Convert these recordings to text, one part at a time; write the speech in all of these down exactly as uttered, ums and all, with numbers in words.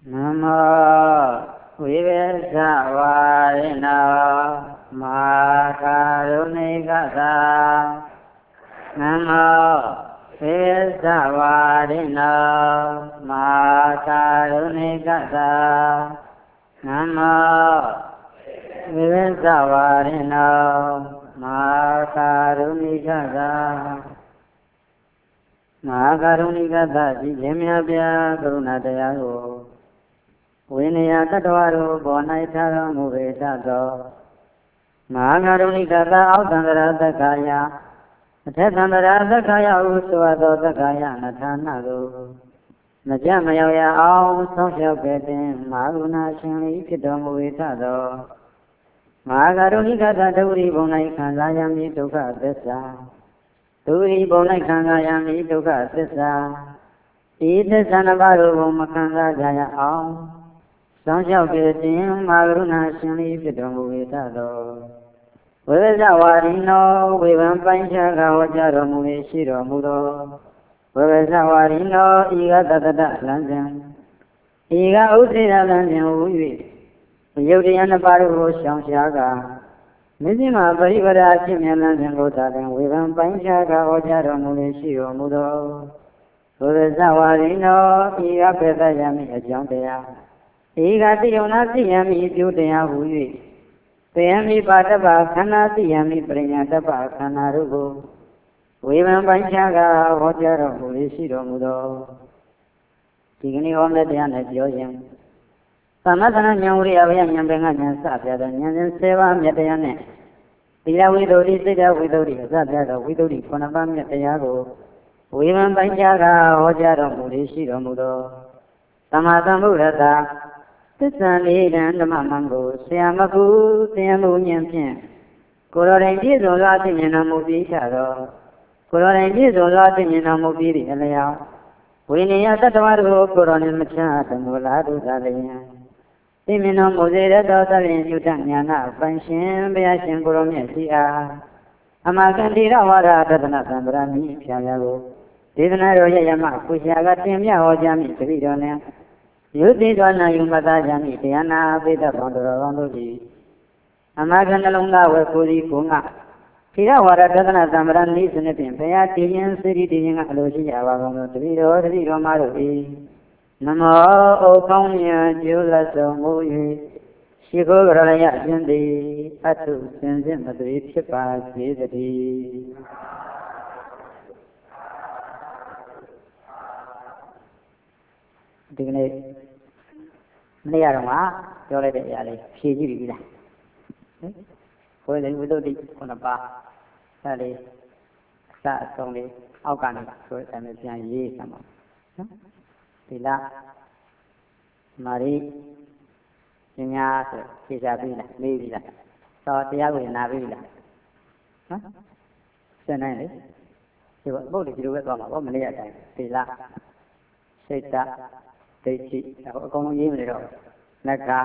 Namo Vivesavarinā Mākarunikata Namo Vivesavarinā Mākarunikata Namo Vivesavarinā Mākarunikata Mākarunikata Jimyabhya Karunatayago Vinaya Tatvaru Bonaichara Muvetato Magarunikata Autandara Dakaya Tatandara Dakaya Uswado Dakaya Natanago Najamayaya Aum Social Betin Maguna Shini Pidomu Vetato Magarunikata Duri Bonai Kangayami Duka Desa Duri Bonai Kangayami Duka Desa Ida Sanavaru Makanga Jaya Aum Sanjao Betin Magruna Shini Pidomu Vetato Vezavarino Vivan Panchaga Vajaro Muveshiro Mudo Vezavarino Iga Tata Lanzan Iga Utrina Lanzan Uvi Yodiana Paru Shanshaga Mizima Parivara Chimya Lanzan Gotagan Vivan Panchaga Vajaro Muveshiro Mudo Vezavarino Iga Petayami Ajantea Ega Tionati Yami Jutea Hui Payami Pataba Kanati Yami Prinataba Kanarugo Vivan Panchaga Vajaro Muveshiro Mudo Tigani Omlet Yana Joyan Samadana Nyuri Avyan Yambengan Sapia Yan Seva Metayane Tila Widori Sida Widori Sapia Widori Konabam Yatayago Vivan Panchaga Vajaro Muveshiro Mudo Samadamurata Tisani and the Mamango, Siamaku, Siamu Yampian. Colorangi is on Latin in a movie shadow. Colorangi is on Latin in a movie layout. Winnie at the Tomato, Coronin Machat and Volado Zalian. Timino Mosera daughter in Utaniana, Fanshin, Beashin Goromesia. Amakandira Wara, Tatanasandra, Piago. Tidana Yama, Pushaga Timia or Jami, Tridona. You did one Yumata Jami, Tiana, Vita Pondorongi. Amaganalunga were fully Kunga. Tira Wara Tatana Zamran listened in Payatian City, Alosia, Trido, Trido Maruvi. Namo, O Konya, Jula, so Moyi. Shiko Raya, Jendi, Atu, Senzin, Madrid, Chipa, City. Dignity. Nearama, Yolade Yali, Shiji. For the widow on a bar, Sally, Sat only, Alcan, so and the Yan Sama. Tila Marie, Inyas, Isabella, Levila, so Tiago Navila. Senate, you were both if you were on a woman here, Tila, Seta. They see a common unit of Naka.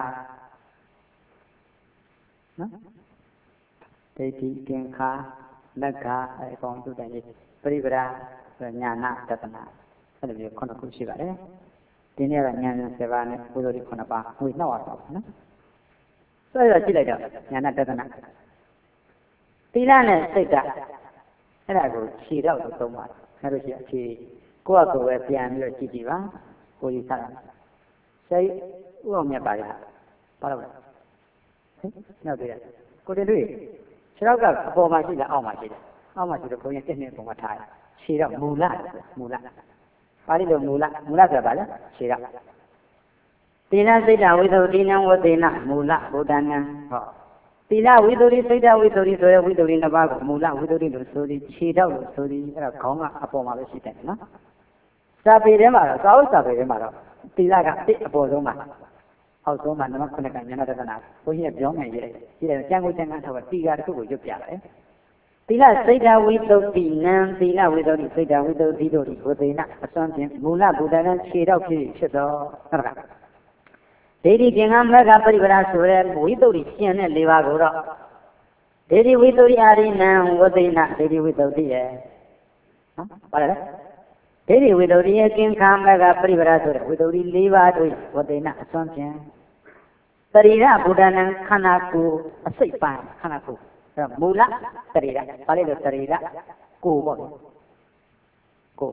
They see Kinka, Naka, I found to the Privra, Yana, Tatana, and the Konakushiva. Dinner and Yan Sevan, Udori Konapa, with no other. So I see later, Yana Tatana. Tilana said that, and I will cheat out so much. How does she go out to where Piano Chitiva? Holy Salam. Say, oh, my body. Parawa. No, dear. Could you do it? Shiraga, for my shida, how much is it? How much is the point from a tie? Shira Mula, Mula. Parido Mula, Mula Zabala, Shira. Tina Sida without Dina was Dina, Mula, Bodana. Tina without it, Sida without it, without in the bag, Mula, without it, so the Shida, so the Konga upon my shit. Sabirema, South Sabirema, Tilaga, Apoloma. Also, Manamaka, Yanatana, who he had young and yet, he has Jango Jangan of a Tiga to Jupia. Tila say that without the Nan, Tila without the Seda without the Dodi, with the something, Mula Buddha, Shade of Shadow. Lady Jangam Lagapari, without the Sian and Livagora. Lady without the Arena, what they not, lady without the air. Thế vì đầu đi kinh kham ga privara rồi, vì đầu đi liva rồi, vô đây na son chen. Tarira Buddha khanaku asai pan khanaku. Mula tarira, pale lo tarira ku bo. Ku.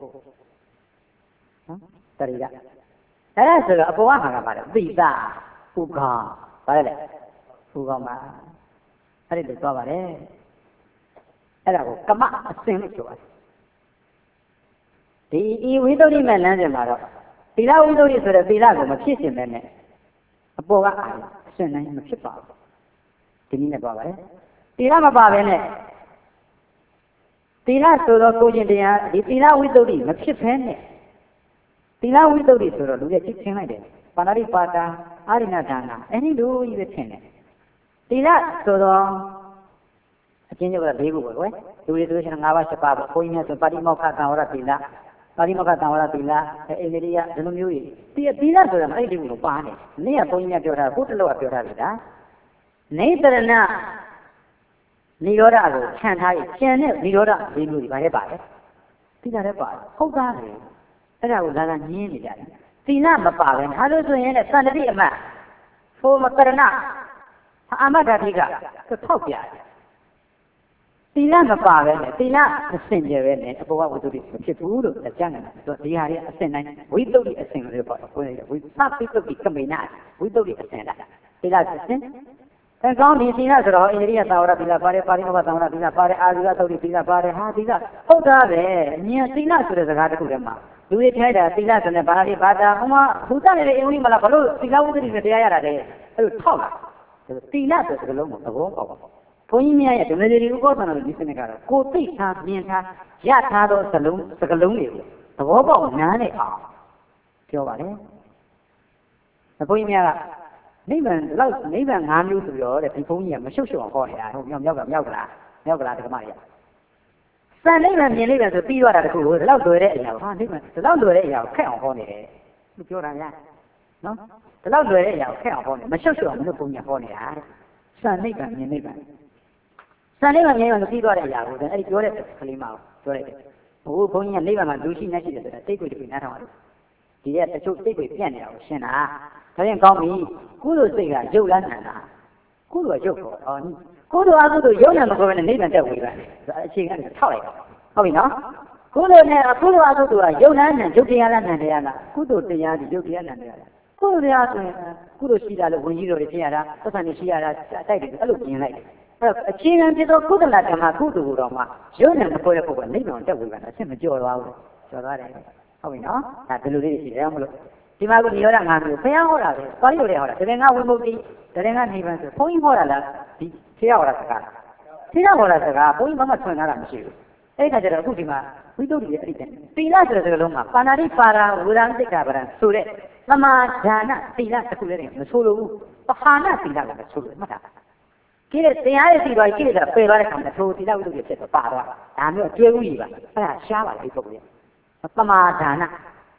Tarira. Thế là ở phố hàng mà bị ta u gò, phải đấy, u gò mà, cái đấy được coi vào đấy, cái là cái cắm mắt xuyên được rồi. Thì ý quý tôi đi mà làm gì mà đó, thì là quý tôi đi rồi thì là cũng mà thiết gì mà này, ở phố cái ai xuyên này mà thiết vào, thì như này coi vào đấy, thì là mà vào bên này, thì là tôi đó tôi nhìn thấy à, thì là quý tôi đi mà thiết bên này. Tila we do this or do it thing like that. Panari Pata, Arina Dana, any do you thing. Tila so a change of a big way. Do it with an hour of going to Padimoka Taura Tila, Padimoka Taura Tila, Emilia, the Nui. Tila to the lady of Pani, near going at your put low at your Ravida. Neither na Niora, can't hide, can't Niora, we do by a buyer. Tila about, hold on. Thế là là là nhé vậy đấy. Thì na mà bảo là hai đứa tôi nghe là sao nó đi mà, phô mà cái na, à mà đã đi cả, cái thâu bia. Thì na mà bảo là thì na sinh ra về này, bố bảo tôi đi cái thứ đó là chẳng là, tôi đi hai đứa sinh này, với tôi đi sinh rồi bảo tôi với sao tôi đi cái mấy này, với tôi đi sinh này, thì là sinh. Thế con đi thì na rồi, anh đi tao ra thì là pare pare mà tao ra thì là pare, ai ra tôi đi thì là pare, ha thì là, không ra về, nhé thì na rồi ra cái thứ mà. Do it had a Tila and a Bari Bada, who done it only Malapalo, Tila with the Diara. Talk. Tila is the Lomo, the Woko. Poimia, the military was on the Senegal. Go take half Mienta, Yatado Saloon, Sagaluni. The Woko, Nane are. Giovanni. The Poimia, Neighbor, love, neighbor, and I'm used to your Piponia, Mashu for her, Yoga, Yoga, Yoga, the Maya. San lấy làm gì lấy làm từ pi vào là được rồi, lâu rồi đấy, lâu đấy mà, lâu rồi đấy, lâu khai hỏng này, lúc chưa ra nha, nó, lâu rồi đấy, lâu khai hỏng này, mà sao sao mà nó cũng nhập hỏng này à? San lấy làm gì lấy làm, san lấy làm gì mà pi vào là lâu rồi, ấy chỗ đấy, cái gì mà, chỗ đấy, ô, phong nhà lấy mà đối xin này chỉ là tây quỷ thì nào thôi, thì là chỗ tây quỷ biển này, xem à, thấy không con mi, cú đồ gì cả, dâu lăn à, cú đồ dâu cổ, cú đồ ăn cú đồ dâu này mà có bên này bên đây quỷ vậy, chỉ cái thao này. Không nó, cú đồ này, cú đồ ăn cú đồ, dâu này nè, dâu kia là nè nè, cú đồ thì nhà thì dâu kia nè nè, cú đồ nhà thì cú đồ xí ra là quần gì rồi thì ra, tất cả những xí ra, tại vì cái lúc như này, chỉ nên chỉ có cú đồ là cái mà cú đồ rồi mà, dâu này nó coi là cái này nó chắc quỷ vậy, xem mà chưa vào, cho ra đây, không nó, là cái lúc đấy thì em lúc, thì mà cái điều là ngàn người, phải ao là, có điều đấy họ là, thế nên ngao quên một đi, thế nên ngao thì mà, phong họ là, thì thế ao là cái, thế ao là cái, phong mà mà thôi là làm gì? Ấy là giờ cũng đi mà, quý tôi đi đấy, tila giờ giờ luôn mà, panari para, udan thế cả bạn, sure, lama jana tila tất cả đấy, nó solo, pahana tila là solo, mà ta, cái này thế ai thì gọi cái là phải gọi là làm thôi, tila tôi đi sẽ pa rồi, à nữa chơi vui vậy, phải xả vào cái chỗ đấy, lama jana,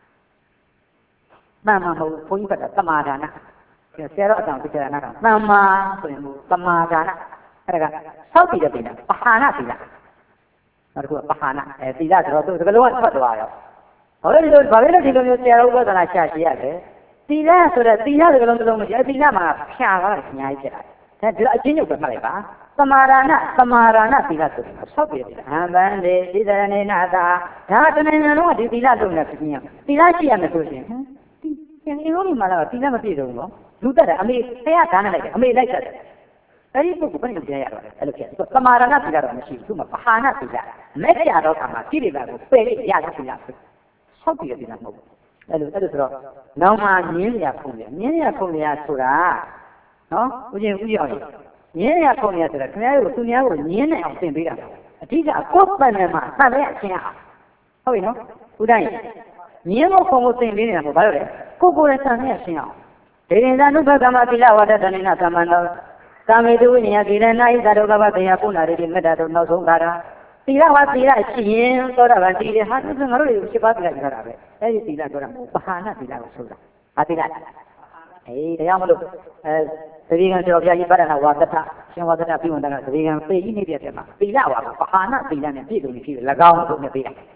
lama hầu phun cái là lama jana, cái xe đó đang bị chết nào, lama, lama jana, cái cái, sao tila tila, pahana tila. Aku pahana, tidak terus tu keluar cepat doa. Kalau itu, bagaimana kalau itu tiada ubah tanah sia-sia tu? Tidak sudah tidak kalau kalau macam tidak mah siapa nyai cerai. Saya tidak jenuh bermalah. Samarana, samarana tidak tu. Sopi. Abang de tidak ni nada. Dah tu ni mana ada tidak tu nak punya. Tidak siapa tu sih. Yang ini ni malah tidak mesti tu. Sudah dah. Ambil saya tanah lagi. Ambil lagi. Jadi itu bukan yang dia ada. Kalau samarana tidak ada mesti cuma pahana tidak. Mereka ada sama kiri baru, pilih dia ada tidak. Sopi tidak mau. Lalu itu terus. Nama ni ya punya, ni ya punya surah. No, ujian ujian. Ni ya punya surah. Kenapa tu ni aku ni ni aku sendiri. Tidak, kau mana mah? Saya siapa? Kau ini, udah ni. Ni aku kamu sendiri aku baru deh. Kau boleh tanya siapa? Jadi dah numpah kamar bila ada dan ini sama no. Kami tu ni ya kita naik kalau kamu tanya pun ada di mana tu no sungkara. Tidak awak tidak cium, orang orang tidak hati tu ngaruh itu cepat tidak ngaruh. Jadi tidak orang bahana tidak usul. Hati tidak. Eh, yang malu. Sebagian orang yang ibarat awak kata, siapa kata api mendengar sebagian pe ini dia cakap. Tidak awak bahana tidak ni itu ni lagau untuk ni tidak.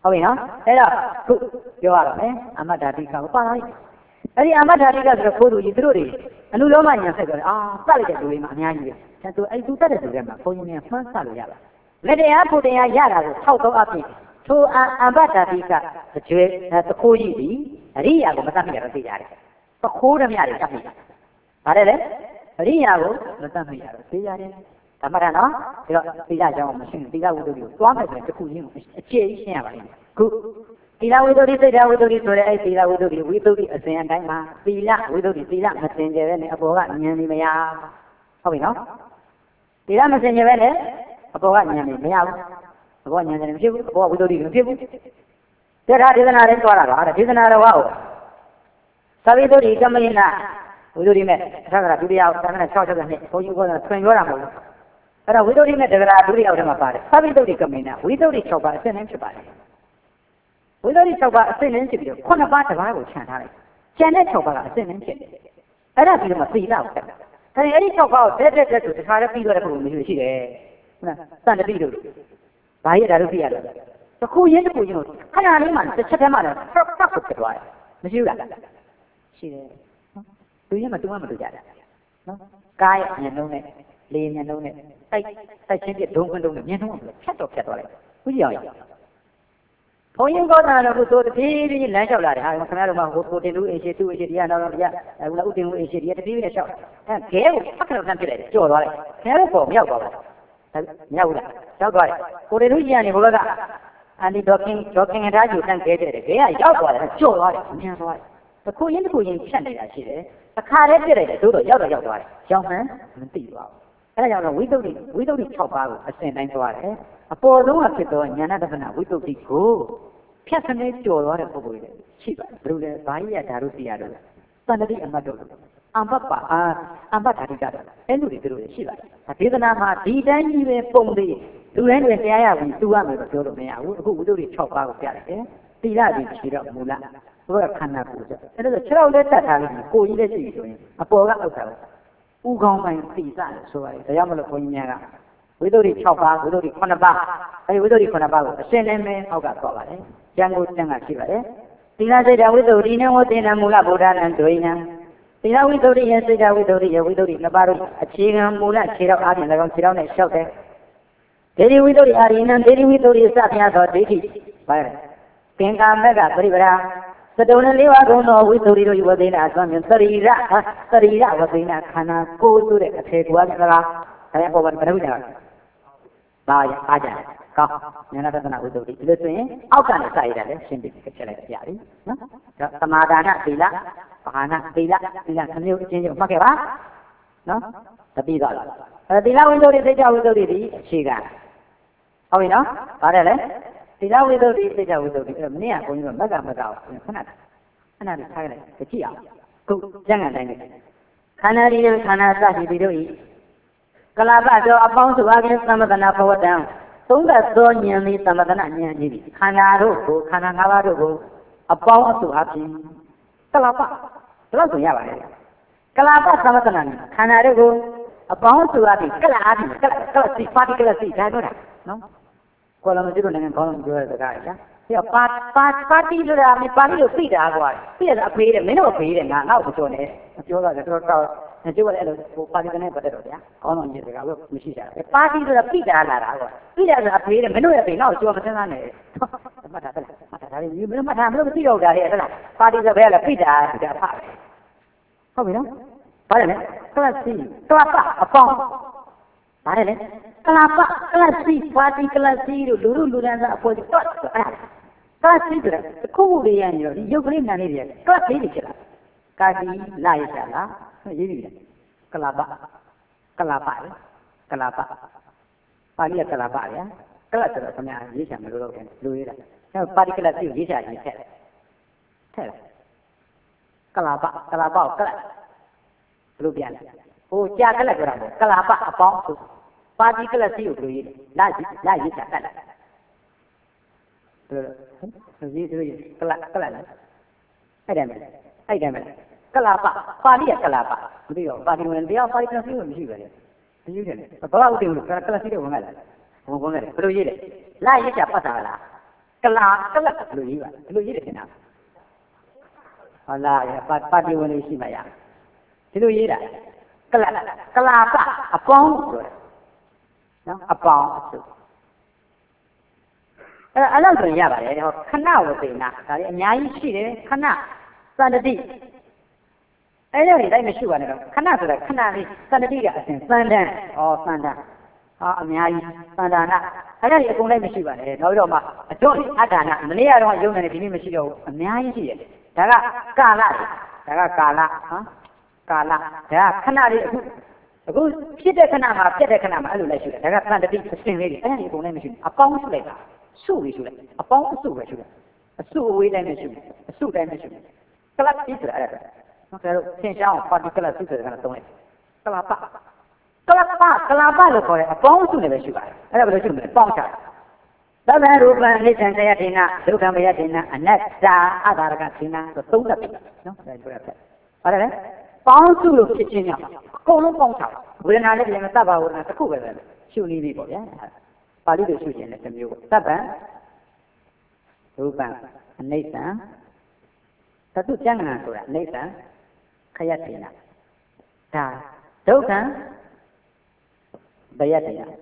ဟုတ်ပြီနော်အဲ့တော့ခုပြောရတော့မယ်အမတ်ဓာတိကကိုပါလိုက်အဲ့ဒီအမတ်ဓာတိကဆိုတော့ကိုသူကြီးသူတို့တွေအနုလောမညာဆက်ကြတယ်အာတတ်လိုက်တဲ့လူတွေမှာအများကြီးပဲဒါဆိုအဲ့သူတတ်တဲ့လူတွေမှာဘုန်းကြီးများမှန်းဆလို့ရပါလက်တရားဖို့တရားရတာကိုထောက်တော့အပြင်ထိုအမတ်ဓာတိကကျွဲတခိုးကြီးဒီအရိယာကိုမတတ်မိရတော့သိရတယ်တခိုးဓမြတွေတတ်မိတာဗါတယ်လေအရိယာကိုမတတ်မိရတော့သိရတယ်ဓမ္မရနော်ဒါတော့သီလကြောင့်မရှိဘူးသီလဝိတ္တုကိုသွားမယ်ဆိုရင်တစ်ခုချင်းအခြေအရှင်းရပါလိမ့်မယ်ခုသီလဝိတ္တုစိတ်ဓာတ်ဝိတ္တုဆိုတဲ့အဲ့သီလဝိတ္တုဝိတ္တုအစဉ်အတိုင်းမှာသီလဝိတ္တုသီလမစင်ကြဲတဲ့နဲ့အပေါ်ကဉာဏ်နေမရဟုတ်ပြီနော်သီလမစင်ကြဲပဲနဲ့အပေါ်ကဉာဏ်နေမရဘူးအပေါ်ကဉာဏ်နေမဖြစ်ဘူးအပေါ်ကဝိတ္တုမဖြစ်ဘူးတရားဒေသနာလေးသွားတာတော့ဒေသနာတော်ဟောသဗ္ဗေတုကမယနာဝိတ္တုမဲ့သက္ကရာဒုတိယသက္ကရာ၆၆နှစ်ဘုန်းကြီးကထွင်ပြောတာမဟုတ်ဘူးအဲ့တော့ဝိတ္တုနဲ့တက္ကရာဒုတိယထဲမှာပါတယ်သဗ္ဗေတုကမယနာဝိတ္တု၆ပါးအစစ်နှင်းဖြစ်ပါတယ်ဝိတ္တု၆ပါးအစစ်နှင်းဖြစ်ပြီးတော့ခုနှစ်ပါးတစ်ပါးကိုခြံထားလိုက်ကျန်တဲ့၆ပါးကအစစ်နှင်းဖြစ်တယ်အဲ့ဒါပြီးတော့မှသီလကိုတက်တယ်ဒါရင်အဲ့ဒီ၆ပါးကိုတက်တက်တက်ဆိုတခါတည်းပြီးတော့တဲ့ပုံမျိုးရှိတယ်ဟုတ်လားစံတတိတို့ဘာရတာလို့သိရလဲတစ်ခုရင်းတစ်ခုရင်းကိုခဏလေးမှတစ်ချက်တည်းမှတော့ပတ်ပတ်ကိုဖြစ်သွားတယ်မရှိဘူးလားရှိတယ်သူရင်းမတူမှမတူကြတာနော်ကားရဲ့ဉာဏ်လုံးနဲ့လေဉာဏ်လုံးနဲ့တိုက်တိုက်ချင်းပြဒုံခွန်းဒုံနဲ့ဉာဏ်လုံးကဖြတ်တော့ဖြတ်သွားလိုက်ဘူးကြည့်အောင်ဘုန်းကြီးကောတာတော့ခုသို့တပြေးပြေးလမ်းလျှောက်လာတယ်ဟာခင်ဗျားတို့မှဟိုကိုတင်လူအရှိသူ့အရှိတရားတော်တော်တရားဟိုလာဥတင်လူအရှိတရားတပြေးပြေးလျှောက်အဲခဲကိုဖတ်ခဏခဏပြစ်လိုက်တယ်ကြော်သွားလိုက်ခဲတော့ပေါ်မရောက်သွားဘူးမရောက်ဘူးလားရောက်သွားတယ်ကိုတင်လူကြီးကနေဘုရားကအန်ဒီဒေါကင်းဒေါကင်းထားယူတန်းခဲတဲ့တယ်ခဲကရောက်သွားတယ်ကြော်သွားတယ်မြန်သွားတယ်တစ်ခုချင်းတစ်ခုချင်းဖြတ်နေတာရှိတယ်အခါတည်းပြစ်လိုက်တယ်တို့တော့ရောက်တော့ရောက်သွားတယ်ရောက်မှန်းမသိသွားဘူးအဲ့ဒါကြောင့်ဝိသုဒ္ဓိဝိသုဒ္ဓိ၆ပါးကိုအစဉ်တိုင်းသွားတယ်အပေါ်ဆုံးကဖြစ်သောဉာဏတပ္ပနဝိသုဒ္ဓိကိုဖြတ်စနေကြော်သွားတဲ့ပုဂ္ဂိုလ်တွေရှိပါတယ်ဘယ်လိုလဲဘာကြီးရဓာတုစီရတော့သန္တိအမတ်တို့အမ္ပပအာအမ္ပဓာတိကအဲ့လိုတွေသူတို့ရှိပါတယ်ဒေသနာမှာဒီတိုင်းကြီးပဲပုံသေးလူတိုင်းတွေတရားရပြီးသူရမယ်တော့ပြောလို့မရဘူးအခုဝိသုဒ္ဓိ၆ပါးကိုပြလိုက်တယ်သီလကြီးခြေတော့မူလဘုရားခန္ဓာကိုယ်ဆိုအဲ့ဒါဆိုခြေတော့လက်တတ်ထားလို့ကိုကြီးလက်ရှိဆိုရင်အပေါ်ကအောက်ကဥကောင်းပိုင်းသိစတယ်ဆိုရတယ်ဒါကြောင့်မလို့ဘုန်းကြီးများကဝိသုဒ္ဓိ၆ပါးဝိသုဒ္ဓိခုနှစ်ပါးအဲဒီဝိသုဒ္ဓိခုနှစ်ပါးကိုအစဉ်နဲ့မဲအောက်ကသွားပါတယ်ကျန်ကိုကျန်ကရှိပါတယ်သီလစိတ်ဓာဝိသုဒ္ဓိနဲ့ဝတ္တေနမူလဗုဒ္ဓနာဒွေနံသီလဝိသုဒ္ဓိရဲ့စိတ်ဓာဝိသုဒ္ဓိရဲ့ဝိသုဒ္ဓိနှစ်ပါးတို့အခြေခံမူလခြေတော့အားဖြင့်၎င်းခြေတော့နဲ့လျှောက်တယ်ဒေဒီဝိသုဒ္ဓိအာရိနံဒေဒီဝိသုဒ္ဓိစဖျားသောဒိဋ္ဌိပါတယ်သင်္ကာမက်ကပရိပရာသတုံနဲ့လေးပါးကုန်သောဝိသုဒ္ဓိတို့ဝသေနာအစွမ်းဖြင့်သရိရသရိရဝသေနာခန္ဓာကိုယ်ဆိုတဲ့အထေကွာစကားဒါရပေါ်မှာဘယ်လိုညာပါရအားကြကောင်းဉာဏတသနာဝိသုဒ္ဓိဒီလိုဆိုရင်အောက်ကနေစရတာလေရှင်းပြချက်လိုက်ကြပြီနော်ဒါသမာဒါနသီလဘာနာသီလသီလခမျိုးအချင်းချင်းမှတ်ခဲ့ပါနော်တပိသွားလားအဲသီလဝိသုဒ္ဓိစိတ်ဓာဝိသုဒ္ဓိဒီအခြေခံဟုတ်ပြီနော်ပါတယ်လေသီလဝိသုဒ္ဓိစိတ်ဓာဝိသုဒ္ဓိအဲ့မင်းကဘုန်းကြီးတို့မက်ကမကောက်ခဏခဏလေးထားလိုက်ကြည့်အောင်ခုကျန်ကန်တိုင်းခန္ဓာဒီခန္ဓာစရှိဒီတို့ဤကလာပသောအပေါင်းစုအပြင်သမတနာဘဝတံသုံးသတ်သောဉာဏ်သည်သမတနာဉာဏ်ကြီးသည်ခန္ဓာတို့ကိုခန္ဓာ၅ပါးတို့ကိုအပေါင်းအစုအပြင်ကလာပဘယ်လိုဆိုရပါလဲကလာပသမတနာခန္ဓာတို့ကိုအပေါင်းစုအပြင်ကလာအပြင်ကလာကလာစီပါတိကလာစီဒါတော့နော်ကိုလာမကြည့်လို့လည်းခေါင်းလုံးပြောရတဲ့ကားလေဒီပါပါပါတိဆိုတာမပါဠိလိုသိတာကွာသိရတာအဖေးတယ်မင်းတို့အဖေးတယ်ငါငါ့ကိုပြောနေမပြောတော့လည်းတော်တော်ကျိုးကလည်းအဲ့လိုဟိုပါတိကနေပတ်သက်တော့ဗျာခေါင်းလုံးကြီးစကားလို့မရှိကြဘူးပါတိဆိုတာပိတာလာတာကွာပိတာဆိုတာအဖေးတယ်မင်းတို့ရဲ့အဖေငါ့ကိုပြောမစမ်းစမ်းနဲ့မှတ်တာမှတ်တာဒါလေးမင်းမှတ်တာမလို့မသိတော့တာလေအဲ့ဒါပါတိဆိုဘယ်လဲပိတာဒါဖဟုတ်ပြီနော်ဘာလဲကလစီကလပအပေါင်းဘာလဲကလပကလစီပါတိကလစီတို့လူလူလူရန်စားအဖို့တော့အဲ့ကလစီတဲ့ခုခုလေးရရင်တော့ဒီရုပ်ကလေးနာနေတယ်ကလလေးတွေဖြစ်လာကာတိလာရကြလားရေးပြီကလပကလပကလပပါဠိကကလပဗျာကလဆိုတော့ခင်ဗျာရေးချင်မလို့တော့လူရေးတာအဲပါတိကလစီကိုရေးချင်ရေးထက်ထက်လားကလပကလပကလဘယ်လိုပြန်လဲဟိုကြာကလပြောတာပေါ့ကလပအပေါင်းဆိုပါတိကလစီကိုပြောရေးလာလာရေးချတတ်လားဆိုရေးဆိုရေးကလကလလားအဲ့ဒါမယ်အဲ့ဒါမယ်ကလပပါဠိကကလပမသိတော့ပါဠိဝင်တရားပါဠိကလစီကိုမရှိပါနဲ့မရှိတယ်ဘယ်လောက်တင်လို့ကလစီတွေဝင်လာလားဝင်ဝင်တယ်ဘယ်လိုရေးလဲလာရေးချပတ်တာလားကလာကလပ်ဘယ်လိုရေးပါဘယ်လိုရေးတယ်ခင်ဗျာဟုတ်လားပါပါတီဝင်လေးရှိမှရဒီလိုရေးတာကလပ်ကလာပအပေါင်းဆိုတယ်နော်အပေါင်းအစုအဲ့အဲ့လောက်ဆိုရင်ရပါတယ်ဟောခဏဝေနာဒါလေးအများကြီးရှိတယ်ခဏသန္တတိအဲ့ဒါတွေတိုင်းမရှိပါနဲ့တော့ခဏဆိုတာခဏလေးသန္တတိကအစဉ်သန္တန်ဩသန္တန်ဟာအများကြီးသန္တာနာအဲ့ဒါကြီးအကုန်လိုက်မရှိပါနဲ့နောက်တော့မှအတော့အဒါနာမနေ့ကတော့ရုံနေတယ်ဒီနေ့မရှိတော့ဘူးအများကြီးရှိတယ်ဒါကကာလဒါကကာလဟာကာလဒါကခဏလေးအခုအခုဖြစ်တဲ့ခဏမှာပြတ်တဲ့ခဏမှာအဲ့လိုလိုက်ရှိတယ်ဒါကသန္တတိအစဉ်လေးတွေအဲ့ဒါကြီးအကုန်လိုက်မရှိဘူးအပေါင်းစုလိုက်တာစုပြီးစုလိုက်အပေါင်းအစုပဲရှိတယ်အစုအဝေးတိုင်းမရှိဘူးအစုတိုင်းမရှိဘူးကလပ်ပြီးဆိုတာအဲ့ဒါနော်ဒါတော့သင်ချောင်းပါတီကလပ်စုဆိုတာကတော့သုံးလိုက်ကလပ်ပကလပကလပလို့ခေါ်တယ်အပေါင်းစုနဲ့ပဲရှိပါတယ်အဲ့ဒါဘယ်လိုရှိမလဲပေါင်းချတယ်သဗ္ဗရူပံနိစ္စံတရားဒေနဒုက္ခမယဒေနအနတ္တာအသာရကဒေနဆိုသုံးသက်ပြီနော်ဒါပြောရဖက်ဟုတ်တယ်ပေါင်းစုလို့ဖြစ်ချင်းကြောင့်အကုန်လုံးပေါင်းချတယ်ဝေဒနာနဲ့ပြန်သဗ္ဗဝေဒနာတစ်ခုပဲပဲရှုနည်းပြီပေါ့ဗျာပါဠိလိုရှုခြင်းလည်းတစ်မျိုးသဗ္ဗံရူပံအနိစ္စံသတုကျမ်းဂဏဆိုတာအနိစ္စံခယဒေနဒါဒုက္ခဘယတ္တယ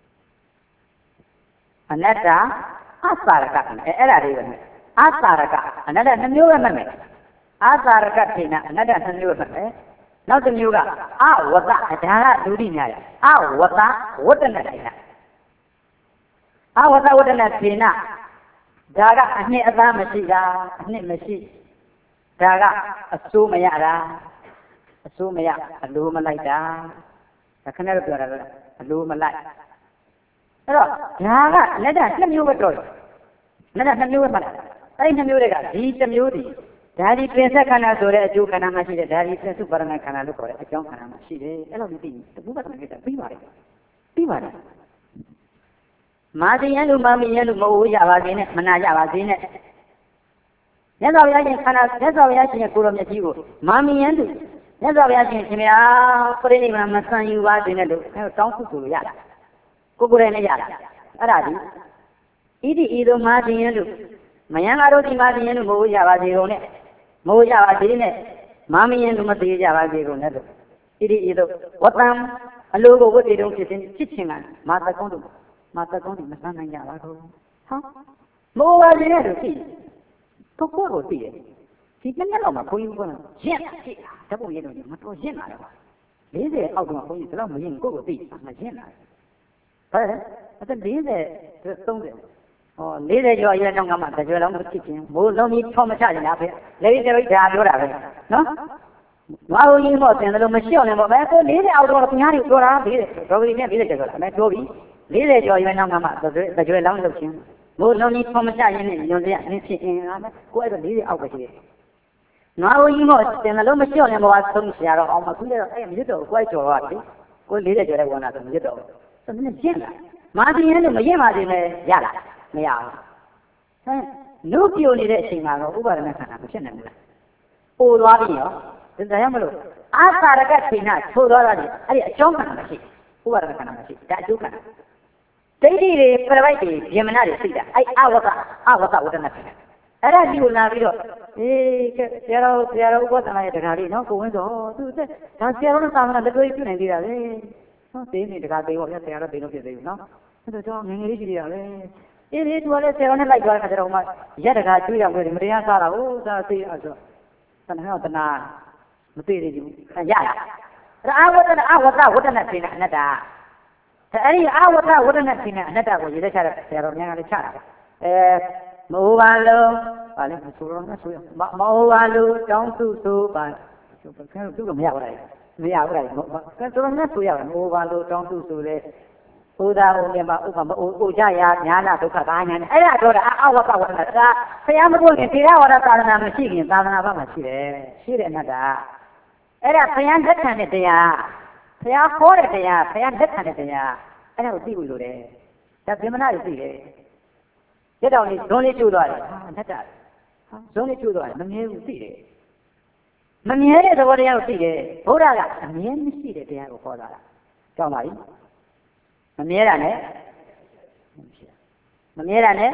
အနတ္တအသာရကအဲအဲ့ဒါလေးပဲမယ်အသာရကအနတ္တနှမျိုးပဲမှတ်မယ်အသာရကထေနအနတ္တနှမျိုးပဲမှတ်မယ်နောက်တစ်မျိုးကအဝတ္တဒါကဒုတိယရအဝတ္တဝတ္တနထေနအဝတ္တဝတ္တနထေနဒါကအနှစ်အသားမရှိတာအနှစ်မရှိဒါကအစိုးမရတာအစိုးမရအလိုမလိုက်တာဒါခဏတော့ပြောတာလားအလိုမလိုက်အဲ့တော့ဒါကလက်တနှစ်မျိုးပဲတော့လက်တနှစ်မျိုးပဲမှတ်တယ်အဲ့ဒီနှစ်မျိုးတွေကဒီတစ်မျိုးဒီဓာတိပင်ဆက်ခန္ဓာဆိုတဲ့အကျိုးခန္ဓာမှာရှိတယ်ဓာတိပင်စုပါရဏခန္ဓာလို့ခေါ်တဲ့အကြောင်းခန္ဓာမှာရှိတယ်အဲ့လိုမျိုးသိတပုပ္ပတ္တကိစ္စပြီးပါတယ်ပြီးပါတယ်မာတိယလူမာမီယလူမဟုတ်ရပါစေနဲ့မနာကြပါစေနဲ့မြတ်စွာဘုရားရှင်ခန္ဓာမြတ်စွာဘုရားရှင်ရဲ့ကိုယ်တော်မြတ်ကြီးကိုမာမီယလူမြတ်စွာဘုရားရှင်ရှင်ဗျာပရိနိဗ္ဗာန်မဆံယူပါစေနဲ့လို့အဲတောင်းဆုဆိုလို့ရတာကိုကိုယ်တိုင်နဲ့ရတာအဲ့ဒါဒီဣတိဤသို့မာတိယလူမယံကားတို့ဒီမာတိယလူမဟုတ်ရပါစေကုန်နဲ့မဟုတ်ရပါစေနဲ့မာမီယလူမသေးကြပါစေကုန်နဲ့လို့ဣတိဤသို့ဝတ္တံအလိုကိုဝတ္တိတုံဖြစ်ခြင်းဖြစ်ခြင်းကမာတကုံးတို့မာတကုံးတို့မဆန်းနိုင်ကြပါဘူးဟာမဟုတ်ပါစေနဲ့လို့ရှိကိုကိုကိုသိတယ်ဒီနှစ်နှစ်လောက်မှာဘုန်းကြီးကရင့်တာရှိတာဓာတ်ပုံရတော့မတော်ရင့်လာတယ်ကွာ၄၀အောက်တော့ဘုန်းကြီးဘယ်တော့မရင့်ကိုကိုသိမရင့်လာတယ်ဟုတ်တယ်အဲ့ဒါ၄၀ ၃၀ဟော၄၀ကျော်အရွယ်တော့ကမှတကြွလုံးမဖြစ်ချင်းမိုးလုံးကြီးထောမချချင်တာပဲလေဒီတိဒါပြောတာပဲနော်ငါ့ဘုန်းကြီးမော့တင်တယ်လို့မလျှော့နဲ့ပေါ့ပဲကို၄၀အောက်တော့ခင်ဗျားတွေပြောတာ၄၀ဒေါ်ဂရီနဲ့၄၀ကျော်ဆိုတာအဲပြောပြီ၄၀ကျော်အရွယ်တော့ကမှတကြွလုံးလုပ်ချင်းမိုးလုံးကြီးထောမချရင်နဲ့ညွန်စရာအင်းဖြစ်ရင်ငါမယ်ကိုအဲ့တော့၄၀အောက်ပဲရှိတယ်ငါ့ဘုန်းကြီးမော့တင်တယ်လို့မလျှော့နဲ့ပေါ့ဆုံးဆရာတော့အောင်မခုလည်းတော့အဲ့မြစ်တော်ကိုယ်ကျော်တော့တယ်ကို၄၀ကျော်တဲ့ဝန်တာဆိုမြစ်တော်ဆိုမင်းကျင့်လာမာတိယလို့မရင်ပါသေးနဲ့ရလားမရဘူးဟမ်နုပြိုနေတဲ့အချိန်မှာတော့ဥပါဒณะခန္ဓာမဖြစ်နိုင်ဘူးလားပို့သွားပြီရောဒါကြောင့်မလို့အာသာရကထိဏထိုးသွားတာလေအဲ့ဒီအကြောင်းခန္ဓာမရှိဥပါဒณะခန္ဓာမရှိဒါအကျိုးခန္ဓာဒိဋ္ဌိတွေပြပိုက်တွေယမနာတွေသိတာအဲ့အဝတ္တအဝတ္တဝတ္တနာဖြစ်တယ်အဲ့ဒါဒီကိုလာပြီးတော့အေးကဲဆရာတော်ဆရာတော်ဥပဒနာရဲ့တရားလေးနော်ကိုဝင်းစောသူဒါဆရာတော်နဲ့သာမဏေလက်တွေ့ပြုနိုင်သေးတာလေနော်သိနေတရားသိဖို့ဆရာတော်သိလို့ဖြစ်သေးဘူးနော်အဲ့တော့ကျွန်တော်ငငယ်လေးရှိသေးတာလေအေးလေသူကလည်းဆရာတော်နဲ့လိုက်သွားတဲ့ခါကျတော့မှရက်တကာကျွေးရမယ်မတရားစားတာဟုတ်သာသိအဲ့ဆိုတဏှာတဏှာမသိသေးဘူးရလားအဝတ္တအဝတ္တဝတ္တနဲ့ဖြစ်နေအနတ္တအဲ့ဒီအဝတ္တဝတ္တနဲ့ဖြစ်နေအနတ္တကိုရေးတဲ့ချတဲ့ဆရာတော်များကလည်းချတာအဲမဟုတ်ပါလို့ဗာလဲဆိုတော့မဆိုရမဟုတ်ပါလို့တောင်းစုဆိုပါဆိုတော့ခင်ဗျားတို့ကမရပါဘူးမရဘူးလားဆိုတော့နဲ့ဆိုရမဟုတ်ပါလို့တောင်းစုဆိုလေဘုရားဦးမြတ်ဥပမာဥကြရာညာနာဒုက္ခကာညာနဲ့အဲ့ဒါတော့အဝတ္တဝတ္တဒါဆရာမတို့ခင်သေရဝါဒသာသနာမရှိခင်သာသနာ့ဘက်မှာရှိတယ်ရှိတဲ့အနတ္တအဲ့ဒါဘုရားလက်ခံတဲ့တရားဘုရားဟောတဲ့တရားဘုရားလက်ခံတဲ့တရားအဲ့ဒါကိုသိဖို့လိုတယ်ဒါဗြဟ္မဏတွေသိတယ်ရတောင်လေးဇွန်လေးကျိုးသွားတယ်ဟာအနတ္တဟာဇွန်လေးကျိုးသွားတယ်မမြဲဘူးသိတယ်မမြဲတဲ့သဘောတရားကိုသိတယ်ဘုရားကအမြဲမရှိတဲ့တရားကိုဟောတာကြောက်ပါပြီမမြဲတာနဲ့မမြဲတာနဲ့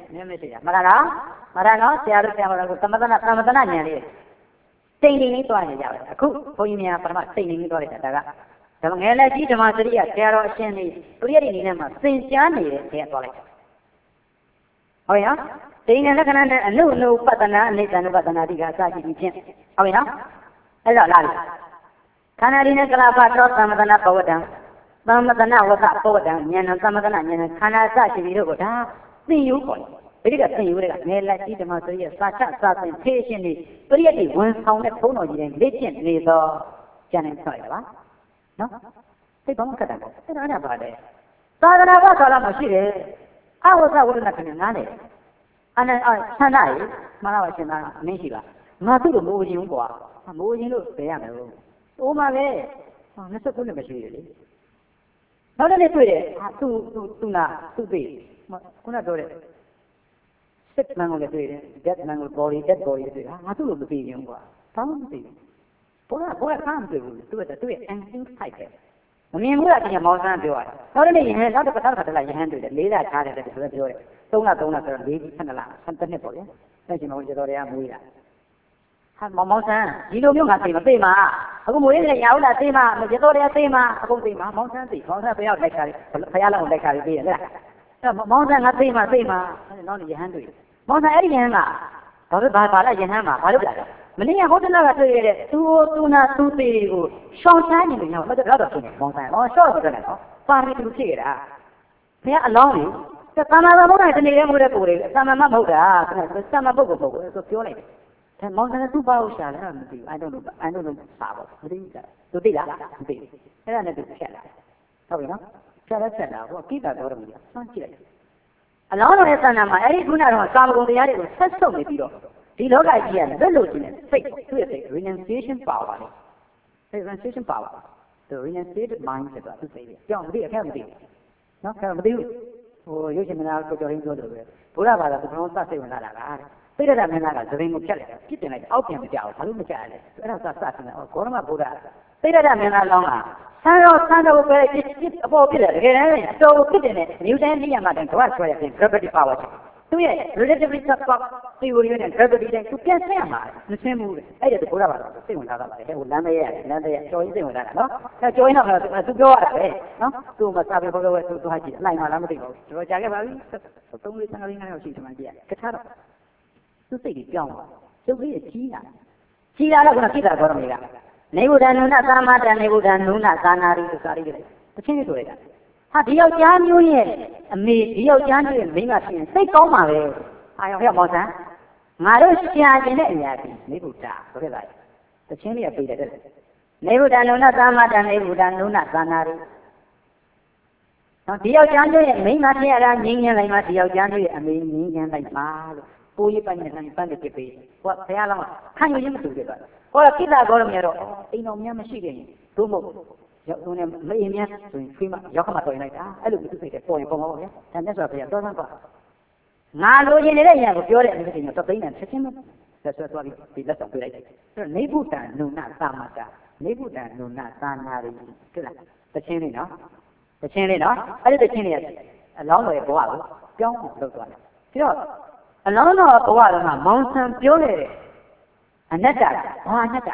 နည်းမရှိတာမလားနော်မလားနော်ဆရာတို့ဆရာမတို့သမထနာသမထနာဉာဏ်လေးတိမ်တိမ်လေးသွားနေကြတယ်အခုဘုန်းကြီးများပထမတိမ်တိမ်လေးသွားလိုက်တာဒါကဒါငယ်လက်ကြီးဓမ္မစရိယဆရာတော်အရှင်လေးပရိယတ်ဒီနေ့မှာသင်ကြားနေတဲ့ဆရာသွားလိုက်ဟုတ်ရောတိမ်နဲ့လက္ခဏာနဲ့အနုနုပတနာအိဋ္ဌနုပတနာတိကအစရှိပြီးဖြင့်ဟုတ်ရောအဲ့တော့လာပြီခန္ဓာဒီနဲ့ကလာဖတ်တော်သမထနာပဝတ္တံသမထနာဝသပဝတ္တံဉာဏ်သမထနာဉာဏ်ခန္ဓာအစရှိပြီးတော့ဒါသိယူပေါ်တယ်ဒီကသိယူတွေကငယ်လက်ကြီးဓမ္မစရိယစာချစာသင်ဖြည့်ရှင်နေပရိယတ်ဒီဝန်ဆောင်တဲ့ဘုန်းတော်ကြီးတွေလေ့ကျင့်နေသောကျန်နေဆောက်ရပါနော်သိကောင်းခက်တယ်အဲ့ဒါအဲ့ဒါပါတယ်သာသနာ့ဘာသာလာမရှိတယ်အဝဇ္ဇဝိဒနာခဏနားတယ်အနအဆန္ဒရေမလာပါရှင်သားအမင်းရှိပါငါသူ့လိုမိုးရင်ကွာမိုးရင်လို့ပြရမယ်လို့အိုးမှာပဲနှစ်ဆက်ခုနှစ်မရှိတယ်လေနောက်တစ်နေ့တွေ့တယ်သူ့သူ့သူ့နာသူ့သိခုနပြောတဲ့စစ်မှန်ကိုလည်းတွေ့တယ် dead man ကို body dead body တွေ့တာငါသူ့လိုမသိရင်ကွာဘာမှမသိဘူးဘောကဘောကခမ်းတွေ့ဘူးသူ့တဲ့သူ့ရဲ့ ending site ပဲမမြင်ဘူးလားပြင်မောင်းဆန်းပြောရတယ်နောက်တစ်နေ့ယဟန်နောက်တစ်ပတ်တစ်ခါတည်းယဟန်တွေ့တယ်လေးလချားတယ်ဆိုတော့ပြောတယ်သုံးလသုံးလဆိုတော့လေးဆယ်နှစ်လဆယ်နှစ်ပေါ့လေအဲ့ဒီမှာကျွန်တော်တွေကမွေးတာဟာမောင်မောင်ဆန်းဒီလိုမျိုးငါသိမသိမှာအခုမွေးနေတဲ့ရာဟုလာသိမှာရတော်တွေကသိမှာအခုသိမှာမောင်ဆန်းသိမောင်ဆန်းဘယ်ရောက်လိုက်ခါလေးဖယားလောက်လိုက်ခါလေးသိတယ်လားအဲ့မောင်ဆန်းငါသိမှာသိမှာနောက်နေ့ယဟန်တွေ့မောင်ဆန်းအဲ့ဒီယဟန်ကဘာလို့ဘာဘာလဲယဟန်မှာဘာလို့ပြလဲမနေ့ကဟိုတလကတွေ့ရတဲ့သူသူနာသူသေးကိုရှောင်းချမ်းနေတယ်ညောမတော်တော့ဖြစ်နေမောင်ဆန်းဟောရှော့တယ်နော်ပါရီတူဖြစ်ရတာဘုရားအလောင်းကြီးသမ္မာသမ္ဗုဒ္ဓတနေ့တည်းမဟုတ်တဲ့ကိုယ်တွေသမ္မာမမဟုတ်တာသမ္မာပုဂ္ဂိုလ်ပုဂ္ဂိုလ်ဆိုပြောလိုက်တယ်ဒါမောင်ဆန်းသူ့ဘာလို့ရှာလဲမသိဘူး I don't know I don't know ပါပါမသိဘူးသူသိလားမသိဘူးအဲ့ဒါနဲ့သူဖြတ်လာဟုတ်ပြီနော်ဖြတ်လက်ဖြတ်လာဟိုကိတ္တတော်တော်ကြီးဆွမ်းကြည့်လိုက်အလောင်းတော်ရဲ့သဏ္ဍာန်မှာအဲ့ဒီခုနကတော့ကာမဂုဏ်တရားတွေကိုဆက်ဆုပ်နေပြီးတော့ဒီလောကကြီးကလက်လို့ခြင်းနဲ့စိတ်သူ့ရဲ့စိတ် renunciation power လေ renunciation power the renunciated mind ဆိုတာသူစိတ်ပြောင်းမသိအခက်မသိနော်ခက်မသိဘူးဟိုရုပ်ရှင်မနာကိုကြော်ရင်းပြောတယ်ပဲဘုရားဘာသာသူကတော့စစိတ်ဝင်လာတာကသိရတဲ့မင်းသားကသဘင်ကိုဖြတ်လိုက်ပြစ်တင်လိုက်အောက်ပြန်မကြောက်ဘာလို့မကြောက်လဲအဲ့ဒါစစတယ်ဩဂေါရမဘုရားသိရတဲ့မင်းသားလောင်းကဆန်းရောဆန်းတော့ပဲပြစ်အပေါ်ပြစ်တယ်တကယ်တမ်းအတော်ကိုပြစ်တယ်နဲ့နျူတန်နိယမတိုင်းတော့ဆွဲရတယ် gravity power သူရဲ့ relativity theory နဲ့ gravity တိုင်းသူပြန်ဆက်ရမှာမရှင်းဘူးလေအဲ့ဒါကဘုရားဘာသာစိတ်ဝင်စားတာပါလေဟဲ့ဟိုလမ်းမရဲလမ်းတဲ့ကြော်ကြီးစိတ်ဝင်စားတာနော်အဲကြော်ရင်တော့သူပြောရတာပဲနော်သူ့မှာစာပေဘောကဝဲသူသူဟာကြည့်အလိုက်မှလားမသိဘူးကျွန်တော်ကြားခဲ့ပါပြီသုံးလေးဆယ်လေးငါးရောက်ရှိတယ်မှကြည့်ရကထားတော့သူစိတ်ကြီးပြောင်းသွားကျုပ်ကြီးကြီးလာကြီးလာတော့ကခိတာတော်တော်များနေဗုဒ္ဓနုနသာမတနေဗုဒ္ဓနုနသာနာရီစာရီတွေတချင်းလေးဆိုလိုက်တာဟာဒီယောက်ျားမျိုးရဲ့အမေဒီယောက်ျားမျိုးရဲ့မိန်းမဖြစ်ရင်စိတ်ကောင်းပါပဲအာရောဟဲ့မောင်ဆန်းငါတို့ရှာကျင်တဲ့အရာကြီးနေဗုဒ္ဓဆိုခဲ့တာတချင်းလေးကပြေးတယ်တဲ့နေဗုဒ္ဓနုနသာမတနေဗုဒ္ဓနုနသာနာရီနော်ဒီယောက်ျားမျိုးရဲ့မိန်းမဖြစ်ရတာငြင်းငြင်းလိုက်မှဒီယောက်ျားမျိုးရဲ့အမေငြင်းငြင်းလိုက်ပါလို့ကိုကြီးပိုင်းနဲ့ပန်းတဲ့ပြပေးဟောဘုရားလောင်းခံယူရင်းမတူကြတော့ဟောကိတ္တကောရမြေတော့အိမ်တော်များမရှိခဲ့ရင်တို့မဟုတ်ရောက်သူနဲ့မအင်းများဆိုရင်ဖွေးမရောက်ခမတော်ရင်လိုက်တာအဲ့လိုသူစိတ်တဲ့ပေါ်ရင်ပေါ်မှာပေါ့ဗျာဒါနဲ့ဆိုတော့ဘုရားတော်ဆန်းတော့ငါလိုချင်နေတဲ့အရာကိုပြောတဲ့အမျိုးချင်းတော့သိနေချက်ချင်းပဲဆက်ဆွဲသွားပြီးဒီလက်ဆောင်ပေးလိုက်တယ်အဲ့တော့နေဗုဒ္ဓနုနသာမတာနေဗုဒ္ဓနုနသာနာရီဟုတ်လားတချင်းလေးနော်တချင်းလေးနော်အဲ့ဒီတချင်းလေးအလောင်းတော်ရဲ့ဘဝကိုပြောင်းအောင်လုပ်သွားတယ်ပြီးတော့အလောင်းတော်ဘဝတော့မှမောင်ဆန်ပြောခဲ့တဲ့အနတ္တဘာအနတ္တ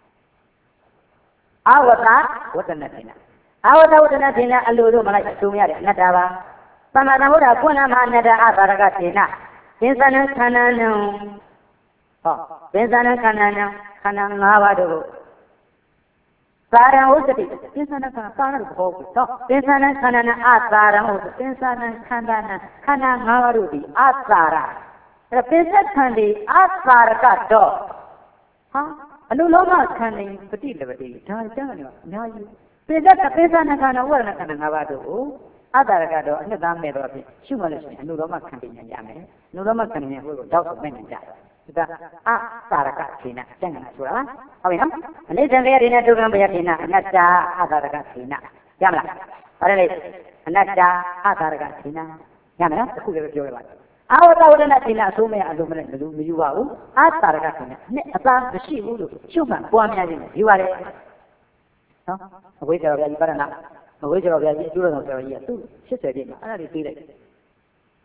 အဝတ္တဝတ္တနာတိနာအဝတ္တဝတ္တနာတိနာအလိုလိုမလိုက်သုံးရတဲ့အနတ္တပါသမ္မာသမ္ဗုဒ္ဓကုဏမအနတ္တအသာရကတိနာသင်္သနခန္ဓာနံဟောသင်္သနခန္ဓာနံခန္ဓာ၅ပါးတို့သာရဝတ္တိသင်္သနခန္ဓာသာရကိုဘောတော့သင်္သနခန္ဓာနံအသာရဟုတ်သင်္သနခန္ဓာနံခန္ဓာ၅ပါးတို့ဒီအသာရအဲ့ပိဿခန္ဒီအသာရကတော့ဟာအနုလောမခန္ဒီပฏิလပတိဒါကြောင့်လည်းအများကြီးပိဿကပိဿနာခန္ဓာဝရဏခန္ဓာ၅ပါးတို့ကိုအသာရကတော့အနှစ်သားမဲ့တော့ဖြစ်ရှုမှလို့ရှိရင်အနုလောမခန္ဒီဉာဏ်ရမယ်အနုလောမခန္ဒီဉာဏ်ကိုတောက်ဆိုမဲ့ဉာဏ်ကြတယ်ဒါအသာရကခေနကျန်ကနာဆိုတာဟုတ်ပြီနော်အနိစ္စံတရားတွေနဲ့ဒုက္ခဘယခေနအနတ္တအသာရကခေနရမလားအဲ့ဒါလေအနတ္တအသာရကခေနရမယ်နော်အခုလည်းပြောရပါအာဝတ္တဝတ္တနာခေနအစိုးမဲ့အလုံးမနဲ့မလူမယူပါဘူးအသာရကခေနနှစ်အသာမရှိဘူးလို့ရှုမှတ်ပွားများခြင်းယူရတယ်နော်အဝိဇ္ဇာဗျာဒီပါရဏအဝိဇ္ဇာဗျာဒီအကျိုးတော်ဆရာကြီးကသူ့၈၀ပြည့်မှာအဲ့ဒါလေးပြီးလိုက်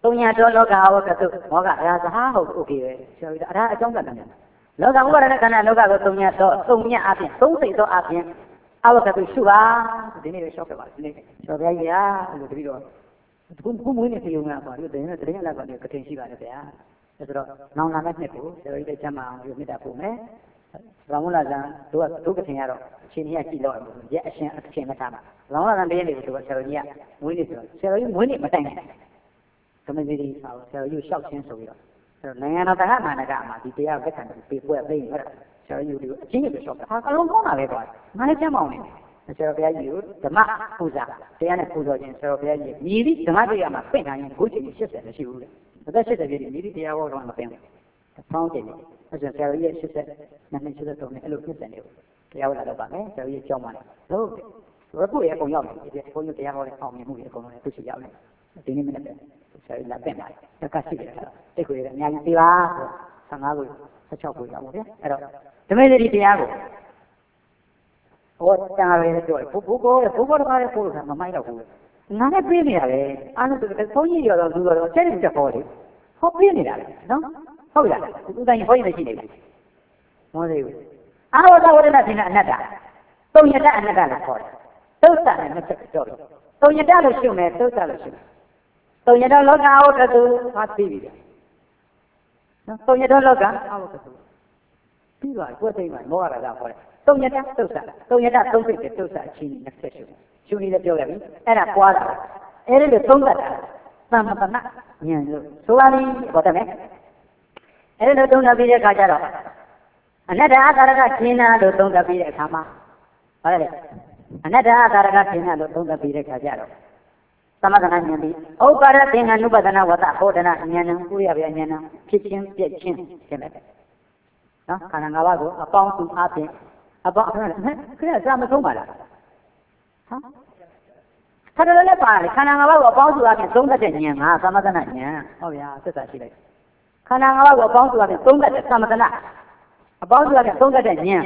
သုံးညာတော်လောကဝကတုမောကအရာသဟာဟုတ်โอเคပဲဆရာကြီးအရာအကြောင်းကလည်းလောကဥပါဒနာခန္ဓာလောကကိုသုံးညာတော့သုံးညာအပြင်သုံးစိတ်သောအပြင်အဝကတုရှုပါဒီနေ့ပဲရှောက်ခဲ့ပါဒီနေ့ဆရာကြီးရာလို့တပည့်တော်ခုခုမွေးနေပြုံးတာပါဒီတရင်တရင်လာကတော့ကထင်ရှိပါတယ်ဗျာအဲဆိုတော့နောင်လာတဲ့နှစ်ကိုဆရာကြီးတဲ့ကျမ်းမာအောင်ပြုမေတ္တာပို့မယ်ဘာမလားကတို့ကတို့ကထင်ရတော့အချင်းကြီးကကြည့်တော့ရက်အရှင်အချင်းမထားမှာဘာမလားကတည်းကတို့ကဆရာကြီးကမွေးနေဆိုတော့ဆရာကြီးမွေးနေမတိုင်နဲ့သမီးလေးဆောဆရာကြီးရှောက်ချင်းဆိုပြီးတော့အဲနိုင်ငံတော်တက္ကမန္တကမှာဒီတရားသက်ခံပြီးပွဲသိဟုတ်တယ်ဆရာကြီးတို့အချင်းကြီးပဲရှောက်တာဟာအလုံးကောင်းတာပဲကွာငါလည်းကျမ်းမောင်းနေဆရာဘုရားကြီးကိုဓမ္မပူဇာတရားနဲ့ပူဇော်ခြင်းဆရာဘုရားကြီးမြည်သည့်ဓမ္မတရားမှာပြင်ထားရင်ကိုယ်ချင်းရှစ်ဆယ်မရှိဘူးလေအသက်ရှစ်ဆယ်ပြည့်မြည်သည့်တရားဟောတော့မပင်ဘူးဆောင်းကျင်တယ်အဲဆိုဆရာကြီးရဲ့ရှစ်ဆယ်နှစ်နှစ်ရှစ်ဆယ်သုံးနှစ်အဲ့လိုဖြစ်စံနေဘူးတရားဟောတာတော့ပါမယ်ဆရာကြီးကြောင်းပါလေဟုတ်ဘယ်ကိုရအကုန်ရောက်ပြီဒီဘုန်းကြီးတရားဟောတဲ့အောင်မြင်မှုတွေအကုန်လုံးသူရှိရောက်နေဒီနေ့မနေ့ဆရာကြီးလာပြန်လာတယ်ကရှိတယ်တိတ်ကိုရအများကြီးပြပါဆယ်ငါးကိုဆယ်ခြောက်ကိုရောက်ပါဗျာအဲ့တော့ဓမ္မစရိတရားကိုဟောတန်ရယ်ပြောတယ်ဘုဘကိုဘုဘောတကားရဲ့ပို့တာမမိုက်တော့ဘူးငါနဲ့ပြေးနေရတယ်အားလုံးဆိုတော့ဘုန်းကြီးရောတော့လူတော်ချက်နေချက်ဟောတယ်ဟောပြေးနေတာလေနော်ဟုတ်လားသူတိုင်းဟောရင်မရှိနေဘူးမဟုတ်သေးဘူးအာဝတ္တဝရဏသင်္ကအနတ္တသုံးညတအနတ္တလို့ခေါ်တယ်သုတ်တနဲ့နှစ်ချက်ပြောတယ်သုံးညတလို့ရှုမယ်သုတ်တလို့ရှုမယ်သုံးညတလောကဝတ္တသူဟာသိပြီနော်သုံးညတလောကအဝတ္တသူပြီးသွားကိုယ်သိမှမောရတာကခေါ်တယ်သုံးညတသုတ်တသုံးညတသုံးစိတ်တဲ့သုတ်တအချင်းနှစ်ချက်ရှုရှုနေလည်းပြောရပြီအဲ့ဒါပွားတာအဲ့ဒီလိုသုံးတတ်တာသမ္မတနာဉာဏ်လို့ဆိုပါလိမ့်ဟောတယ်မယ်အဲ့ဒီလိုသုံးတတ်ပြီးတဲ့အခါကျတော့အနတ္တအာကာရကရှင်းနာလို့သုံးတတ်ပြီးတဲ့အခါမှာဟောတယ်အနတ္တအာကာရကရှင်းနာလို့သုံးတတ်ပြီးတဲ့အခါကျတော့သမထနာဉာဏ်ပြီးဥပါရသင်္ကနုပဒနာဝတ္တဟောဒနာဉာဏ်နဲ့ဥရဗျာဉာဏ်နဲ့ဖြစ်ချင်းပြည့်ချင်းရှင်းတယ်နော်ခန္ဓာ၅ပါးကိုအပေါင်းစုအပြင်အပေါင်းခဏခဏစာမဆုံးပါလားဟမ်ခဏလည်းပါတယ်ခန္ဓာ၅ပါးကိုအပေါင်းစုအပြင်သုံးတတ်တဲ့ဉာဏ်ကသမထနာဉာဏ်ဟုတ်ဗျာသစ္စာရှိလိုက်ခန္ဓာ၅ပါးကိုအပေါင်းစုအပြင်သုံးတတ်တဲ့သမထနာအပေါင်းစုအပြင်သုံးတတ်တဲ့ဉာဏ်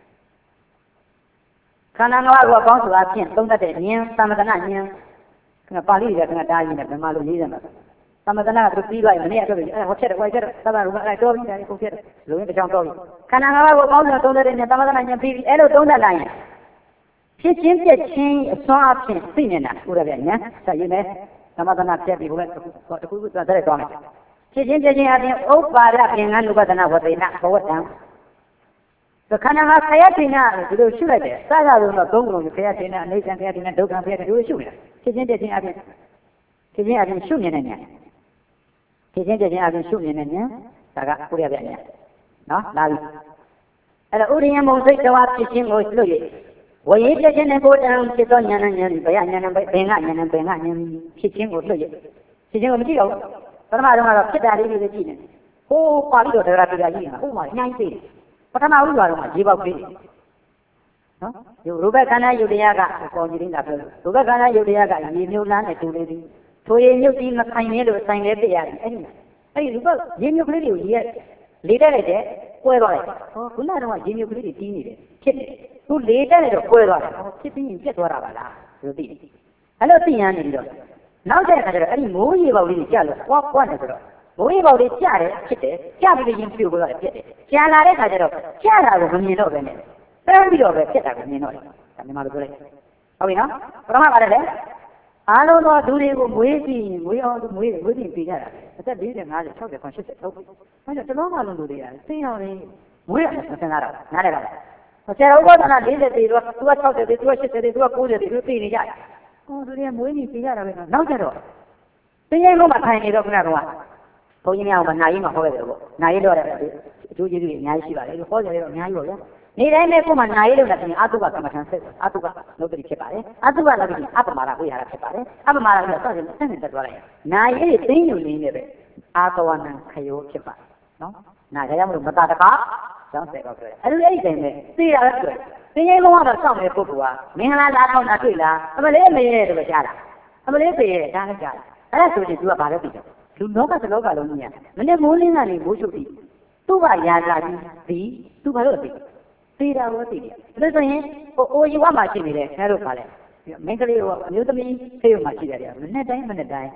ခန္ဓာ၅ပါးကိုအပေါင်းစုအပြင်သုံးတတ်တဲ့ဉာဏ်သမထနာဉာဏ်ခဏပါဠိတွေကခဏတားရင်းနဲ့ဘယ်မှာလို့ရေးတယ်မှာသမထနာကသူပြီးသွားရင်မနေ့ကပြောပြီးအဲဟောချက်တယ်ဟောချက်တယ်သဘာဝကအဲတော်ပြီတယ်ကိုချက်တယ်လုံရင်တစ်ချောင်းတော်ပြီခန္ဓာ၅ပါးကိုအပေါင်းစုသုံးတတ်တဲ့ဉာဏ်သမထနာဉာဏ်ပြီးပြီးအဲလိုသုံးတတ်လိုက်ရင်ဖြစ်ချင်းပြည့်ချင်းအစွမ်းအဖြစ်သိနေတာဥရဗျညာဆက်ရင်းနဲ့သမထနာပြည့်ပြီးဘုရားတခုတခုသက်သက်သွားမယ်ဖြစ်ချင်းပြည့်ချင်းအပြင်ဥပါဒပင်ငန်းဥပဒနာဝတိနာဘဝတံသခန္ဓာမှာခရတိနာဒီလိုရှုလိုက်တယ်စကားလုံးတော့သုံးလုံးခရတိနာအိဋ္ဌံခရတိနာဒုက္ခခရတိဒီလိုရှုနေတာဖြစ်ချင်းပြည့်ချင်းအပြင်ဖြစ်ချင်းအပြင်ရှုမြင်နေတယ်ဖြစ်ချင်းပြည့်ချင်းအပြင်ရှုမြင်နေတယ်ဒါကဥရဗျညာနော်လာပြီအဲ့တော့ဥရိယမုံစိတ်တော်ဖြစ်ချင်းကိုလွတ်ရဝေပြခြင်းနဲ့ကိုယ်တံဖြစ်သောဉာဏ်နဲ့ဉာဏ်ဘယ်ဉာဏ်နဲ့ဘယ်ငါဉာဏ်နဲ့ဘယ်ငါဉာဏ်ဖြစ်ခြင်းကိုလွတ်ရဖြစ်ခြင်းကိုမကြည့်တော့ပထမဆုံးကတော့ဖြစ်တာလေးတွေကြည့်နေဟိုးပါဠိတော်တရားတရားကြီးနေတာဥမာညှိုင်းသေးတယ်ပထမဦးစွာတော့ရေပေါက်သေးတယ်နော်ဒီရူပခန္ဓာယုတ်တရားကပေါ်ကြည့်နေတာပြောလို့ရူပခန္ဓာယုတ်တရားကရေမြုပ်လန်းနဲ့တူလေးသည်ထိုရေမြုပ်ပြီးမဆိုင်လေလို့ဆိုင်လေသိရတယ်အဲ့ဒီအဲ့ဒီရူပရေမြုပ်ကလေးတွေကိုရေလေးတက်လိုက်တယ်ကွဲသွားတယ်ဟောခုနကတော့ရေမြုပ်ကလေးတွေတီးနေတယ်ဖြစ်တယ်သူလေးတက်နေတော့ကွဲသွားတယ်ဖြစ်ပြီးရင်ပြတ်သွားတာပါလားလို့သိတယ်အဲ့လိုသိရနေပြီးတော့နောက်တဲ့အခါကျတော့အဲ့ဒီမိုးရေပေါက်လေးတွေကြာလို့ပွားပွားနေဆိုတော့မိုးရေပေါက်လေးကြာတယ်ဖြစ်တယ်ကြာပြီးရင်ပြုတ်သွားတယ်ဖြစ်တယ်ကြာလာတဲ့အခါကျတော့ကြာတာကိုမမြင်တော့ပဲနဲ့တန်းပြီးတော့ပဲဖြစ်တာကိုမြင်တော့တယ်ဒါမြန်မာလိုပြောလိုက်ဟုတ်ပြီနော်ပထမပါတယ်လေအားလုံးသောသူတွေကိုမွေးပြီးမွေးအောင်မွေးမွေးပြီးပြကြတာအသက်၄၀ ၅၀ ၆၀ 80 80ဟုတ်အဲ့တော့တလုံးမလုံးလူတွေကသိအောင်လေးမွေးရမစင်တာတော့နားလည်ပါလားဆရာဥပဒနာ၄၀တေတော့သူက၆၀တေသူက၈၀တေသူက၉၀တေသူသိနေကြတယ်ဟောသူတွေကမွေးပြီးပြကြတာပဲနောက်ကြတော့သင်္ကြန်လုံးမှာထိုင်နေတော့ခုနကတော့ဘုန်းကြီးများကနိုင်ရင်မှဟောခဲ့တယ်ပေါ့နိုင်ရတော့တယ်အကျိုးကျေးဇူးတွေအများကြီးရှိပါတယ်ဟောကြရတော့အများကြီးပေါ့ဗျာနေတိုင်းနဲ့ကိုမှနိုင်ရလို့လည်းအတုကကမ္မထံဆက်အတုကလုပ်ပြီးဖြစ်ပါတယ်အတုကလည်းပြီးအပမာဒဝိဟာရဖြစ်ပါတယ်အပမာဒပြီးတော့ဆက်ဆက်တက်သွားလိုက်နိုင်ရသိညူနေနေပဲအာတဝနံခယောဖြစ်ပါနော်နာကြရမလို့မတာတကားကျောင်းဆက်တော့ပြောတယ်အဲ့ဒီအဲ့ဒီတိုင်းပဲသိရတော့ပြောသင်္ကြန်လုံးကတော့စောင့်နေတဲ့ပုဂ္ဂိုလ်ကမင်္ဂလာလာတော့တာတွေ့လားအမလေးမရတဲ့လို့ကြားတာအမလေးပြေတဲ့ဒါလည်းကြားတာအဲ့ဒါဆိုရင် तू ကဘာလို့ပြီးတော့လူလောကသလောကလုံးကြီးကမနေ့မိုးလင်းကနေမိုးချုပ်ပြီးသူ့ကရာလာပြီးဒီ तू ဘာလို့သိသိတာကိုသိတယ်ဒါဆိုရင်ဟိုအိုယူဝမှာရှိနေတယ်အဲလိုပါလေမင်းကလေးကအမျိုးသမီးဆေးရုံမှာရှိတယ်ဗျာမနေ့တိုင်းမနေ့တိုင်း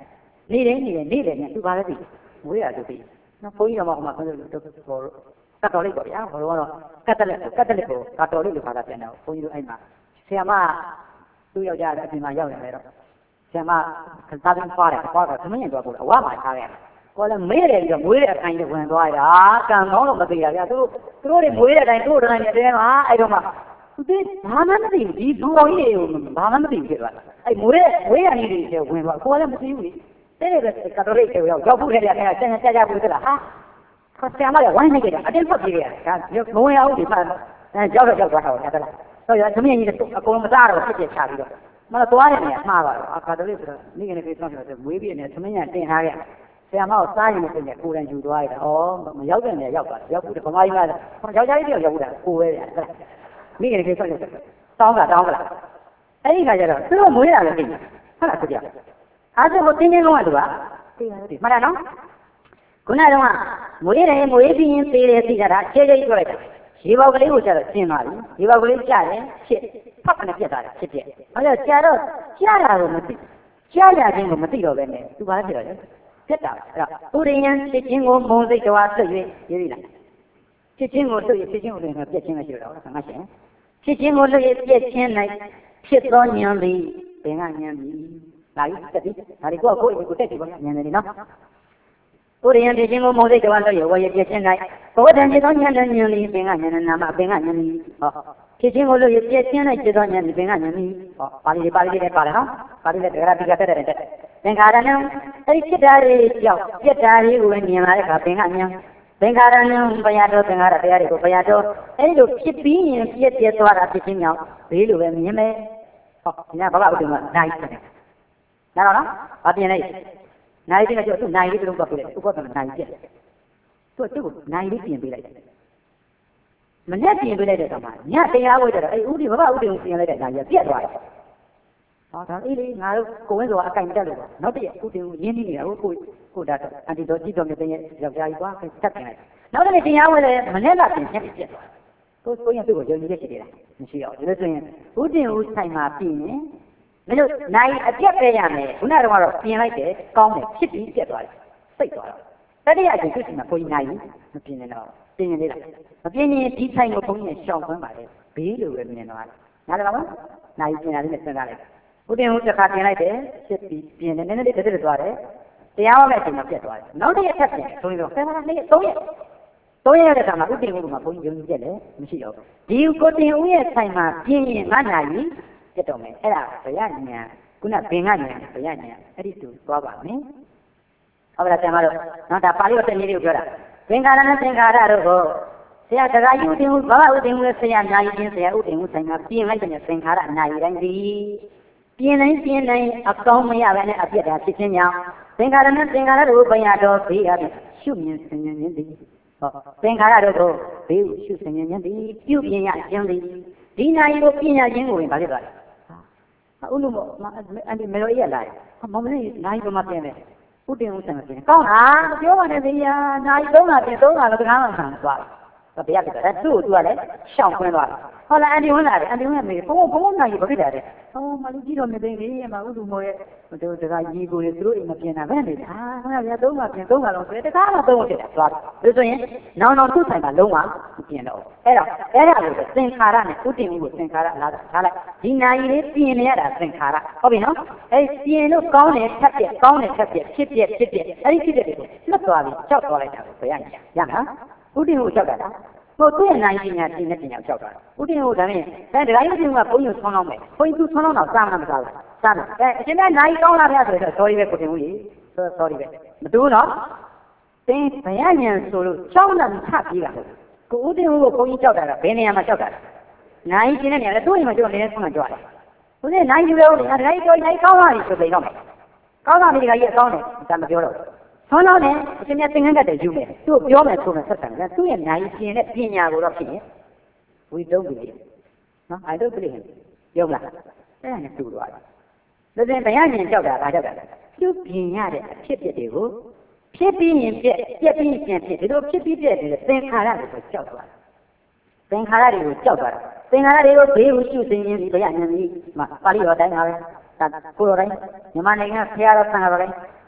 နေတယ်နေတယ်နေတယ်နဲ့သူပါလဲသိမွေးရသူသိနော်ဘုန်းကြီးတော်မှဟိုမှာဆိုတော့ဘောကတ်တော်လေးပေါ့ဗျာဘောတော့ကတ်တလက်ကတ်တလက်ကိုကတ်တော်လေးလို့ခါတာပြန်တော့ဘုန်းကြီးတို့အဲ့မှာဆရာမသူ့ယောက်ျားလည်းအပြင်မှာရောက်နေတယ်တော့ဆရာမသာသနာ့ဖွားတယ်ဖွားတော့သမီးရင်တော့အဝါမှာထားခဲ့ကိုလည်းမေးတယ်ပြီးတော့မွေးတဲ့အတိုင်းဝင်သွားရတာကံကောင်းတော့မသိရဗျာသူတို့သူတို့တွေမွေးတဲ့အတိုင်းသူတို့တိုင်းနဲ့တဲမှာအဲ့တော့မှသူသိဘာမှမသိဘူးဒီလူတော်ကြီးတွေကိုဘာမှမသိဘူးဖြစ်သွားတာအဲ့မွေးမွေးရနေတယ်ဝင်သွားကိုလည်းမသိဘူးလေတဲ့တဲ့ကတော်လေးတွေကိုရောက်ဖို့ခဲ့တယ်အဲ့ဒါဆင်းကြကြဘူးသလားဟာဆရာမကဝိုင်းနေကြတာအတင်းဖတ်ပြေးရတယ်ဒါမဝင်အောင်ဒီမှာအဲကြောက်တော့ကြောက်သွားတာဟုတ်လားတော့ရသမီးကြီးအကုန်မစားတော့ဖြစ်ဖြစ်ချပြီးတော့မတော့သွားတဲ့နေရာမှားပါတော့အခါတော်လေးဆိုတော့မိခင်လေးပြေးဆောင်တယ်မွေးပြီးနေသမီးညာတင်ထားခဲ့ဆရာမကိုစားရင်လည်းကိုယ်တိုင်ယူသွားရတာဩမရောက်တဲ့နေရာရောက်သွားတယ်ရောက်ဘူးဗမာကြီးကယောက်ျားလေးတယောက်ရောက်ဘူးတာကိုပဲဗျာမိခင်လေးပြေးဆောင်တယ်တောင်းတာတောင်းတာအဲ့ဒီခါကျတော့သူတို့မွေးတာလည်းသိတယ်ဟုတ်လားသူပြောအားဆိုတင်းတင်းလုံးကသူကသိတယ်သိမှတ်ရနော်ခုနကတော့မွေးတယ်မွေးပြီးရင်သေးတယ်သိကြတာခြေခြေပြောလိုက်တာရေပေါက်ကလေးကိုကျတော့ကျင်းသွားပြီရေပေါက်ကလေးကျတယ်ဖြစ်ဖတ်ကနေပြတ်သွားတယ်ဖြစ်ဖြစ်ဟောတော့ကျတော့ကျတာကိုမသိကျရခြင်းကိုမသိတော့ပဲနဲ့သူဘာလဲဖြစ်တော့လဲပြတ်တာအဲ့တော့ဥရိယံဖြစ်ခြင်းကိုမုံစိတ်တော်ဆွတ်၍ရေးပြီလားဖြစ်ခြင်းကိုဆွတ်၍ဖြစ်ခြင်းကိုလည်းပြတ်ခြင်းမရှိတော့ဘူးငါရှင်ဖြစ်ခြင်းကိုဆွတ်၍ပြတ်ခြင်း၌ဖြစ်သောဉာဏ်သည်ဘယ်ကဉာဏ်သည်လာပြီတက်ပြီဒါဒီကိုကိုယ့်ကိုတက်ပြီပေါ့ဉာဏ်တယ်နော်ဥရိယံဖြစ်ခြင်းကိုမုံစိတ်တော်ဆွတ်၍ဝေရပြတ်ခြင်း၌ဘဝတန်ဖြစ်သောဉာဏ်နဲ့ဉာဏ်သည်ဘယ်ကဉာဏ်နာမဘယ်ကဉာဏ်သည်ဟောဖြစ်ခြင်းကိုလို့ရပြည့်ခြင်းနဲ့ဖြစ်သောဉာဏ်ဒီပင်ကဉာဏ်ကြီးဟောပါဠိလေးပါဠိလေးလည်းပါတယ်နော်ပါဠိလေးတဂရပိကတက်တယ်တက်သင်္ခါရနဲ့အဲ့ဒီဖြစ်တာတွေကြောင့်ပြက်တာတွေကိုမြင်လာတဲ့အခါပင်ကဉာဏ်သင်္ခါရနဲ့ဘယတော်သင်္ခါရတရားတွေကိုဘယတော်အဲ့ဒီလိုဖြစ်ပြီးရင်ပြည့်ပြည့်သွားတာဖြစ်ခြင်းကြောင့်ဘေးလိုပဲမြင်မယ်ဟောဒီကဘာကဥဒ္ဓမနိုင်တယ်နားတော့နော်ဘာပြင်လိုက်နိုင်ပြီးတော့သူနိုင်လေးပြုံးပတ်ပြလိုက်ဥပဒနာနိုင်ပြက်သူသူ့ကိုနိုင်လေးပြင်ပေးလိုက်မနဲ့ပြင်ပေးလိုက်တဲ့အခါမှာညတရားဝဲတော့အဲ့ဥဒီဘဘဥဒီကိုပြင်လိုက်တဲ့အခါကျပြက်သွားတယ်။ဟောဒါအေးလေငါတို့ကိုဝင်းဆိုတာအကင်တက်လို့ပါနောက်တည့်ဥဒီကိုရင်းနှီးနေတာကိုကိုကိုဒါအန်တီတော်ကြည့်တော်မြတ်တဲ့ယောက်ျားကြီးကွာတက်ပြင်လိုက်နောက်တည့်တရားဝဲလည်းမနဲ့ကပြင်ချက်ပြက်သွားတယ်။ကိုကိုရင်သူ့ကိုယုံကြည်ချက်ရှိသေးလားမရှိတော့ဘူးဒါဆိုရင်ဥဒီဥဆိုင်မှာပြင်ရင်မလို့နိုင်အပြက်ပဲရမယ်ခုနကတော့ပြင်လိုက်တယ်ကောင်းတယ်ဖြစ်ပြီးပြက်သွားတယ်စိတ်သွားတော့တတိယအကျင့်သူ့စီမှာကိုကြီးနိုင်မပြင်နေတော့ပြင်းနေသေးလားမပြင်းရင်ဒီဆိုင်ကိုဘုန်းကြီးရှောင်သွင်းပါလေဘေးလိုပဲမြင်တော့နားလည်ပါမလားနိုင်ပြင်လာလေးနဲ့စဉ်းစားလိုက်ဥတင်ဟုတ်တစ်ခါပြင်လိုက်တယ်ဖြစ်ပြီးပြင်တယ်နည်းနည်းလေးတစ်တစ်သွားတယ်တရားဟောမဲ့အချိန်မှာပြတ်သွားတယ်နောက်တစ်ရက်ထပ်ပြင်ဆိုရင်တော့ဆယ်ပါးလေးသုံးရက်သုံးရက်တဲ့အခါမှာဥတင်ဟုတ်ကမှဘုန်းကြီးယုံကြည်ချက်လည်းမရှိတော့ဘူးဒီကိုတင်ဦးရဲ့ဆိုင်မှာပြင်ရင်ငါနာကြီးပြတ်တော့မယ်အဲ့ဒါဘယညာခုနဘင်ကညာဘယညာအဲ့ဒီသူသွားပါမယ်ဟုတ်လားဆရာမတို့နော်ဒါပါဠိတော်တနည်းလေးကိုပြောတာသင်္ခါရနဲ့သင်္ခါရတို့ကိုဆရာတခါယူတင်မှုဘာဝဥတင်မှုဆရာနာယီချင်းဆရာဥတင်မှုဆိုင်မှာပြင်လိုက်တဲ့သင်္ခါရနာယီတိုင်းဒီပြင်တိုင်းပြင်တိုင်းအကောင်းမရဘဲနဲ့အပြစ်တာဖြစ်ခြင်းကြောင့်သင်္ခါရနဲ့သင်္ခါရတို့ဘယတော်ဘေးအပြင်ရှုမြင်ဆင်ញင်ခြင်းသည်ဟောသင်္ခါရတို့ကိုဘေးကိုရှုဆင်ញင်ခြင်းသည်ပြုပြင်ရခြင်းသည်ဒီနာယီကိုပြင်ရခြင်းကိုဘာဖြစ်သွားလဲဥလူမအန်ဒီမေလိုရလာမမလေးနာယီကမှပြင်တယ်ဥတင်ဥဆိုင်ပြင်ကောင်းတာပြောပါနဲ့ဗျာနိုင်သုံးတာပြင်သုံးတာလည်းတကားမှဆန်သွားတယ်ဘယ်ရဖြစ်လဲသူ့ကိုသူကလည်းရှောင်ခွင်းသွားတယ်ဟောလာအန်တီဝင်လာတယ်အန်တီဝင်မေဘုံဘုံနိုင်ဘာဖြစ်တယ်ဟောမလူကြီးတော်မြသိနေမှာဥလူမိုးရဲ့တို့တကားရီကိုလေသူတို့အိမ်မပြင်တာဘယ်နဲ့လဲဟာဗျာသုံးတာပြင်သုံးတာလုံးဆိုတကားမှသုံးဖြစ်တယ်သွားတယ်ဒါဆိုရင်နောင်နောင်သူ့ဆိုင်မှာလုံးဝမပြင်တော့အဲ့တော့အဲ့ဒါကိုသင်္ခါရနဲ့ဥတင်မှုကိုသင်္ခါရလာထားလိုက်ဒီနိုင်လေးပြင်နေရတာသင်္ခါရဟုတ်ပြီနော်အဲ့ပြင်လို့ကောင်းတယ်ထက်ပြက်ကောင်းတယ်ထက်ပြက်ဖြစ်ပြက်ဖြစ်ပြက်အဲ့ဒီဖြစ်တဲ့တွေကိုလွတ်သွားပြီးကြောက်သွားလိုက်တာကိုဘယ်ရညာရမလားဥတင်ကိုကြောက်တာလားဟိုသူ့ရဲ့နိုင်ပညာတင်တဲ့ပညာကိုကြောက်တာဥတင်ကိုဒါနဲ့အဲဒကာကြီးကဘုန်းကြီးဆောင်းအောင်မယ်ဘုန်းကြီးသူဆောင်းအောင်တော့စားမှမစားဘူးစားတယ်အဲအရှင်ကနိုင်ကောင်းလာဗျာဆိုတော့ sorry ပဲကိုတင်ဦးကြီး sorry ပဲမတူတော့သင်ဘယဉာဏ်ဆိုလို့ကြောက်တာထပ်ပြီးတာကိုဥတင်ကိုဘုန်းကြီးကြောက်တာကဘယ်နေရာမှာကြောက်တာနိုင်ကျင်တဲ့နေရာလဲသူ့အိမ်မှာကြောက်နေတဲ့ဆုံးမှာကြောက်တယ်သူကနိုင်ယူလို့ဒကာကြီးကြောနိုင်ကောင်းလာပြီဆိုပြီးတော့မယ်ကောင်းလာပြီဒကာကြီးအကောင်းတယ်ဒါမပြောတော့ဆောင်းတော့လည်းအရှင်မြတ်သင်္ကန်းကတည်းကယူမယ်သူ့ပြောမယ်ဆိုမယ်ဆက်ဆံတယ်သူ့ရဲ့နိုင်ကျင်တဲ့ပညာကိုတော့ဖြစ်ရင်ဝီတုံးပြီနော် I don't believe him ပြောလားအဲ့ဒါနဲ့တူသွားတယ်ဒါဆိုရင်ဘယဉာဏ်ကြောက်တာဘာကြောက်တာလဲသူပြင်ရတဲ့အဖြစ်အပျက်တွေကိုဖြစ်ပြီးရင်ပြက်ပြက်ပြီးပြန်ဖြစ်ဒီလိုဖြစ်ပြီးပြက်နေတဲ့သင်္ခါရတွေကိုကြောက်သွားတယ်သင်္ခါရတွေကိုကြောက်သွားတယ်သင်္ခါရတွေကိုဘေးကိုရှုသိရင်ဒီဘယဉာဏ်ကြီးမှာပါဠိတော်တိုင်းပါပဲဒါကိုယ်တော်တိုင်းမြန်မာနိုင်ငံဖရာတော်ဆံတော်တိုင်း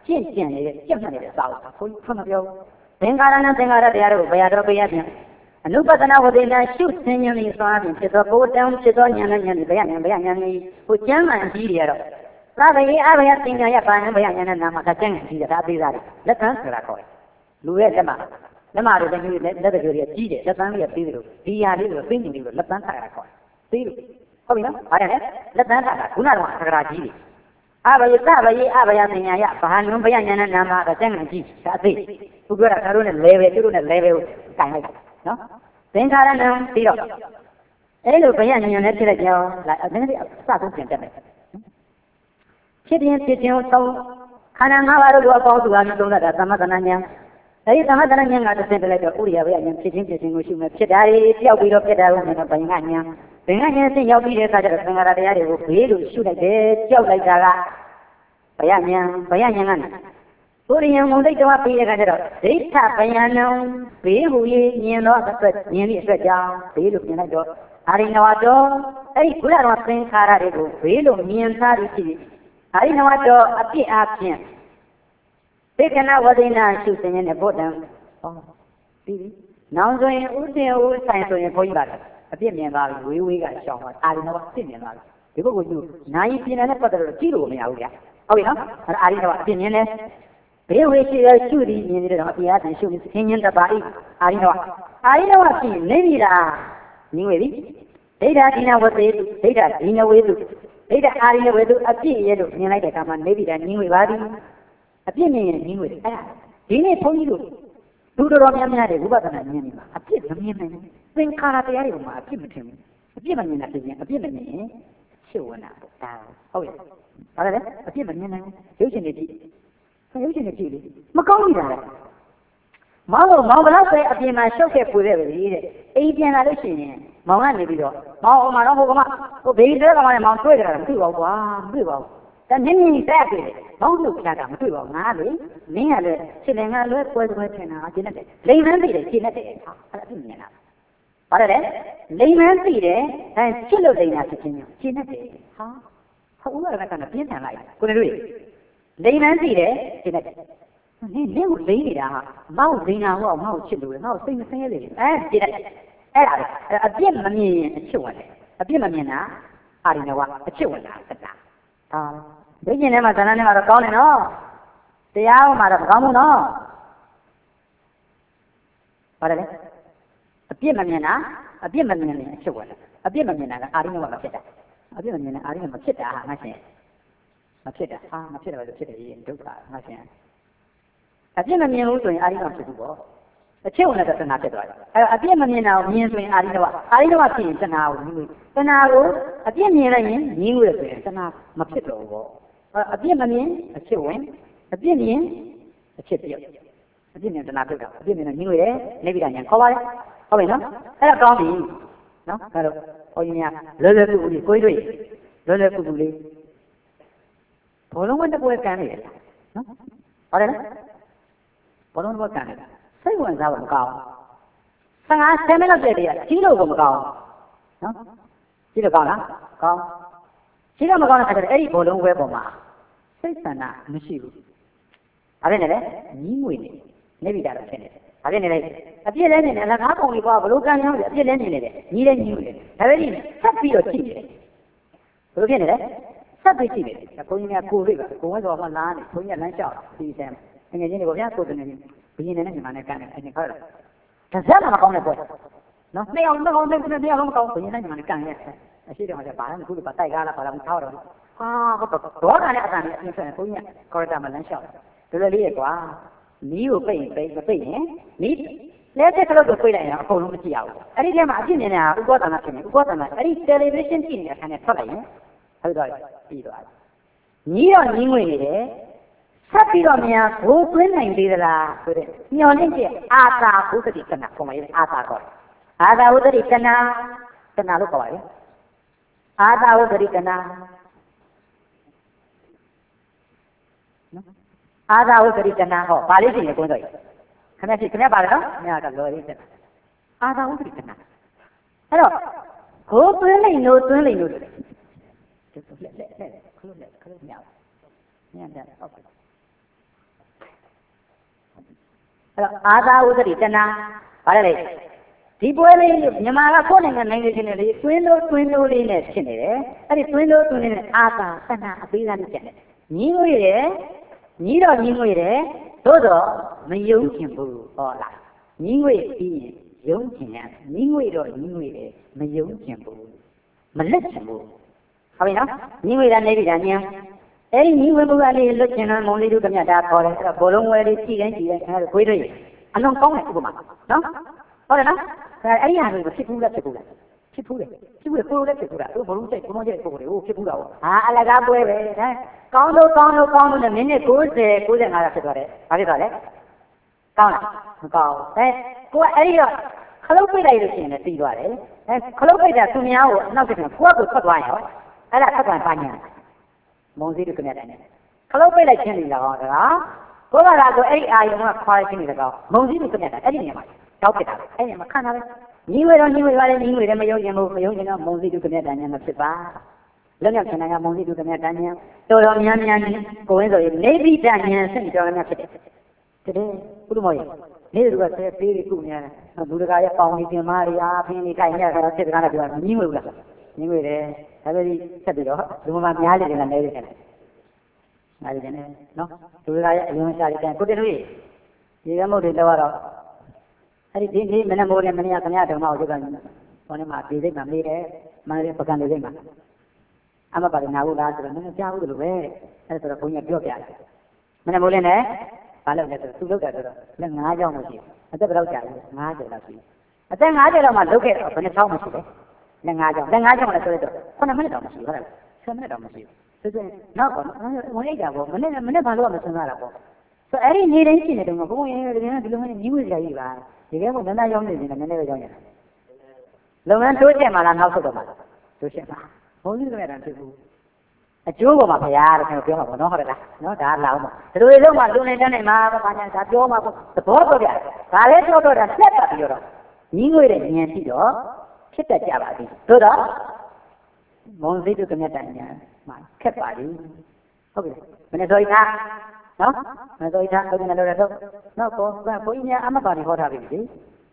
ကျင့်ကြံနေတဲ့ကြက်မှတ်နေတဲ့စာအုပ်ဘုန်းကြီးဖွင့်မပြောသင်္ခါရနဲ့သင်္ခါရတရားတို့ဘယ်ရတော့ဘယ်ရပြန်အနုပဒနာဝတိနာရှုဆင်းရဲပြီးသွားပြီးဖြစ်သောကိုယ်တံဖြစ်သောဉာဏ်နဲ့ဉာဏ်ဘယ်ရဉာဏ်ဘယ်ရဉာဏ်ကြီးဟိုကျမ်းမှန်ကြီးတွေကတော့သာဝေအဘယသင်္ညာရပါဏဘယ်ရဉာဏ်နဲ့နာမကကျမ်းကြီးတာအသေးစားတယ်လက်ခံဆိုတာခေါ်တယ်လူရဲ့လက်မှာလက်မှာတွေတကယ်လက်တကယ်တွေကြီးတယ်လက်သန်းလေးပြီးတယ်လို့ဒီဟာလေးကိုသိနေပြီလို့လက်သန်းထားတာခေါ်တယ်သိလို့ဟုတ်ပြီနော်ဘာလဲလက်သန်းထားတာခုနကတော့သက္ကရာကြီးတွေအဘယသဘယေအဘယသင်္ညာရဘာနုဘယ်ရဉာဏ်နဲ့နာမကကျမ်းကြီးဒါအသေးသူပြောတာတို့နဲ့ level သူတို့နဲ့ level ကိုတိုင်လိုက်တာနော်သင်္ခါရနဲ့ပြီးတော့အဲ့လိုဘယ်ရဉာဏ်နဲ့ဖြစ်တဲ့ကြောင်းလိုက်အတင်းအစဆုံးပြန်တက်မယ်ဖြစ်ခြင်းဖြစ်ခြင်းသုံးခန္ဓာ၅ပါးတို့အပေါင်းစုအားဖြင့်သုံးတာသမထနာဉာဏ်အဲဒီသမထနာဉာဏ်ကတစ်ဆင့်တလိုက်တော့ဥရိယဘယ်ဉာဏ်ဖြစ်ခြင်းဖြစ်ခြင်းကိုရှုမယ်ဖြစ်တာတွေပြောက်ပြီးတော့ဖြစ်တာကိုမြင်တော့ဘယင်ကဉာဏ်ဘယင်ကဉာဏ်ဆင့်ရောက်ပြီးတဲ့အခါကျတော့သင်္ခါရတရားတွေကိုဘေးလိုရှုလိုက်တယ်ကြောက်လိုက်တာကဘယဉာဏ်ဘယဉာဏ်ကနေဘုရိယံမုံတိတ်တော်ပြီးတဲ့အခါကျတော့ဒိဋ္ဌဘယံနံဘေးဟူ၍မြင်တော့အတွက်မြင်ပြီးအတွက်ကြောင့်ဘေးလိုမြင်လိုက်တော့အာရိနဝတော်အဲ့ဒီဘုရားတော်သင်္ခါရတွေကိုဘေးလိုမြင်သားပြီးဖြစ်အာရိနဝတော်အပြစ်အပြင်သေကနာဝဒိနာရှုစင်ရဲ့ဗုဒ္ဓံဟောပြီးပြီနောင်ဆိုရင်ဥတင်ဥဆိုင်ဆိုရင်ဘုန်းကြီးပါအပြစ်မြင်သွားပြီဝေးဝေးကရှောင်းသွားအာရိနဝအပြစ်မြင်သွားပြီဒီပုဂ္ဂိုလ်ကနိုင်ပြင်တဲ့ပတ်သက်လို့ကြည့်လို့မရဘူးဗျာဟုတ်ပြီနော်အဲ့အာရိနဝအပြစ်မြင်တယ်ဘေးဝေးရှိရရှုသည်မြင်နေတော့အပြားတန်ရှုပြီးသင်ញတပါဤအာရိနဝအာရိနဝဖြစ်နေပြီလားညီဝေပြီဒိဋ္ဌာဒီနဝသေဒိဋ္ဌာဒီနဝေတုဒိဋ္ဌာအာရိနဝေတုအပြည့်ရဲ့လို့မြင်လိုက်တဲ့အခါမှာနေပြီလားညီဝေပါသည်အပြည့်မြင်ရင်ညီဝေတယ်အဲ့ဒါဒီနေ့ဘုန်းကြီးတို့လူတော်တော်များများတွေဝိပဿနာမြင်နေမှာအပြည့်မမြင်နိုင်ဘူးသင်္ခါရတရားတွေမှာအပြည့်မထင်ဘူးအပြည့်မမြင်တာဖြစ်ရင်အပြည့်မမြင်ရင်ရှုပ်ဝင်တာပေါ့ဒါဟုတ်ရဲ့ဘာလဲအပြည့်မမြင်နိုင်ဘူးရုပ်ရှင်တွေကြည့်ရုပ်ရှင်တွေကြည့်လေမကောင်းဘူးလားမောင်မောင်ဘလောက်ပဲအပြင်မှာရှုပ်ခဲ့ပွေခဲ့ပြီတဲ့အိမ်ပြန်လာလို့ရှိရင်မောင်ကနေပြီးတော့မောင်အမတော့ဟိုကမှဟိုဘေးတဲကမှလည်းမောင်တွေ့ကြတာမတွေ့ပါဘူးကွာမတွေ့ပါဘူးဒါနင်းနင်းတက်ပြီမောင်တို့ဖျားတာမတွေ့ပါဘူးငါလေမင်းကလည်းခြေလင်ကလွဲပွဲပွဲထင်တာကျင်းတဲ့လိမ်မန်းသိတယ်ခြေနဲ့တဲ့အဲ့ဒါအပြည့်မြင်တာဘာလဲလိမ်မန်းသိတယ်အဲချစ်လို့လိမ်တာဖြစ်ချင်းခြေနဲ့တဲ့ဟာဟုတ်ဦးရကကပြင်းထန်လိုက်ကိုနေတို့လိမ်မန်းသိတယ်ခြေနဲ့နင်းနင်းကိုလိမ်နေတာဟာမောက်လိမ်တာဟုတ်မောက်ချစ်လို့ငါ့ကိုစိတ်မဆင်းရဲလေအဲခြေနဲ့အဲ့ဒါအပြစ်မမြင်ရင်အချစ်ဝင်တယ်အပြစ်မမြင်တာအာရိနဝအချစ်ဝင်တာသတ္တဟာဒိဋ္ဌိနဲ့မှဇာဏနဲ့မှတော့ကောင်းတယ်နော်တရားဟောမှာတော့မကောင်းဘူးနော်ဟုတ်တယ်အပြစ်မမြင်တာအပြစ်မမြင်ရင်အချစ်ဝင်တယ်အပြစ်မမြင်တာကအာရိနဝမဖြစ်တာအပြစ်မမြင်တဲ့အာရိနဝမဖြစ်တာဟာငါရှင်မဖြစ်တာဟာမဖြစ်တယ်လို့ဖြစ်တယ်ရင်ဒုက္ခငါရှင်အပြစ်မမြင်ဘူးဆိုရင်အာရိနဝဖြစ်ဘူးပေါ့အချစ်ဝင်တဲ့တဏှာဖြစ်သွားတယ်အဲအပြစ်မမြင်တာကိုမြင်ဆိုရင်အာရိနဝအာရိနဝဖြစ်ရင်တဏှာကိုမြင်လို့တဏှာကိုအပြစ်မြင်လိုက်ရင်မြင်လို့ဆိုရင်တဏှာမဖြစ်တော့ဘူးပေါ့အပြစ်မမြင်အချစ်ဝင်အပြစ်မြင်အချစ်ပြုတ်အပြစ်မြင်တဏှာပြုတ်တာအပြစ်မြင်တော့မြင်လို့ရနေပြီကညာခေါ်ပါလေဟုတ်ပြီနော်အဲ့ဒါကောင်းပြီနော်အဲ့တော့ဘုန်းကြီးများလွယ်လွယ်ကူကူလေးကိုယ်တွေ့လွယ်လွယ်ကူကူလေးဘောလုံးဝတ်တပွဲကမ်းနေတယ်နော်ဟုတ်တယ်နော်ဘောလုံးဝတ်ကမ်းနေတာစိတ်ဝင်စားဖို့မကောင်းဆယ်ငါးဆယ်မိနစ်တည်းတည်းကြီးလို့ကိုမကောင်းနော်ကြီးလို့ကောင်းလားကောင်းကြီးလို့မကောင်းတဲ့အခါကျတော့အဲ့ဒီဘောလုံးဝဲပေါ်မှာစိတ်ဆန္ဒမရှိဘူးဘာဖြစ်နေလဲညီးငွေနေနေပြီတာတော့ဖြစ်နေတယ်ဘာဖြစ်နေလဲအပြစ်လဲနေတယ်အလကားပုံလေးပေါ့ဘလို့ကမ်းရောင်းတယ်အပြစ်လဲနေနေတယ်ညီးလဲညီးနေတယ်ဒါပဲဒီဆက်ပြီးတော့ကြည့်နေတယ်ဘလို့ဖြစ်နေလဲဆက်ပြီးကြည့်နေတယ်ဘုန်းကြီးများကိုတွေ့ပါကိုဝဲတော်မှလားနေဘုန်းကြီးကလမ်းလျှောက်ဒီစံငယ်ချင်းတွေပေါ့ဗျာကိုယ်တည်းနေဘင်းနေနဲ့ညီမနဲ့ကမ်းတယ်အဲ့ဒီခါတော့ဒါဆက်မကောင်းတဲ့ပွဲနော်နှစ်အောင်နှစ်အောင်နှစ်နှစ်အောင်မကောင်းဘင်းနဲ့ညီမနဲ့ကမ်းရဲ့အရှိတော်ကဘာလဲခုကတိုက်ကားလားဘာလဲမထားတော့ဟာဟုတ်တော့ဒေါသနဲ့အတန်နဲ့အင်းဆန်ဘုန်းကြီးကကော်ရတာမလန်းလျှောက်တယ်လိုလိုလေးရကွာနီးကိုပိတ်ရင်ပိတ်မပိတ်ရင်နီးလက်တဲ့ခလုတ်ကိုပိတ်လိုက်ရင်အကုန်လုံးမကြည့်ရဘူးအဲ့ဒီထဲမှာအပြစ်မြင်နေတာဥပ္ပဒနာဖြစ်နေဥပ္ပဒနာအဲ့ဒီ television ကြည့်နေတဲ့အခါနဲ့ထွက်လိုက်ရင်ဟုတ်တော့ပြီးသွားတယ်ညီးတော့ညီးငွေနေတယ်ဆက်ပြီးတော့များဘိုးသွင်းနိုင်သေးသလားဆိုတဲ့ညော်လင့်ချက်အာသာဘုဒ္ဓတိကနာပုံမှန်အာသာကောအာသာဘုဒ္ဓတိကနာကနာလို့ခေါ်ပါလေအာသာဘုဒ္ဓတိကနာအာသာဝတ္တိကနာဟောဘာလေးရှိနေကိုယ်တော့ခင်ဗျာရှိခင်ဗျာပါလေနော်ခင်ဗျာကလော်လေးတက်အာသာဝတ္တိကနာအဲ့တော့ကိုယ်သွင်းလိုက်လို့သွင်းလိုက်လို့လက်လက်လက်ခလုတ်လက်ခလုတ်မြောက်ညံ့တယ်ဟုတ်ပါအာသာဥဒတိတဏဘာလဲဒီပွဲလေးမြန်မာကကိုယ်နိုင်ငံနိုင်ငံချင်းတွေတွင်းလို့တွင်းလို့လေးနဲ့ဖြစ်နေတယ်အဲ့ဒီတွင်းလို့တွင်းလေးနဲ့အာသာတဏအသေးစားလေးဖြစ်နေညီငွေတယ်ညီတော့ညီငွေတယ်သို့တော့မယုံကျင်ဘူးဟောလားညီငွေပြီးရင်ယုံကျင်ရညီငွေတော့ညီငွေတယ်မယုံကျင်ဘူးမလက်ချင်ဘူးဟုတ်ပြီနော်ညီငွေတာနေပြီဒါညံအဲ့ဒီညီငွေဘုရားလေးလွတ်ကျင်တော့မုံလေးတို့ကမြတ်တာခေါ်တယ်အဲ့တော့ဘောလုံးဝဲလေးကြည့်တိုင်းကြည့်တိုင်းအဲ့ဒါကိုခွေးတွေအလုံးကောင်းတဲ့ဥပမာနော်ဟုတ်တယ်နော်အဲ့ဒီဟာတွေဖြစ်ဘူးလားဖြစ်ဘူးလားဖြစ်ဘူးလေဖြစ်ဘူးလေကိုယ်လည်းဖြစ်ဘူးလားသူဘလုံးစိတ်ဘလုံးစိတ်ကိုယ်ကိုယ်ဟိုဖြစ်ဘူးလားဟာအလကားပွဲပဲဟမ်ကောင်းလို့ကောင်းလို့ကောင်းလို့နဲ့မိနစ်၉၀၉၅ရာဖြစ်သွားတယ်ဘာဖြစ်သွားလဲကောင်းလားမကောင်းအဲကိုကအဲ့ဒီတော့ခလုတ်ပိတ်လိုက်လို့ရှိရင်လည်းပြီးသွားတယ်အဲခလုတ်ပိတ်တာသူများကိုအနောက်ကျပြန်ကိုကကိုထွက်သွားရောအဲ့ဒါထွက်သွားပါညာမုံစည်းတို့ကနေတယ်ခလုတ်ပိတ်လိုက်ခြင်းနေလားဟောဒါကိုကလာကိုအဲ့ဒီအာယုံကခွာခြင်းနေတော့မုံစည်းတို့ကနေတယ်အဲ့ဒီနေရာမှာတောက်ဖြစ်တာအဲ့ဒီမှာခံတာပဲညီဝေတော့ညီဝေပါလေညီဝေလည်းမယုံကျင်ဘူးမယုံကျင်တော့မုံစည်းတို့ကနေတယ်ညာမဖြစ်ပါလက်မြောက်ချင်တာကမုံစည်းတို့ကနေတယ်ညာတော်တော်များများနဲ့ကိုဝင်းဆိုရင်နေပိတညာဆင့်တော်တော်များဖြစ်တယ်တကယ်ဘုရားမောင်နေသူကဆဲပေးပြီးခုနေရတယ်။လူတကာရဲ့ပေါင်ကြီးတင်မားတွေအားဖင်းလေးခိုင်ရတာစစ်တကားနဲ့ပြောတာညီးမလို့လား။ညီးမတယ်။ဒါပဲဒီဆက်ပြီးတော့လူမများလေးတွေကလည်းနေနေတယ်။နားရည်တယ်နော်။လူတကာရဲ့အယုံရှာတွေကကိုတင်လို့ရေကမုတ်တွေတော့တော့အဲ့ဒီဒီဒီမနေ့မိုးနဲ့မနေ့ကခမရတော်မအောင်ဒီကဟောနေမှာဒီစိတ်မှာမေးတယ်။မန္တလေးပကံလေးစိတ်မှာအမပါလေနာဘူးလားဆိုတော့နည်းကြားဘူးလို့ပဲ။အဲ့ဒါဆိုတော့ဘုန်းကြီးပြောပြတယ်။မနေ့မိုးလေးနဲ့ဘာလို့လဲဆိုတော့သူလောက်တာဆိုတော့လက်၅ချောင်းမရှိဘူးအသက်ဘယ်လောက်ကြာလဲ၅၀လောက်ရှိအသက်၅၀လောက်မှလုတ်ခဲ့တော့ဘယ်နှချောင်းမရှိလဲလက်၅ချောင်းလက်၅ချောင်းလည်းဆိုတော့ခုနှစ်မိနစ်တောင်မရှိဘူးဟုတ်လားဆယ်မိနစ်တောင်မရှိဘူးဆိုတော့နောက်တော့ဝင်လိုက်တာပေါ့မနေ့မနေ့ဘာလို့မစဉ်းစားတာပေါ့ဆိုအဲ့ဒီနေတိုင်းရှိနေတယ်ကဘုန်းကြီးဒီကနေ့ဒီလိုမျိုးညီးဝေးကြကြီးပါဒီကဲမို့နည်းနည်းရောက်နေတယ်နည်းနည်းပဲရောက်နေတာလုပ်ငန်းတိုးချက်မှလားနောက်ဆုတ်တော့မှလားတိုးချက်ပါဘုန်းကြီးကလည်းဖြစ်ဘူးအကျိုးပေါ်မှာဘုရားတဲ့ခင်ပြောမှာပေါ့နော်ဟုတ်တယ်လားနော်ဒါလာအောင်ပါဒီလိုလုံးမှလူနေတန်းနေမှာဘာညာဒါပြောမှာပေါ့သဘောပေါက်ကြဒါလည်းပြောတော့တာဆက်တာပြီးတော့ညီးငွေတဲ့ဉာဏ်ရှိတော့ဖြစ်တတ်ကြပါသည်သို့တော့မုံစိတ်တို့ကမြတ်တန်ညာမှာခက်ပါသည်ဟုတ်ပြီမနေ့ဆိုရင်ကနော်မနေ့ဆိုရင်ကတော့လည်းတော့နော်ကိုကဘုန်းကြီးများအမပါနေဟောထားပြီလေ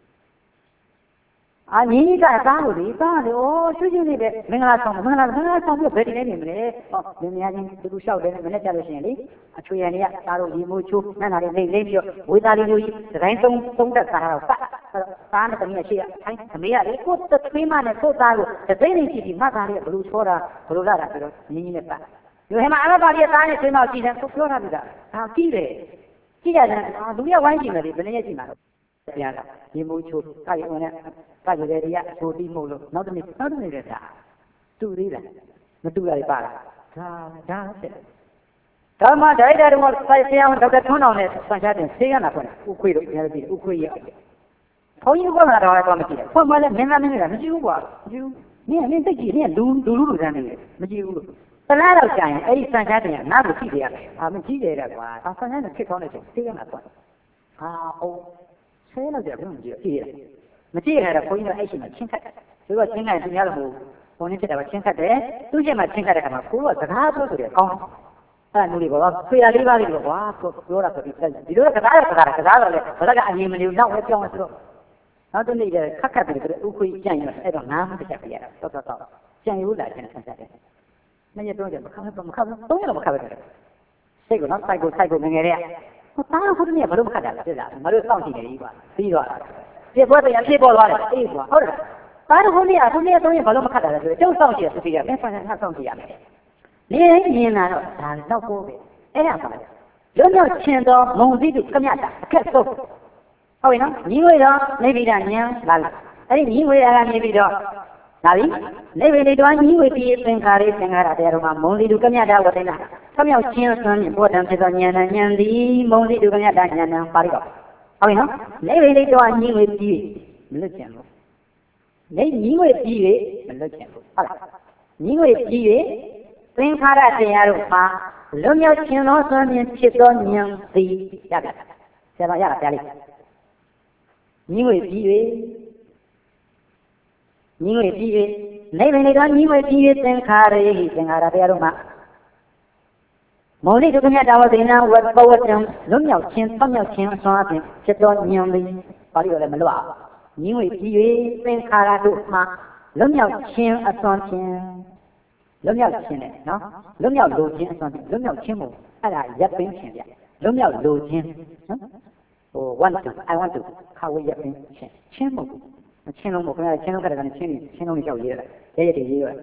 အာညီးကသားလို့ဒီသားလေဩရှုရှုလေးပဲမင်္ဂလာဆောင်မင်္ဂလာမင်္ဂလာဆောင်ပြီးဘယ်တည်းနေမလဲဟောမြင်များချင်းသူတို့လျှောက်တယ်မနေ့ကြလို့ရှိရင်လေအချွေရံတွေကသားတို့ရေမိုးချိုးနှံ့တာလေးလိမ့်လိမ့်ပြီးတော့ဝေသားလေးမျိုးကြီးဒီတိုင်းသုံးသုံးတက်သားတော့ပတ်သားနဲ့တမီးရှိရအဲအမေကလေကိုတထွေးမနဲ့ကိုသားကိုတသိန်းနေကြည့်ပြီးမှတ်သားလေးဘလို့ချောတာဘလို့လာတာဆိုတော့ညီးကြီးနဲ့ပတ်ဒီဟဲ့မှာအမပါလေးသားနဲ့ထွေးမကြည့်တယ်ကိုပြောတာပြီလားဒါကြည့်တယ်ကြည့်ရတယ်လူရဝိုင်းကြည့်မယ်လေဘယ်နဲ့ကြည့်မှာတော့ပြန်လာရေမိုးချိုးကာရီဝင်နဲ့ကာရီတွေကချိုးပြီးမို့လို့နောက်တစ်နေ့နောက်တစ်နေ့လည်းဒါတူသေးလားမတူရပါလားဒါဒါဖြစ်ဒါမှဒိုက်တာတော့စိုက်ဆရာဒေါက်တာထွန်းအောင်နဲ့ဆန်ချတဲ့ဆေးကနာဖွင့်ဥခွေတို့ပြန်ပြီးဥခွေရဘုန်းကြီးကတော့တော့မကြည့်ဘူးဖွင့်မလဲမင်းသားမင်းသားမကြည့်ဘူးကွာမကြည့်ဘူးနင်းနင်းသိကြည့်နင်းလူလူလူလူတန်းနေမကြည့်ဘူးတလားတော့ကြာရင်အဲ့ဒီဆန်ချတဲ့ကနားကိုကြည့်တယ်အာမကြည့်တယ်ကွာအာဆန်ချတဲ့ဖြစ်ကောင်းတဲ့ချိန်ဆေးကနာဖွင့်ဟာအိုးဆဲလောက်ကြဘယ်မှမကြည့်ကြည့်ရမကြည့်ရတော့ဘုန်းကြီးကအဲ့ရှိမှချင်းခတ်သူကချင်းခတ်သူများလို့ဘုန်းကြီးဖြစ်တာကချင်းခတ်တယ်သူ့ချင်းမှချင်းခတ်တဲ့ခါမှာကိုကစကားပြောဆိုတယ်ကောင်းအဲ့လူတွေဘောဆွေရလေးပါးလေးတော့ကွာပြောတာဆိုပြီးဒီလိုကစားရကစားရကစားတော့လေဘယ်ကအမြင်မလို့နောက်ပဲပြောင်းဆိုတော့နောက်တစ်နေ့ကျခက်ခတ်တယ်ဥခွေကြံ့ရအဲ့တော့နားမတစ်ချက်ပြရတာတော့တော့တော့ကြံ့ရိုးလာချင်းဆန်းဆက်တယ်မင်းရတော့ကြမခါမခါတော့ရမခါပဲစိတ်ကနော်စိုက်ကိုစိုက်ကိုငငယ်တဲ့ဟိုတားဟုတ်တယ်ဘာလို့မခတ်တာလဲပြတာငါတို့စောင့်ကြည့်နေပြီကွာပြီးတော့ပြပွဲပြန်ဖြစ်ပေါ်သွားတယ်အေးကွာဟုတ်တယ်တားဟိုနေ့ကဟိုနေ့တော့ဘာလို့မခတ်တာလဲဆိုတော့ကျုပ်စောင့်ကြည့်ရစီရမင်းဖန်ဆန်းစောင့်ကြည့်ရမယ်နေတိုင်းမြင်လာတော့ဒါတော့ပိုးပဲအဲ့ဒါပါလေလွတ်မြောက်ခြင်းသောမုံစည်းသူကမြတ်တာအခက်ဆုံးဟုတ်ပြီနော်ညီငွေတော့နေပြီးတာညံလာလာအဲ့ဒီညီငွေအားကနေပြီးတော့လာပြီနေပြီလေတော့ညီငွေပြီးသင်္ခါရိသင်္ခါရတရားတော်မှာမုံစည်းသူကမြတ်တာဝတ္တနာကမြောက်ခြင်းဆွမ်းမြင်ဘောဓံဖြစ်သောဉာဏ်နဲ့ဉာဏ်သည်မုံစည်းသူကမြတ်တာဉာဏ်နဲ့ပါဠိတော်ဟုတ်ပြီနော်နေပြီလေတော့ညီငွေပြီးမလွတ်ချင်ဘူးနေညီငွေပြီးလေမလွတ်ချင်ဘူးဟုတ်လားညီငွေပြီးလေသင်္ခါရတရားတို့မှာလွတ်မြောက်ခြင်းသောဆွမ်းမြင်ဖြစ်သောဉာဏ်သည်ရတယ်ဆရာတော်ရတာပြလိုက်ညီငွေပြီး၍ညီငွေပြီး၍နေပင်လေတော့ညီငွေပြီး၍သင်္ခါရဟိသင်္ခါရတရားတို့မှာမောင်လေးတို့မြတ်တာဝတိနာဝတ်ဘဝတံလွတ်မြောက်ခြင်းဆောက်မြောက်ခြင်းအစွမ်းအပြင်ဖြစ်သောဉာဏ်သည်ပါဠိတော်လည်းမလွတ်အောင်ညီငွေပြီး၍သင်္ခါရတို့မှလွတ်မြောက်ခြင်းအစွမ်းဖြင့်လွတ်မြောက်ခြင်းနဲ့နော်လွတ်မြောက်လိုခြင်းအစွမ်းဖြင့်လွတ်မြောက်ခြင်းကိုအဲ့ဒါရပ်ပင်းခြင်းဗျလွတ်မြောက်လိုခြင်းနော်ဟို want to I want to ခါဝေးရပ်ပင်းခြင်းချင်းမဟုတ်ဘူးချင်းလုံးမဟုတ်ခင်ဗျာချင်းလုံးကတည်းကချင်းချင်းလုံးကြီးကြောက်ရေးရတယ်ရဲရဲတည်းရေးရတယ်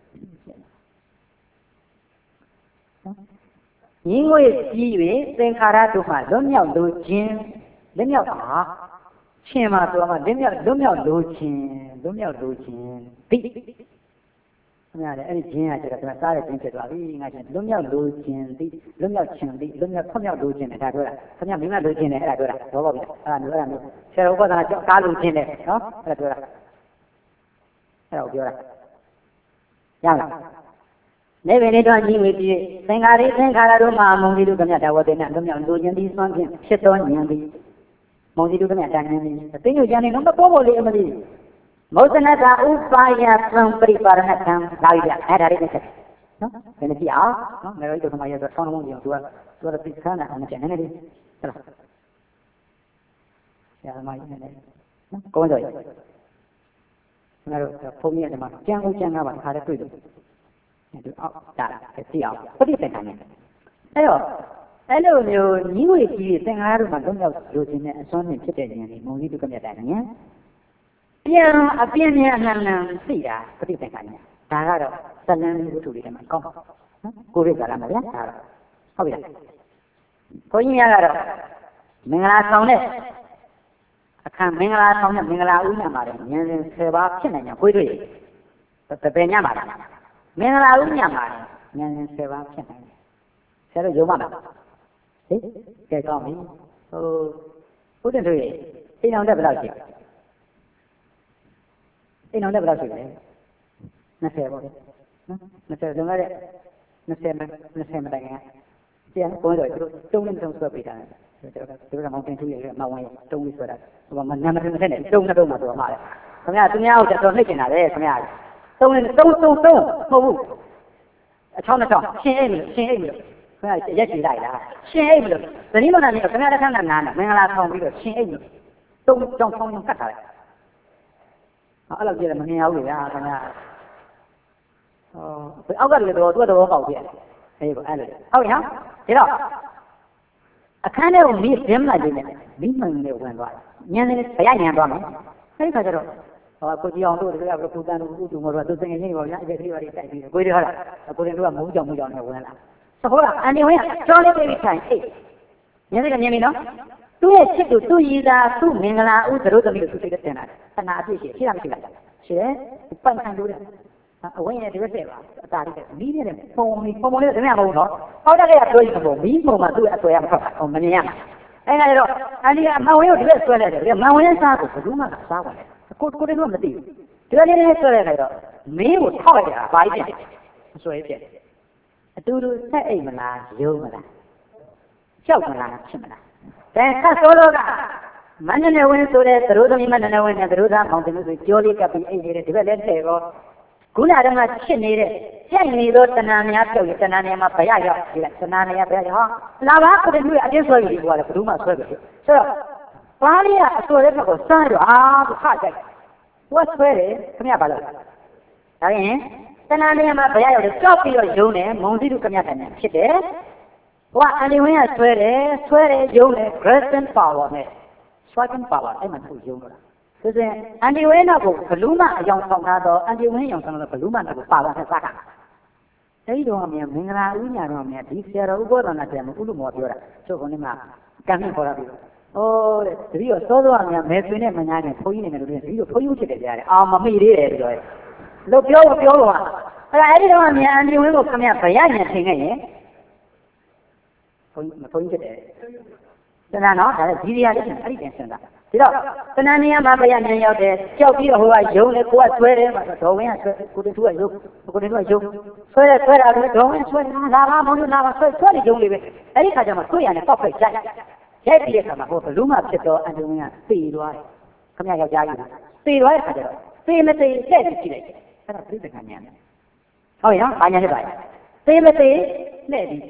ညီငွေပြီး၍သင်္ခါရတို့မှလွတ်မြောက်လိုခြင်းလွတ်မြောက်တာချင်းမှာဆိုတော့လွတ်မြောက်လွတ်မြောက်လိုခြင်းလွတ်မြောက်လိုခြင်းဒီခင်ဗျာလေအဲ့ဒီခြင်းကကျတော့ကျွန်တော်စားတဲ့ခြင်းဖြစ်သွားပြီငါချင်းလွတ်မြောက်လိုခြင်းဒီလွတ်မြောက်ခြင်းဒီလွတ်မြောက်ဖွံ့မြောက်လိုခြင်းနဲ့ဒါပြောတာခင်ဗျာမိမလိုခြင်းနဲ့အဲ့ဒါပြောတာဘောပေါက်ပြီအဲ့ဒါမျိုးအဲ့ဒါမျိုးဆရာဥပဒနာကြောက်ကားလိုခြင်းနဲ့နော်အဲ့ဒါပြောတာအဲ့ဒါကိုပြောတာရလားနေဗေနေတော့ညီငွေပြီးသင်္ခါရိသင်္ခါရတို့မှာမုံစီတို့ကမြတ်တဝတေနလွတ်မြောက်လိုခြင်းဒီစွမ်းဖြင့်ဖြစ်သောဉာဏ်သည်မုံစီတို့ကမြတ်တန်ဉာဏ်သည်အသိဉာဏ်ဉာဏ်နဲ့တော့မပေါ်ပေါ်လေးအမလေးမောသနတာဥပါယသံပရိပါရဏကံလာပြီအဲ့ဒါလေးနဲ့ဆက်နော်ဘယ်နဲ့ကြည့်အောင်နော်ငါတို့တို့ကမှရတော့ဆောင်းလုံးကြီးအောင်သူကသူကပြစ်ခါနာအောင်ကျန်နေနေလေးဟုတ်လားဆရာမကြီးနေနေနော်ကောင်းကြရဲ့ငါတို့ဖုန်းကြီးကမှကြံဦးကြံကားပါခါတည်းတွေ့လို့ဒီအောက်ဒါကြည့်အောင်ပဋိသင်္ခါနဲ့အဲ့တော့အဲ့လိုမျိုးညီငွေကြီးသင်္ခါရတို့မှာလွတ်မြောက်လိုခြင်းနဲ့အစွမ်းနဲ့ဖြစ်တဲ့ဉာဏ်လေးမုံကြီးတို့ကမြတ်တာဉာဏ်ပြန်အပြင်းနဲ့အမှန်မှန်သိတာပဋိသင်္ခါနဲ့ဒါကတော့သလန်းဝတ္ထုလေးထဲမှာကောင်းနော်ကိုရိကလာမှာဗျာဒါတော့ဟုတ်ပြီလားဘုန်းကြီးများကတော့မင်္ဂလာဆောင်တဲ့အခါမင်္ဂလာဆောင်တဲ့မင်္ဂလာဥညမှာလည်းဉာဏ်စဉ်ဆယ်ပါးဖြစ်နိုင်ကြကိုယ်တွေ့တပည့်ညမှာလားမင်္ဂလာဥညမှာဉာဏ်စဉ်ဆယ်ပါးဖြစ်နိုင်တယ်ဆရာတို့ယုံပါလားဟေးကဲကောင်းပြီဟိုဘုဒ္ဓတို့ရဲ့အိမ်အောင်တက်ဘယ်လောက်ရှိလဲအိမ်အောင်တက်ဘယ်လောက်ရှိလဲနှစ်ဆယ်ပေါ့နော်နှစ်ဆယ်လုံးလိုက်နှစ်ဆယ်နှစ်ဆယ်မတိုင်ခင်ပြန်ပေါ်တော့သူတို့တုံးနဲ့တုံးဆွဲပေးတာသူတို့ကမောင်တင်ထူးရဲ့မဝင်တုံးပြီးဆွဲတာဟိုမှာနာမည်မထက်နဲ့တုံးနဲ့တုံးမှာဆိုတော့မှာလေခင်ဗျာသူများကိုတော်နှိပ်နေတာလေခင်ဗျာတုံးနဲ့တုံးတုံးတုံးမဟုတ်ဘူးအချောင်းနဲ့ချောင်းရှင်းအိမ်လို့ရှင်းအိမ်လို့ခင်ဗျာရက်ကြည့်လိုက်လားရှင်းအိမ်လို့ဇနီးမနာနေခင်ဗျာတစ်ခါနာနာမင်္ဂလာဆောင်ပြီးတော့ရှင်းအိမ်လို့တုံးကြောင်ချောင်းချောင်းကတ်ထားလိုက်အဲ့လိုကြည့်လည်းမမြင်ရဘူးလေဗျာခင်ဗျာဟိုအောက်ကလည်းတော့သူကတော့ပေါက်ပြတယ်အေးပေါ့အဲ့လိုဟုတ်ပြီနော်ဒါတော့အခန်းထဲကိုမီးဒင်းလိုက်နေတယ်မီးမှန်နေဝင်သွားတယ်ညံနေဘရညံသွားမယ်အဲ့ဒီခါကျတော့ဟောကိုကြီးအောင်တို့တကယ်ကပူတန်တို့ဥတူမောတို့သူစင်ငယ်ချင်းပေါ့ဗျာအဲ့ဒီကလေးတွေတိုက်ပြီးကိုကြီးဟုတ်လားကိုရင်တို့ကမုန်းကြောင်မုန်းကြောင်နဲ့ဝင်လာဆိုတော့အန်ဒီဝင်ကျော်လေးပြေးထိုင်အေးညံနေကမြင်ပြီနော်သူ့ရဲ့ချစ်သူသူ့ရည်သားသူ့မင်္ဂလာဥသရုသမီးတို့သူစိတ်တက်တင်လာတယ်တဏှာအပြည့်ရှိရှိရမရှိလားရှိတယ်ပန်ခံလို့တယ်အဝင်းနဲ့ဒီဘက်ဆက်ပါအတားလေးမီးနဲ့ပုံပုံပုံလေးတမရမဟုတ်တော့ဟောက်တက်ကပြောရင်ပုံမီးပုံမှာသူ့အဆွဲရမှာဟောမမြင်ရအဲ့ဒါတော့အန်ဒီကမန်ဝင်းကိုဒီဘက်ဆွဲလိုက်တယ်မန်ဝင်းစားကိုဘယ်သူမှစားပါနဲ့ကိုကိုတို့ကမသိဘူးဒီလိုလေးလေးဆွဲလိုက်လိုက်တော့မင်းကိုထောက်လိုက်တာဘာကြီးဖြစ်အဆွဲဖြစ်အတူတူဆက်အိမ်မလားယုံမလားကြောက်မလားဖြစ်မလားဒါခတ်ဆိုးလို့ကမန္တနေဝင်းဆိုတဲ့သရိုးသမီးမန္တနေဝင်းနဲ့သရိုးသားမောင်တင်လို့ဆိုကြောလေးကပ်ပြီးအိမ်နေတယ်ဒီဘက်လည်းထဲတော့ခုနကမှချစ်နေတဲ့ကြိုက်နေသောတဏှာများပြုတ်ရတဏှာနေမှာဘရရောက်ဒီကတဏှာနေရဘရရောက်ဟောလာပါကိုတည်းကအတင်းဆွဲပြီးပြောတယ်ဘယ်သူမှဆွဲပြီဆိုတော့ဘာလေးကအဆွဲတဲ့ဘက်ကိုစမ်းတော့အာခါကြိုက်ဝတ်ဆွဲတယ်ခင်ဗျာဘာလို့ဒါရင်တဏှာနေမှာဘရရောက်တယ်ကြောက်ပြီးတော့ယုံတယ်မုံစီတို့ခင်ဗျာတယ်ဖြစ်တယ်ဟိုကအန်ဒီဝင်းကဆွဲတယ်ဆွဲတယ်ယုံတယ် Grayson Power နဲ့ Striking Power အဲ့မှာသူယုံတော့ဆိုရင်အန်ဒီဝင်းနောက်ကိုဘလူးမအယောင်ဆောင်ထားတော့အန်ဒီဝင်းအယောင်ဆောင်တော့ဘလူးမနောက်ကိုပါသွားတဲ့စကားအဲဒီတော့အမြင်မင်္ဂလာဦးညာတော့အမြင်ဒီဆရာတော်ဥပဒေနာတယ်မဥလူမောပြောတာကျုပ်ကလည်းမှကံမြင့်ခေါ်တာပြီးတော့ဟိုတဲ့တတိယစောစောအမြင်မဲသွင်းနဲ့မညာနဲ့ဘုန်းကြီးနေတယ်လို့တတိယဘုန်းကြီးဖြစ်တယ်ကြားတယ်အာမမိသေးတယ်ပြောတယ်လို့ပြောပြောတော့အဲ့ဒါအဲ့ဒီတော့အမြင်အန်ဒီဝင်းကိုခင်ဗျဗရညံထင်ခဲ့ရင်ဘုန်းကြီးဘုန်းကြီးဖြစ်တယ်စနာနော်ဒါလည်းဒီနေရာလေးအဲ့ဒီတင်စင်တာဒီတော့တဏှာနေရာမှာဘယ်ရညံရောက်တယ်ကြောက်ပြီးတော့ဟိုကယုံလေကိုကဆွဲတယ်မှာဒေါ်ဝင်းကဆွဲကိုတူကယုံကိုတူကယုံဆွဲတယ်ဆွဲတာလည်းဒေါ်ဝင်းဆွဲလာပါမောင်တို့လာပါဆွဲဆွဲနေယုံလေပဲအဲ့ဒီခါကျမှဆွဲရတယ်ပောက်ဖိတ်ရိုက်ရိုက်ပြီးတဲ့ခါမှာဟိုဘလူးမှဖြစ်တော့အန်တိုဝင်းကသေသွားတယ်ခမရယောက်ျားကြီးသေသွားတဲ့ခါကျတော့သေမသေတဲ့ကြည့်လိုက်အဲ့ဒါပြိတ္တကညံတယ်ဟုတ်ရောဘာညံဖြစ်ပါလဲသေမသေနဲ့ဒီကျက်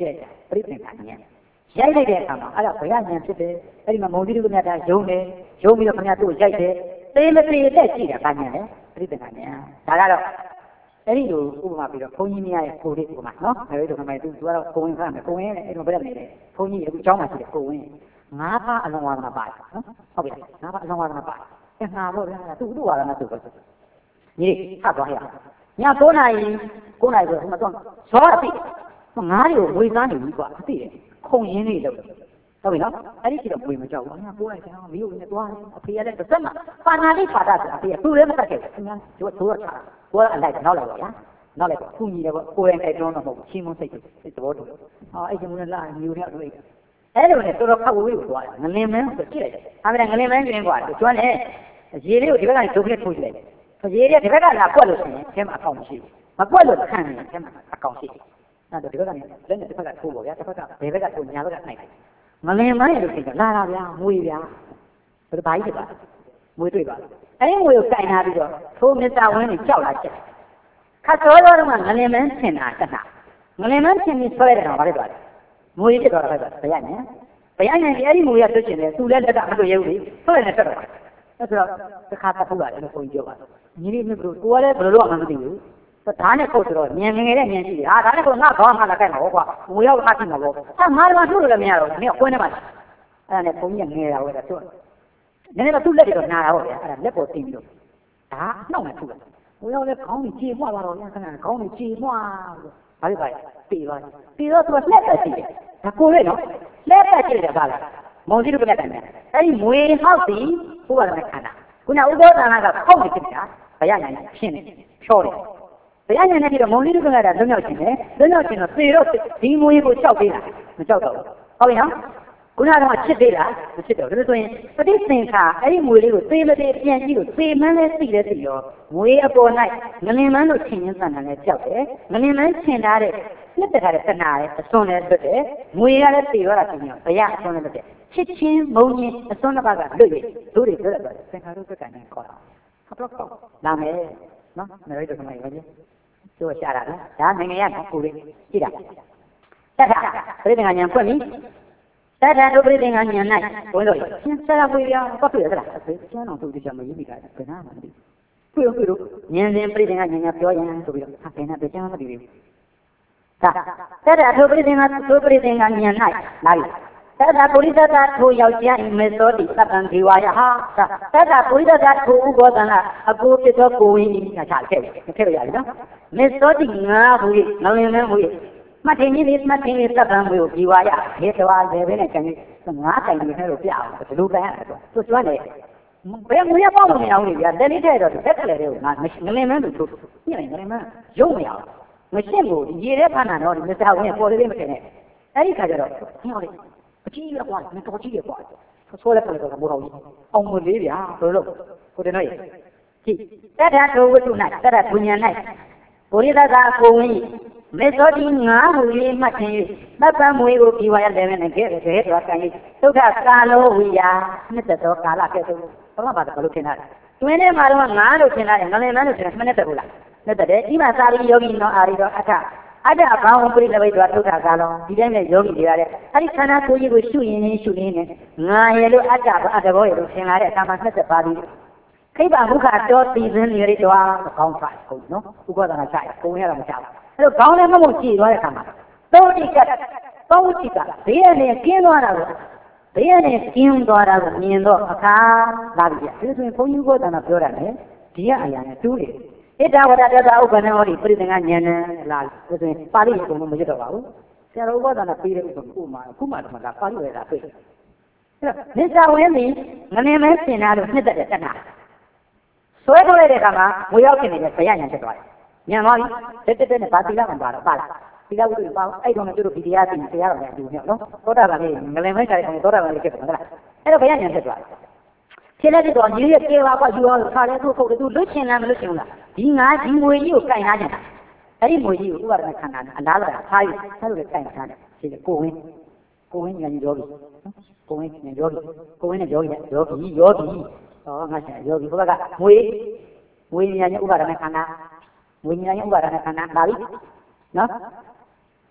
ပြိသင်္ခါဉာဏ်ရိုက်လိုက်တဲ့အခါမှာအဲ့ဒါဘယ်ကဉာဏ်ဖြစ်တယ်အဲ့ဒီမှာမုံတိရုကမြတ်ကယုံတယ်ယုံပြီးတော့ခင်ဗျားတို့ရိုက်တယ်သေမသေးတဲ့ကြည့်တာဘာဉာဏ်လဲပြိသင်္ခါဉာဏ်ဒါကတော့အဲ့ဒီလိုဥပမာပြီးတော့ဘုန်းကြီးများရဲ့ကိုလေးဥပမာနော်အဲ့ဒီလိုခင်ဗျာသူကတော့ကိုဝင်ခါမယ်ကိုဝင်အဲ့ဒီမှာဘယ်နဲ့လဲဘုန်းကြီးအခုကျောင်းမှာရှိတယ်ကိုဝင်ငါးပါးအလုံးဝါဒနာပါတယ်နော်ဟုတ်ပြီလားငါးပါးအလုံးဝါဒနာပါတယ်အဲ့ငါတော့ဗျာသူ့သူ့ဝါဒနာသူ့ပဲညီထပ်သွားရည၉နာရီ၉နာရီဆိုတော့တော့ဇောအသိငါးတွေကိုဝေသားနေပြီကွာအသိတယ်ခုံရင်းနေလို့ဟုတ်ပြီနော်အဲ့ဒီကြည့်တော့ဝေမကြောက်ဘူးငါပိုးလိုက်တယ်မီးကိုလည်းသွားတယ်အဖေကလည်းတစ်စက်မှပါဏာလေးပါတာဆိုအဖေကသူ့လည်းမတတ်ခဲ့ဘူးခင်ဗျာတို့တို့ချတာကိုကအလိုက်နောက်လိုက်ပါဗျာနောက်လိုက်ပါခုညီတယ်ပေါ့ကိုယ်တိုင်တိုက်တွန်းတော့မဟုတ်ဘူးချင်းမစိတ်စိတ်သဘောတူအော်အဲ့ဒီမနဲ့လာမျိုးနဲ့တွေ့အဲ့လိုနဲ့တော်တော်ခက်ဝေးကိုသွားတယ်ငလင်မန်းဆိုကြည့်လိုက်တယ်ဒါပေမဲ့ငလင်မန်းကျင်းကွာကျွမ်းတယ်ရေလေးကိုဒီဘက်ကနေဒုက္ခထိုးကြည့်လိုက်တယ်ရေလေးဒီဘက်ကလာကွက်လို့ရှိရင်အဲမှာအကောင်မရှိဘူးမကွက်လို့ခံရင်အဲမှာအကောင်ရှိတယ်အဲ့တော့ဒီဘက်ကနေလက်နဲ့တစ်ဖက်ကထိုးပေါ့ဗျာတစ်ဖက်ကဘယ်ဘက်ကထိုးညာဘက်ကနှိုက်တယ်ငလင်မန်းရလို့ရှိရင်လာလာဗျာမွေဗျာဘယ်လိုဘာကြီးဖြစ်ပါမွေတွေ့ပါအဲ့ဒီမွေကိုကင်ထားပြီးတော့ထိုးမစ္စတာဝင်းကိုကြောက်လာချက်ခတ်စောတော့ကငလင်မန်းဆင်တာတက်တာငလင်မန်းဆင်ပြီးဆွဲတယ်တော့ဘာဖြစ်သွားလဲမွေဖြစ်သွားတာပဲဗျာနဲ့ဘယ်အနေနဲ့အဲ့ဒီမူရဆွချင်တယ်သူလည်းလက်ကမတွေ့ရဘူးလေဆွဲနေဆက်တော့အဲ့ဆိုတော့တစ်ခါတက်ထုတ်လာတယ်လို့ဘုန်းကြီးပြောပါတယ်ညီလေးမျိုးတို့ကိုကလည်းဘယ်လိုလုပ်အောင်မသိဘူးဓာတ်နဲ့ခုတ်ဆိုတော့မြန်ငယ်ငယ်နဲ့မြန်ရှိတယ်ဟာဓာတ်နဲ့ခုတ်ငါခေါင်းမှလာခဲ့မှာပေါ့ကွာမူရောက်မှရှိမှာပေါ့ဟာငါတော့ထုတ်လို့လည်းမရတော့ဘူးမင်းကကွင်းထဲမှာအဲ့ဒါနဲ့ဘုန်းကြီးကငယ်တာပဲဆိုနည်းနည်းတော့သူ့လက်တွေတော့နာတာပေါ့ဗျာအဲ့ဒါလက်ပေါ်တင်ပြီးတော့ဒါနှောက်နေထုတ်လာမူရောက်လည်းခေါင်းကြီးကြေမွားသွားတော့ခဏခေါင်းကြီးကြေမွားဘာဖြစ်ပါလဲပြေသွားပြေတော့သူကလက်သက်ရှိတယ်ဒါကိုရဲနော်လက်သက်ရှိတယ်ဗါလားမုံစီတို့ကလည်းတိုင်တယ်အဲ့ဒီမွေဟောက်စီဘုရားနဲ့ခန္ဓာခုနဥပ္ပောသနာကခောက်နေဖြစ်တာဘယ်ရနိုင်ရှင်းနေဖြောတယ်ဘယ်ရနိုင်နေပြီးတော့မုံစီတို့ကလည်းလွတ်မြောက်ခြင်းနဲ့လွတ်မြောက်ခြင်းတော့သေတော့ဒီမွေကိုကြောက်သေးတာမကြောက်တော့ဘူးဟုတ်ပြီနော်ခုနကတော့ချစ်သေးလားမချစ်တော့ဘူးဒါဆိုရင်ပဋိသင်္ခါအဲ့ဒီမွေလေးကိုသေမသေးပြန်ကြည့်လို့သေမှန်းလဲသိလဲသိရောမွေအပေါ်၌ငလင်မန်းလို့ထင်ရင်းသဏ္ဍာန်နဲ့ကြောက်တယ်ငလင်မန်းထင်ထားတဲ့နှစ်တခါတဲ့တဏှာရဲ့အစွန်းနဲ့လွတ်တယ်မွေကလည်းသေသွားတာချင်းရောဘယ်ရအစွန်းနဲ့လွတ်တယ်ချစ်ချင်းမုံချင်းအစွန်းတစ်ပါးကလွတ်ရတို့တွေလွတ်ရတယ်သင်္ခါရုပ္ပကံနဲ့ခေါ်တာဟုတ်တော့လာမယ်နော်မရိတ်တော့ခမိုင်ပဲကျိုးရှာတာလားဒါနိုင်ငံရနော်ကိုလေးကြည့်တာတတ်တာပြိဋ္ဌာန်ဉာဏ်ဖွင့်ပြီတတ်တာတို့ပြိဋ္ဌာန်ဉာဏ်၌ဘုန်းတော်ရှင်းဆက်ရပွေရပတ်ပြရသလားအဖေကျမ်းတော်သူတရားမရေးမိတာဘယ်နာမှမသိဘူးတွေ့တွေ့လို့ဉာဏ်စဉ်ပြိဋ္ဌာန်ဉာဏ်ကပြောရင်ဆိုပြီးတော့ဟာဘယ်နာပြကျမ်းမသိဘူးဒါတတ်တာတို့ပြိဋ္ဌာန်ကတို့ပြိဋ္ဌာန်ဉာဏ်၌လာပြီသတ္တပုရိသတ္တထိုယောက်ျားဤမေသောတိသတ္တံဒေဝယဟာသတ္တပုရိသတ္တထိုဥဘောသနာအကိုဖြစ်သောကိုဝင်းဤချာခဲ့တယ်ထည့်လို့ရပြီနော်မေသောတိငါဟူ၏ငလင်မန်းဟူ၏မှတ်ထင်ကြီးလေးမှတ်ထင်လေးသတ္တံကိုဒီဝါယဒေတဝါလေပဲနဲ့ကျန်ကြီးငါးတိုင်ကြီးနဲ့လို့ပြအောင်ဘယ်လိုကန်ရလဲဆိုသူကျွမ်းတယ်ဘယ်ငွေရပေါ့မရအောင်လေဗျာတက်လေးထဲတော့တက်ကလေးတွေကိုငါငလင်မန်းလို့ထိုးညင်ငလင်မန်းရုံမရအောင်မရှင်းဘူးရေထဲဖာနာတော့မစ္စတာဝင်းပေါ်လေးလေးမထင်နဲ့အဲ့ဒီခါကျတော့ဟင်းဟောလေးအကြီးရကွာမတော်ကြီးရကွာဆိုးလိုက်တယ်ကတော့မဟုတ်ဘူးအောင်မလေးဗျာဘယ်လိုလုပ်ကိုတင်တော့ကြည့်တတ္ထထိုဝတ္ထု၌တတ္ထပုညံ၌ဘုရိသသာကိုဝင်းမေသောတိငါဟူ၏မှတ်ထင်၍သဗ္ဗမွေကိုပြီးဝါရလည်းနဲ့ခဲ့တယ်ခဲတော်ကံ၏ဒုက္ခကာလောဝိယာနှစ်သက်သောကာလကဲ့သို့ဘာမှပါတော့ဘယ်လိုထင်တာလဲတွင်းထဲမှာတော့ငါလို့ထင်တာငလင်မန်းလို့ထင်တာမနဲ့တက်ဘူးလားနဲ့တက်တယ်ဒီမှာသာရိယောဂီနောအာရိတော်အထအတ္တဘာဝပရိသဝိတ္တဒုက္ခကာလောဒီတိုင်းနဲ့ယောဂီတွေကလည်းအဲ့ဒီခန္ဓာကိုယ်ကြီးကိုရှုရင်းနဲ့ရှုရင်းနဲ့ငါရဲ့လို့အတ္တဘာအတ္တဘောရဲ့လို့ထင်လာတဲ့အခါမှာနှစ်သက်ပါသည်ခိဗ္ဗဘုခတော်တည်စင်းနေရတော့ကောင်းဆိုင်ဟုတ်နော်ဥပဒနာဆိုင်ကိုဝင်ရတာမချဘူးအဲ့တော့ခေါင်းလည်းမဟုတ်ကြည့်သွားတဲ့အခါမှာသောတိကသောတိကဘေးရနေကျင်းသွားတာကိုဘေးရနေကျင်းသွားတာကိုမြင်တော့အခါလာပြီဒီဆိုရင်ဘုန်းကြီးဘောတနာပြောတာလေဒီကအရာနဲ့တူးတယ်ဣတဝရတတဥပ္ပန္နဟောဒီပြိသင်္ဂဉာဏ်နဲ့လာဆိုရင်ပါဠိကိုမရွတ်တော့ပါဘူးဆရာတော်ဥပဒနာပြီးတဲ့ဥပ္ပခုမှခုမှတော့ကပါဠိဝေလာတွေ့တယ်အဲ့တော့မစ္စဝင်းဒီငနေမဲဆင်လာလို့နှစ်သက်တဲ့တဏှာဆွဲထုတ်လိုက်တဲ့အခါမှာငွေရောက်နေတဲ့ဘယဉာဏ်ဖြစ်သွားတယ်ဉာဏ်သွားပြီတက်တက်နဲ့ဗာတိလာမှပါတော့ပါလားဒီလောက်ကိုပါအဲ့တော့ကျတို့ဒီတရားသိတရားတော်လည်းအတူမြောက်နော်သောတာပန်လေးငလင်မဲကြတဲ့ကောင်သောတာပန်လေးဖြစ်တယ်ဟုတ်လားအဲ့တော့ဘယဉာဏ်ဖြစ်သွားတယ်ဖြစ်လိုက်တော့ညီရဲ့ကေဝါကယူအောင်ခါလဲသူ့ခုတ်တယ်သူလွတ်ချင်လားမလွတ်ချင်ဘူးလားဒီငါဒီငွေကြီးကိုကင်ထားကြတာအဲ့ဒီငွေကြီးကိုဥပါဒနာခန္ဓာနဲ့အလားလာထားယူဆက်လို့ကင်ထားတယ်ဒီကိုဝင်းကိုဝင်းညာယောဂီကိုဝင်းညာယောဂီကိုဝင်းနဲ့ယောဂီနဲ့ယောဂီယောဂီဟောငါရှင်ယောဂီဘုရားကငွေငွေညာဥပါဒနာခန္ဓာငွေညာဥပါဒနာခန္ဓာလာပြီနော်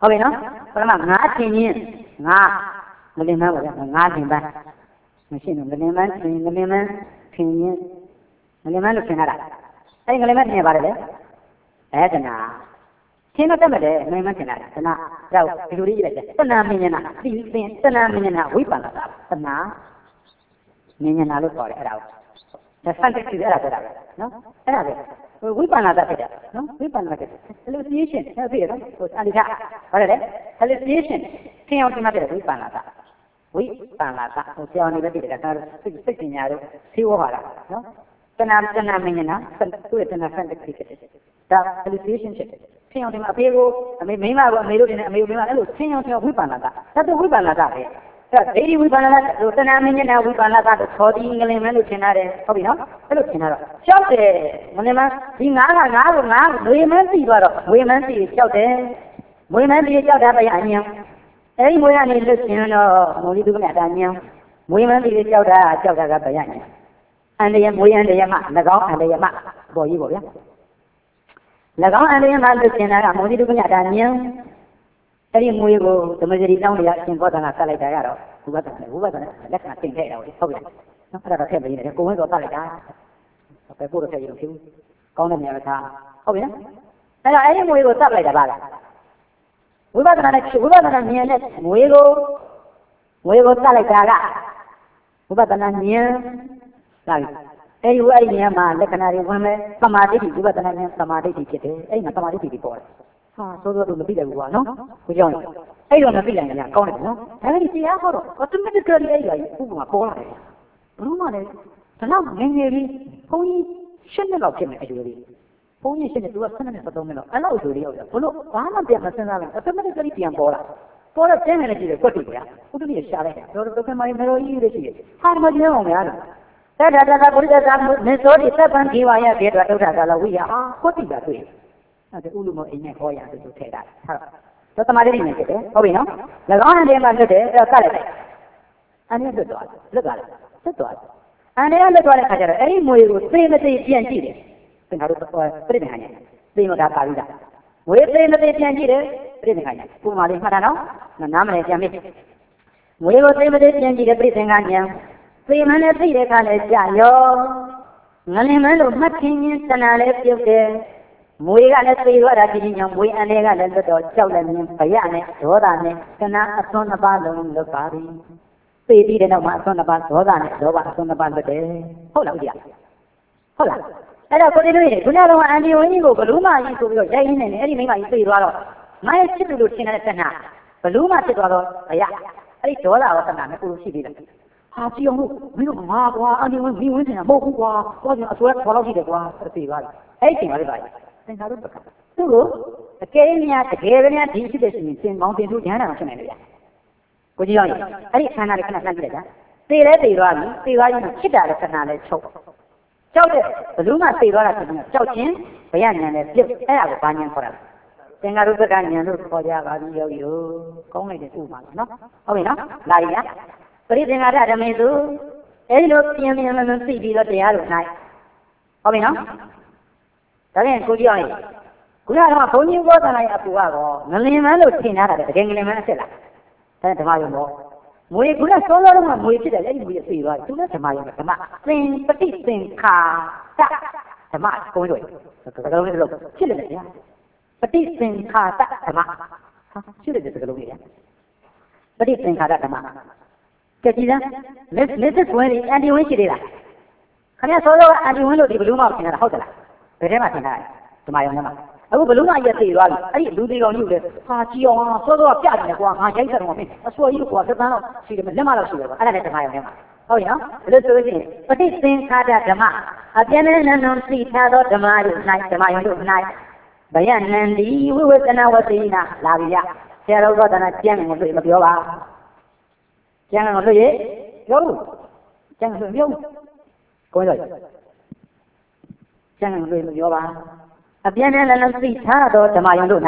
ဟုတ်ပြီနော်ပထမငါးထင်ချင်းငါငလင်မန်းပေါ့ဗျာငါးထင်ပန်းမရှိဘူးငလင်မန်းထင်ငလင်မန်းထင်ချင်းငလင်မန်းလို့ထင်ရတာအဲ့ငလင်မန်းထင်ရပါတယ်လေအဲတနာထင်တော့တက်မယ်လေငလင်မန်းထင်တာတနာတော့ဒီလိုလေးကြည့်လိုက်တနာမင်းညာဒီသင်တနာမင်းညာဝိပန္နတာတနာမင်းညာလို့ခေါ်တယ်အဲ့ဒါဒါစံတက်ကြည့်အဲ့ဒါပြောတာပဲနော်အဲ့ဒါပဲဝိပန္နတာဖြစ်တယ်နော်ဝိပန္နတာ hallucination အဲ့ဒါဖြစ်ရနော်ဟိုအနိကဘာလဲလဲ hallucination သင်အောင်သင်မှပြတယ်ဝိပန္နတာဝိပန္နတာဟိုကြောင်နေပဲပြတယ်ကစားစိတ်စိတ်ပညာတို့သိဝပါလားနော်တဏှာတဏှာမင်းညာသူ့ရဲ့တဏှာစံတက်ဖြစ်တယ်ဒါ hallucination ဖြစ်တယ်သင်အောင်သင်မှအဖေကိုအမေမိန်းမကိုအမေတို့တင်နေအမေကိုမိန်းမအဲ့လိုသင်အောင်သင်ဝိပန္နတာဒါသူဝိပန္နတာပဲအဲ့ဒါဒီဝိပန္နတာဟိုတဏှာမင်းညာဝိပန္နတာတော့သောတိငလင်မန်းလို့ထင်ရတယ်ဟုတ်ပြီနော်အဲ့လိုထင်တာတော့ကြောက်တယ်ငလင်မန်းဒီငါးကငါးကိုငါးငွေမန်းစီသွားတော့ငွေမန်းစီကြောက်တယ်ငွေမန်းစီကြောက်တာပဲအញ្ញံအဲ့ဒီငွေကနေလွတ်ရှင်တော့မုံလေးသူကအတာញ្ញံငွေမန်းစီကြောက်တာကြောက်တာကပဲအញ្ញံအန္တရာယ်ငွေအန္တရာယ်မှ၎င်းအန္တရာယ်မှပေါ်ကြီးပေါ့ဗျာ၎င်းအန္တရာယ်မှလွတ်ရှင်တာကမုံလေးသူကအတာញ្ញံအဲ့ဒီငွေကိုသမဂရီတောင်းတရားအရှင်ဘောဓနာဆက်လိုက်တာရတော့ဘုရားတန်ဘုရားတန်လက္ခဏာသင်ခဲ့တာဟုတ်ပြီနော်အဲ့ဒါတော့ထည့်ပေးနေတယ်ကိုဝင်းတော့တတ်လိုက်တာပဲပို့တော့ထည့်ရလို့ဖြစ်ဘူးကောင်းတဲ့နေရာမှာထားဟုတ်ပြီနော်အဲ့ဒါအဲ့ဒီငွေကိုတတ်လိုက်တာပါလားဝိပဿနာနဲ့ဝိပဿနာဉာဏ်နဲ့ငွေကိုငွေကိုတတ်လိုက်တာကဝိပဿနာဉာဏ်လာပြီအဲ့ဒီဝိအဲ့ဒီဉာဏ်မှာလက္ခဏာတွေဝင်မယ်သမာဓိဝိပဿနာဉာဏ်သမာဓိဖြစ်တယ်အဲ့ဒီမှာသမာဓိဖြစ်ပြီးပေါ်တယ်ဟာဆိုတော့သူမသိတယ်ဘူးကွာနော်ကိုကြောင့်အဲ့တော့မသိနိုင်ကြကောင်းတယ်နော်ဒါပေမဲ့တရားဟောတော့ automatically အဲ့ဒီဥပမာပေါ်လာတယ်ဘယ်လိုမှလည်းဒါတော့ငယ်ငယ်လေးဘုန်းကြီးရှင်းနှစ်လောက်ဖြစ်မယ်အယူလေးဘုန်းကြီးရှင်းနေသူကဆယ်နှစ်ဆက်သုံးနှစ်လောက်အဲ့လောက်အယူလေးရောက်တယ်ဘလို့ဘာမှပြန်မစဉ်းစားဘူး automatically ပြန်ပေါ်လာပေါ်တော့ကျင်းနေတယ်ကြည့်တယ်ကွက်တူဗျာဥဒ္ဒလိရှာလိုက်တယ်တော့တော့ကမိုင်းမလို့ကြီးလေးရှိတယ်ဟာမကျင်းအောင်များတယ်တတတတပုရိသသာမေသောတိသဗ္ဗံဒီဝါယဘေဒဝဒုဋ္ဌကာလဝိယအာကွက်တူတာတွေ့အဲ့ဒါဥလူမအိမ်နဲ့ခေါ်ရတယ်သူထည့်တာဟုတ်တော့တမာတိနဲ့ဖြစ်တယ်ဟုတ်ပြီနော်၎င်းအန်တဲမှာလွတ်တယ်အဲ့တော့ကတ်လိုက်တယ်အန်တဲလွတ်သွားတယ်လွတ်သွားတယ်လွတ်သွားတယ်အန်တဲကလွတ်သွားတဲ့ခါကျတော့အဲ့ဒီမွေကိုသိမသိပြန်ကြည့်တယ်သင်္ခါတို့ပြိဋ္ဌာန်ညာသိမတာပါဠိတာမွေသိမသိပြန်ကြည့်တယ်ပြိဋ္ဌာန်ညာပုံမှန်လေးမှတ်တာနော်နားမလဲပြန်ပြီမွေကိုသိမသိပြန်ကြည့်တယ်ပြိဋ္ဌာန်ညာသိမနဲ့သိတဲ့ခါလဲကြာရောငလင်မန်းလို့မှတ်ခင်ချင်းတဏှာလဲပြုတ်တယ်မွေကလည်းသိသွားတာကြည့်ရင်မွေအန်တွေကလည်းလွတ်တော့ကြောက်လည်းမြင်ဗရနဲ့ဒေါသနဲ့ကနာအစွန်းနှစ်ပါးလုံးလွတ်ပါပြီသိပြီးတဲ့နောက်မှာအစွန်းနှစ်ပါးဒေါသနဲ့ဒေါဘအစွန်းနှစ်ပါးလွတ်တယ်ဟုတ်လားဦးကြီးဟုတ်လားအဲ့တော့ကိုတိတို့ရေခုနကအန်ဒီဝင်းကြီးကိုဘလူးမကြီးဆိုပြီးတော့ရိုက်ရင်းနေတယ်အဲ့ဒီမိမကြီးသိသွားတော့ငါရဲ့ချစ်သူလို့ထင်တဲ့တဏှာဘလူးမဖြစ်သွားတော့ဗရအဲ့ဒီဒေါသရောတဏှာနဲ့ကိုလိုရှိသေးတယ်ဟာကြည့်အောင်လို့မင်းတို့ငါကွာအန်ဒီဝင်းမိဝင်းထင်တာမဟုတ်ဘူးကွာတော့ကျအစွဲခေါ်လို့ရှိတယ်ကွာသိသွားတယ်အဲ့ဒီချိန်ပါလေပါသင်္ခါရုပ္ပကသူ့ကိုအကယ်၍များတကယ်ပဲများဒီဖြစ်တဲ့ရှင်သင်ကောင်းတင်သူဉာဏ်တော်ဖြစ်နိုင်တယ်ဗျာကိုကြီးရောက်ရင်အဲ့ဒီခန္ဓာလေးခဏလှမ်းကြည့်လိုက်တာသေလဲသေသွားပြီသေသွားရင်ဖြစ်တာလည်းခဏလဲချုပ်ကြောက်တဲ့ဘယ်သူမှသေသွားတာဖြစ်နေတာကြောက်ခြင်းဘယဉာဏ်နဲ့ပြစ်အဲ့ဒါကိုဘာဉာဏ်ခေါ်တာလဲသင်္ခါရုပ္ပကဉာဏ်လို့ခေါ်ကြပါပြီယောဂီတို့ကောင်းလိုက်တဲ့ဥပမာနော်ဟုတ်ပြီနော်လာပြီလားပရိသင်္ခါရဓမေသူအဲ့ဒီလိုပြင်းပြင်းမမသိပြီးတော့တရားတို့နိုင်ဟုတ်ပြီနော်ဒါပြန်ကိုကြည့်အောင်ခုနကဘုန်းကြီးဘောသနာရဲ့အပူကတော့ငလင်မန်းလို့ထင်ထားတာတကယ်ငလင်မန်းအစ်စ်လားဒါဓမ္မယုံပေါ့မွေခုနစောစောတော့မှမွေဖြစ်တယ်အဲ့ဒီမွေသိသွားတယ်သူလည်းဓမ္မယုံဓမ္မသင်ပฏิသင်္ခါတဓမ္မကိုကြည့်စကားလုံးလေးလို့ဖြစ်တယ်ဗျာပฏิသင်္ခါတဓမ္မဟာဖြစ်တယ်စကားလုံးလေးဗျာပฏิသင်္ခါတဓမ္မကြည့်ကြည့်လားလက်လက်စဝင်အန်တီဝင်းရှိသေးလားခင်ဗျာစောစောကအန်တီဝင်းလို့ဒီဘလူးမောက်ထင်တာဟုတ်တယ်လားဘယ်ထဲမှာထင်တာလဲဓမ္မယုံထဲမှာအခုဘလူးမကြီးသိသွားပြီအဲ့ဒီလူသေးကောင်ကြီးလည်းဟာကြည့်အောင်စောစောကပြတယ်ကွာငါရိုက်တယ်တော့မင်းအစွဲကြီးကွာသက်တမ်းတော့ရှိတယ်လက်မတော့ရှိတယ်ကွာအဲ့ဒါလည်းဓမ္မယုံထဲမှာဟုတ်ပြီနော်ဘယ်လိုဆိုလို့ရှိရင်ပฏิသင်္ခါရဓမ္မအပြည့်နဲ့နံနံသိထားသောဓမ္မယုံ၌ဓမ္မယုံတို့၌ဗယနန္ဒီဝိဝေကနာဝတိနာလာပြီဗျဆရာတော်ကတနာကျမ်းကိုတွေ့မပြောပါကျမ်းကိုတွေ့ရပြောလို့ကျမ်းကိုပြောကိုယ်တော့ကျမ်းကိုတွေ့မပြောပါအပြည့်နဲ့လည်းသိထားသောဓမ္မယုံတို့၌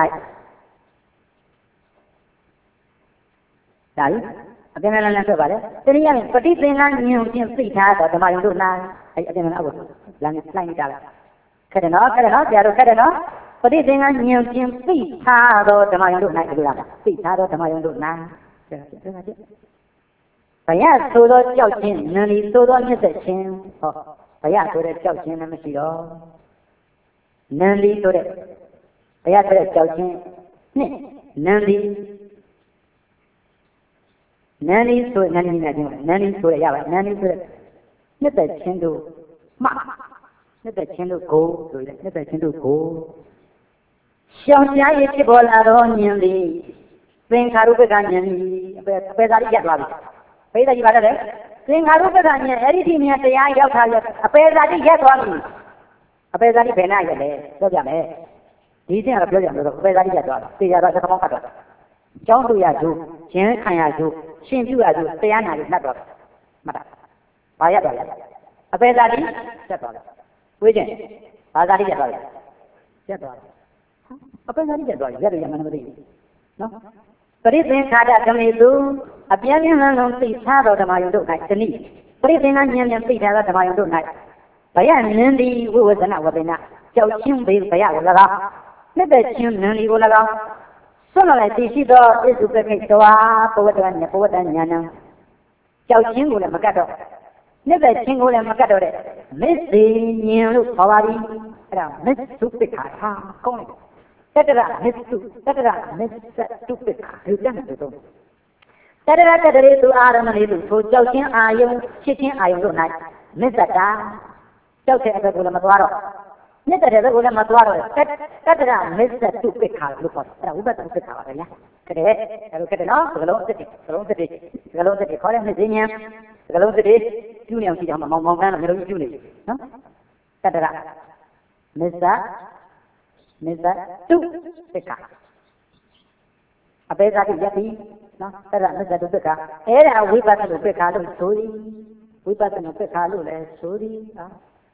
ဒါကြီးအပြည့်နဲ့လည်းဆိုပါတယ်တနည်းအားဖြင့်ပฏิသင်္ခါဉာဏ်ဖြင့်သိထားသောဓမ္မယုံတို့၌အဲ့အပြည့်နဲ့အောက်ကိုလမ်းလိုက်ကြလိုက်ခက်တယ်နော်ခက်တယ်နော်ဆရာတို့ခက်တယ်နော်ပဋိသင်္ခါဉာဏ်ဖြင့်သိထားသောဓမ္မယုံတို့၌ဒီလိုလားသိထားသောဓမ္မယုံတို့၌ဘယဆိုသောကြောက်ခြင်းနန္ဒီဆိုသောမြတ်သက်ခြင်းဟောဘယဆိုတဲ့ကြောက်ခြင်းလည်းမရှိတော့နန္ဒီဆိုတဲ့ဘယဆိုတဲ့ကြောက်ခြင်းနှစ်နန္ဒီနန္ဒီဆိုနန္ဒီနဲ့ချင်းနန္ဒီဆိုရရပါနန္ဒီဆိုတဲ့မြတ်သက်ခြင်းတို့မှမြတ်သက်ခြင်းတို့ကိုဆိုရမြတ်သက်ခြင်းတို့ကိုရှောင်ရှားရေးဖြစ်ပေါ်လာသောဉာဏ်သည်သင်္ခါရုပ္ပကဉာဏ်သည်အပေအပေသာရိရက်သွားပြီဘိဓါကြီးပါတဲ့သင်္ခါရုပ္ပကဉာဏ်အဲ့ဒီဒီမြန်တရားရောက်ထားရအပေသာရိရက်သွားပြီအပေသာရိဘယ်နာရက်လဲပြောပြမယ်ဒီချင်းကတော့ပြောကြမယ်ဆိုအပေသာရိရက်သွားတာသိကြတော့သက္ကမောကတ်တော့ကျောင်းသူရသူကျင်းခံရသူရှင်ပြုရသူတရားနာလို့နှတ်တော့မှတ်တာဘာရက်သွားလဲအပေသာရိရက်သွားတယ်ဝိကျင်ဘာသာရိရက်သွားလဲရက်သွားတယ်အပေသာရိရက်သွားတယ်ရက်ရမှန်းမသိဘူးနော်ပရိသင်္ခါရဓမေသူအပြင်းပြင်းလန်းလုံးသိထားသောဓမ္မယုံတို့၌တနည်းပရိသင်္ခါဉာဏ်ဖြင့်သိထားသောဓမ္မယုံတို့၌ဘယနန္ဒီဝိဝဇနဝေဒနာကြောက်ချင်းဘေးဘယကို၎င်းနှစ်သက်ချင်းနန္ဒီကို၎င်းဆွမ်းလိုက်သိရှိသောဣစုပကိတောပဝတ္တဉာဏ်ပဝတ္တဉာဏ်ကြောက်ချင်းကိုလည်းမကတ်တော့နှစ်သက်ချင်းကိုလည်းမကတ်တော့တဲ့မစ္စေဉာဏ်လို့ခေါ်ပါသည်အဲ့ဒါမစ္စုပိခါဟာကောင်းလိုက်တတရမစ္စုတတရမစ္ဆတုပိခါဒီတမ်းတူတော့တတရတတရေသူအာရမဏေသူဆိုကြောက်ချင်းအာယုံဖြစ်ချင်းအာယုံတို့၌မစ္ဆတာကြောက်တဲ့အဘက်ကိုလည်းမသွားတော့မြစ်တဲ့ဘက်ကိုလည်းမသွားတော့တတရမစ္ဆတုပိခါလို့ခေါ်တယ်အဲ့ဒါဝိပဿနာပိခါပါပဲညာကဲအဲ့လိုကဲနော်စကလုံးတစ်တိစကလုံးတစ်တိစကလုံးတစ်တိခေါ်တဲ့မစ္စေဉာဏ်စကလုံးတစ်တိပြုနေအောင်ရှိကြမှာမောင်မောင်ကန်းတော့မျိုးလုံးပြုနေနော်တတရမစ္ဆမစ္ဆတုပိခါအပေသာတိယတိနော်အဲ့ဒါမစ္ဆတုပိခါအဲ့ဒါဝိပဿနာပိခါလို့ဆိုသည်ဝိပဿနာပိခါလို့လည်းဆိုသည်နော်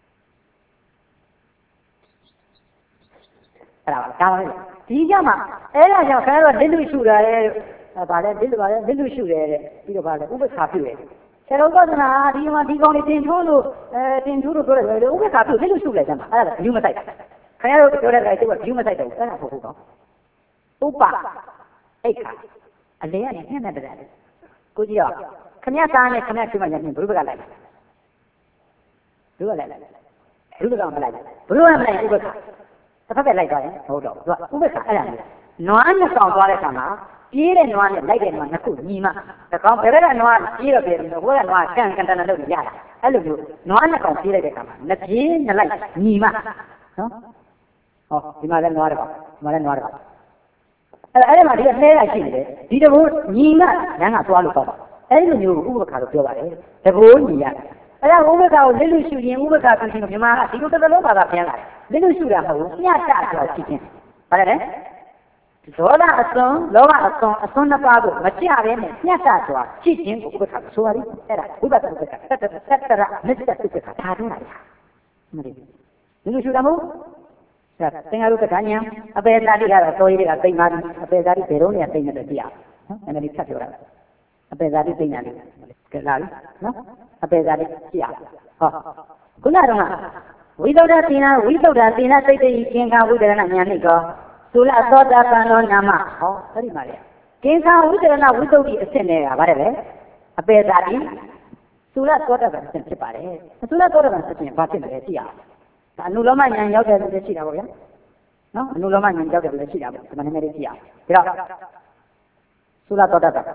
အဲ့ဒါကောင်းတယ်ဒီကြမှာအဲ့ဒါကြောင့်ခင်ဗျားတို့လက်လူရှုတာလေဗာလဲလက်လူပါလေလက်လူရှုတယ်တဲ့ပြီးတော့ဗာလဲဥပ္ပခါပြုတယ်ဆရာတော်ကသနာဒီမှာဒီကောင်းလေးတင်ထိုးလို့အဲတင်ထိုးလို့ပြောတယ်ဥပ္ပခါပြုလက်လူရှုလိုက်ကြမှာအဲ့ဒါကယူမဆိုင်ခင်ဗျားတို့ပြောတဲ့ကိစ္စကယူမဆိုင်တယ်အဲ့ဒါဟုတ်ဟုတ်တော့ဥပ္ပအိတ်ခါအလင်းကနေနှက်နဲ့တည်းကိုကြီးရောခင်ဗျားသားနဲ့ခင်ဗျားရှုမှညနေဘုရုပကလိုက်ဘုရုကလိုက်ဘုရုကမလိုက်ဘုရုကမလိုက်ဥပ္ပခါတစ်ဖက်ပဲလိုက်သွားရင်ဟုတ်တော့သူကဥပ္ပခါအဲ့ဒါမျိုးနွားနှစ်ကောင်သွားတဲ့အခါမှာပြေးတဲ့နွားနဲ့လိုက်တဲ့နွားနှစ်ခုညီမတကောင်ဘယ်ဘက်ကနွားပြေးတော့ပြေးတယ်ဟိုကနွားကန်ကန်တန်တန်လုပ်ရတာအဲ့လိုမျိုးနွားနှစ်ကောင်ပြေးလိုက်တဲ့အခါမှာနှစ်ပြေးနှစ်လိုက်ညီမနော်ဟောဒီမှာလည်းနွားတကောင်ဒီမှာလည်းနွားတကောင်အဲ့အဲ့ဒီမှာဒီကနှဲရရှိနေတယ်ဒီတဘိုးညီမလမ်းကသွားလို့ပေါ့အဲ့လိုမျိုးဥပ္ပခါလို့ပြောပါတယ်တဘိုးညီရအဲ့ဒါဥပ္ပခါကိုလက်လူရှုရင်ဥပ္ပခါဆိုရင်မြန်မာကဒီလိုတစ်လုံးပါတာပြန်လာတယ်လက်လူရှုတာမဟုတ်ဘူးမျှတဆိုတာရှိချင်းဘာလဲဒေါသအစွန်းလောဘအစွန်းအစွန်းနှစ်ပါးကိုမကြရဘဲနဲ့မျှတဆိုတာရှိချင်းကိုဥပ္ပခါဆိုရတယ်အဲ့ဒါဝိပဿနာဥပ္ပခါတတတတရမစ္ဆတုပ္ပခါဒါတော့လားမလေးလက်လူရှုတာမဟုတ်သင်္ဃာရုပ္ပကဉာဏ်အပေသာတိကတော့တော်ရည်တွေကသိမ့်ပါပြီအပေသာတိဘယ်တော့မှသိမ့်နေတယ်ကြည့်အောင်နော်နည်းနည်းဖြတ်ပြောတာအပေသာတိသိမ့်နေတယ်ကဲလာပြီနော်အပေသာတိကြည့်အောင်ဟောခုနကတော့ဝိသုဒ္ဓသီနာဝိသုဒ္ဓသီနာစိတ်တည်းကင်္ခာဝိဒရဏဉာဏ်နဲ့ကောသုလသောတာပန်သောနာမဟောအဲ့ဒီမှာလေကင်္ခာဝိဒရဏဝိသုဒ္ဓိအစစ်နဲ့ကဗါတယ်လေအပေသာတိသုလသောတာပန်အစစ်ဖြစ်ပါတယ်သုလသောတာပန်အစစ်ချင်းဘာဖြစ်မလဲကြည့်အောင်အနုလောမဉာဏ်ရောက်တဲ့လူတွေရှိတာပေါ့ဗျာနော်အနုလောမဉာဏ်ရောက်တဲ့လူတွေရှိတာပေါ့ဒီမှာနည်းနည်းလေးကြည့်အောင်ဒါတော့သုလသောတာပန်ဟော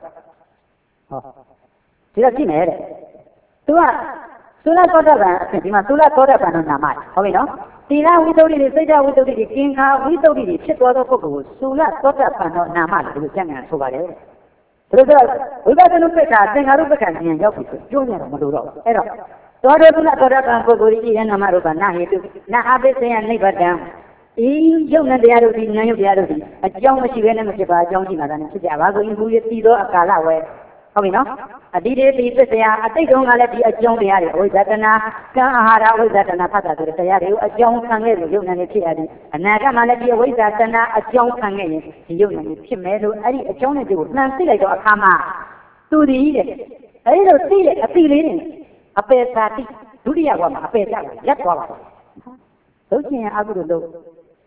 ဒီတော့ကြည့်မယ်တဲ့သူကသုလသောတာပန်အဖြစ်ဒီမှာသုလသောတာပန်တို့နာမဟုတ်ပြီနော်သီလဝိသုဒ္ဓိတွေစိတ်ဓာတ်ဝိသုဒ္ဓိတွေကင်္ခာဝိသုဒ္ဓိတွေဖြစ်သွားသောပုဂ္ဂိုလ်ကိုသုလသောတာပန်တို့နာမလို့ဒီလိုကျမ်းဂန်ဆိုပါတယ်ဒါတော့ဝိပဿနာပိဋကသင်္ခါရုပ္ပကဉာဏ်ရောက်ပြီဆိုကျိုးနေတော့မလို့တော့အဲ့တော့သောတောသုလသောတာပန်ပုဂ္ဂိုလ်ဤရဲ့နာမရူပနာဟေတုနာအပိစေယနိဗ္ဗတံဤယုတ်နဲ့တရားတို့ဒီဉာဏ်ယုတ်တရားတို့ဒီအကြောင်းမရှိဘဲနဲ့မဖြစ်ပါအကြောင်းရှိမှသာနဲ့ဖြစ်ကြပါဆိုရင်ဘုရားတည်သောအကာလဝဲဟုတ်ပြီနော်အတိတေတိပစ္စယအတိတ်တုန်းကလည်းဒီအကြောင်းတရားတွေအဝိဇ္ဇတနာကံအာဟာရအဝိဇ္ဇတနာဖတ်တာဆိုတဲ့တရားတွေကိုအကြောင်းခံခဲ့လို့ယုတ်နဲ့ဖြစ်ရသည်အနာဂတ်မှာလည်းဒီအဝိဇ္ဇတနာအကြောင်းခံခဲ့ရင်ဒီယုတ်နဲ့ဖြစ်မယ်လို့အဲ့ဒီအကြောင်းတွေကိုနှံသိလိုက်တော့အခါမှာသူဒီတဲ့အဲ့ဒီလိုသိတဲ့အတိလေးတွေအပေသာတိဒုတိယဘဝမှာအပေသာကိုရက်သွားပါတယ်။ဒုချင်းအကုသိုလ်လို့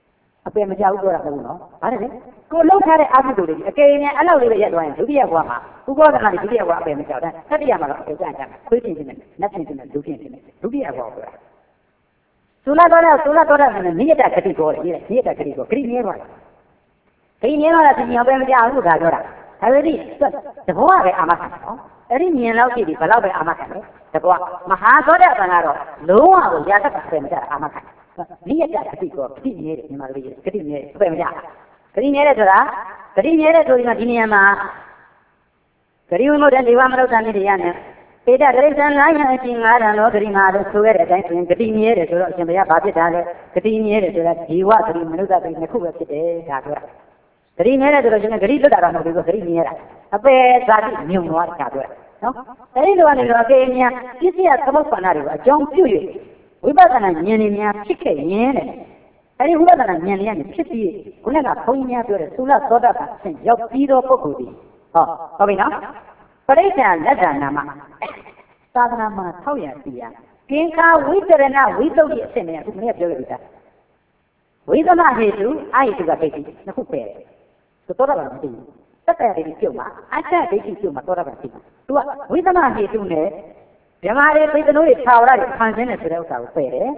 အပယ်မကြောက်တော့တာမဟုတ်နော်။ဘာလဲ။ကိုလှုပ်ထားတဲ့အကုသိုလ်တွေအကယ်၍အဲ့လောက်လေးပဲရက်သွားရင်ဒုတိယဘဝမှာဥပဒနာတွေဒုတိယဘဝအပယ်မကြောက်တဲ့တတိယမှာတော့အပယ်ကြကြခွေးပြင်ပြင်နဲ့လက်ပြင်ပြင်နဲ့လူပြင်ပြင်နဲ့ဒုတိယဘဝပြောတာ။သုလတော်တဲ့သုလတော်တဲ့နိယတဂတိတော်လေနိယတဂတိတော်ဂတိမြဲသွားတယ်။ဂတိမြဲသွားတာဒီအောင်ပဲမကြောက်ဘူးဒါပြောတာ။ဒါပေမဲ့တဘောကပဲအာမခံနော်။အဲ့ဒီမြင်လောက်ကြည့်ပြီးဘယ်လောက်ပဲအာမခံလဲ။တဘောမဟာသောတဲ့ဘံကတော့လုံးဝကိုရာတတ်ပဲမကြအာမခံနိယတဂတိတော်ဂတိမြဲတယ်မြန်မာလူကြီးဂတိမြဲပဲမကြဂတိမြဲတယ်ဆိုတာဂတိမြဲတဲ့ဆိုရင်ဒီနေရာမှာဂတိဝိမုတ်တဲ့ဒေဝမနုဿာနိတရားနဲ့ပေတဂရိသံငါးရံအချင်းငါးရံတော့ဂတိမှာလို့ဆိုခဲ့တဲ့အတိုင်းဆိုရင်ဂတိမြဲတယ်ဆိုတော့အရှင်ဘုရားဘာဖြစ်တာလဲဂတိမြဲတယ်ဆိုတာဒီဝဂတိမနုဿာဂတိနှစ်ခုပဲဖြစ်တယ်ဒါပြောဂတိမြဲတယ်ဆိုတော့ရှင်ဂတိလွတ်တာတော့မဟုတ်ဘူးဂတိမြဲတာအပေဇာတိမြုံသွားတာပြောနော်အဲဒီလိုကနေတော့အပေများပြည့်စည်သမုပ္ပန္နတွေကိုအကြောင်းပြု၍ဝိပဿနာဉာဏ်တွေများဖြစ်ခဲ့ရင်တဲ့အဲဒီဝိပဿနာဉာဏ်တွေကနေဖြစ်ပြီးခုနကဘုန်းကြီးများပြောတဲ့သုလသောတာပန်အဆင့်ရောက်ပြီးတော့ပုဂ္ဂိုလ်ဒီဟောဟုတ်ပြီနော်ပရိစ္ဆာလက်ဒါနာမသာသနာမှာထောက်ရစီရကင်္ခာဝိတရဏဝိသုဒ္ဓိအဆင့်နဲ့အခုမင်းပြောရပြီသားဝိသမဟေတုအာဟိတုကဒိဋ္ဌိနှစ်ခုပဲဆိုသောတာပန်မသိဘူးတတ္တဒိဋ္ဌိပြုတ်မှာအတ္တဒိဋ္ဌိပြုတ်မှာသောတာပန်သိမှာသူကဝိသမဟေတုနဲ့ဓမ္မတွေပိဿနုတွေသာဝရတွေခံခြင်းနဲ့ဆိုတဲ့ဥစ္စာကိုပယ်တယ်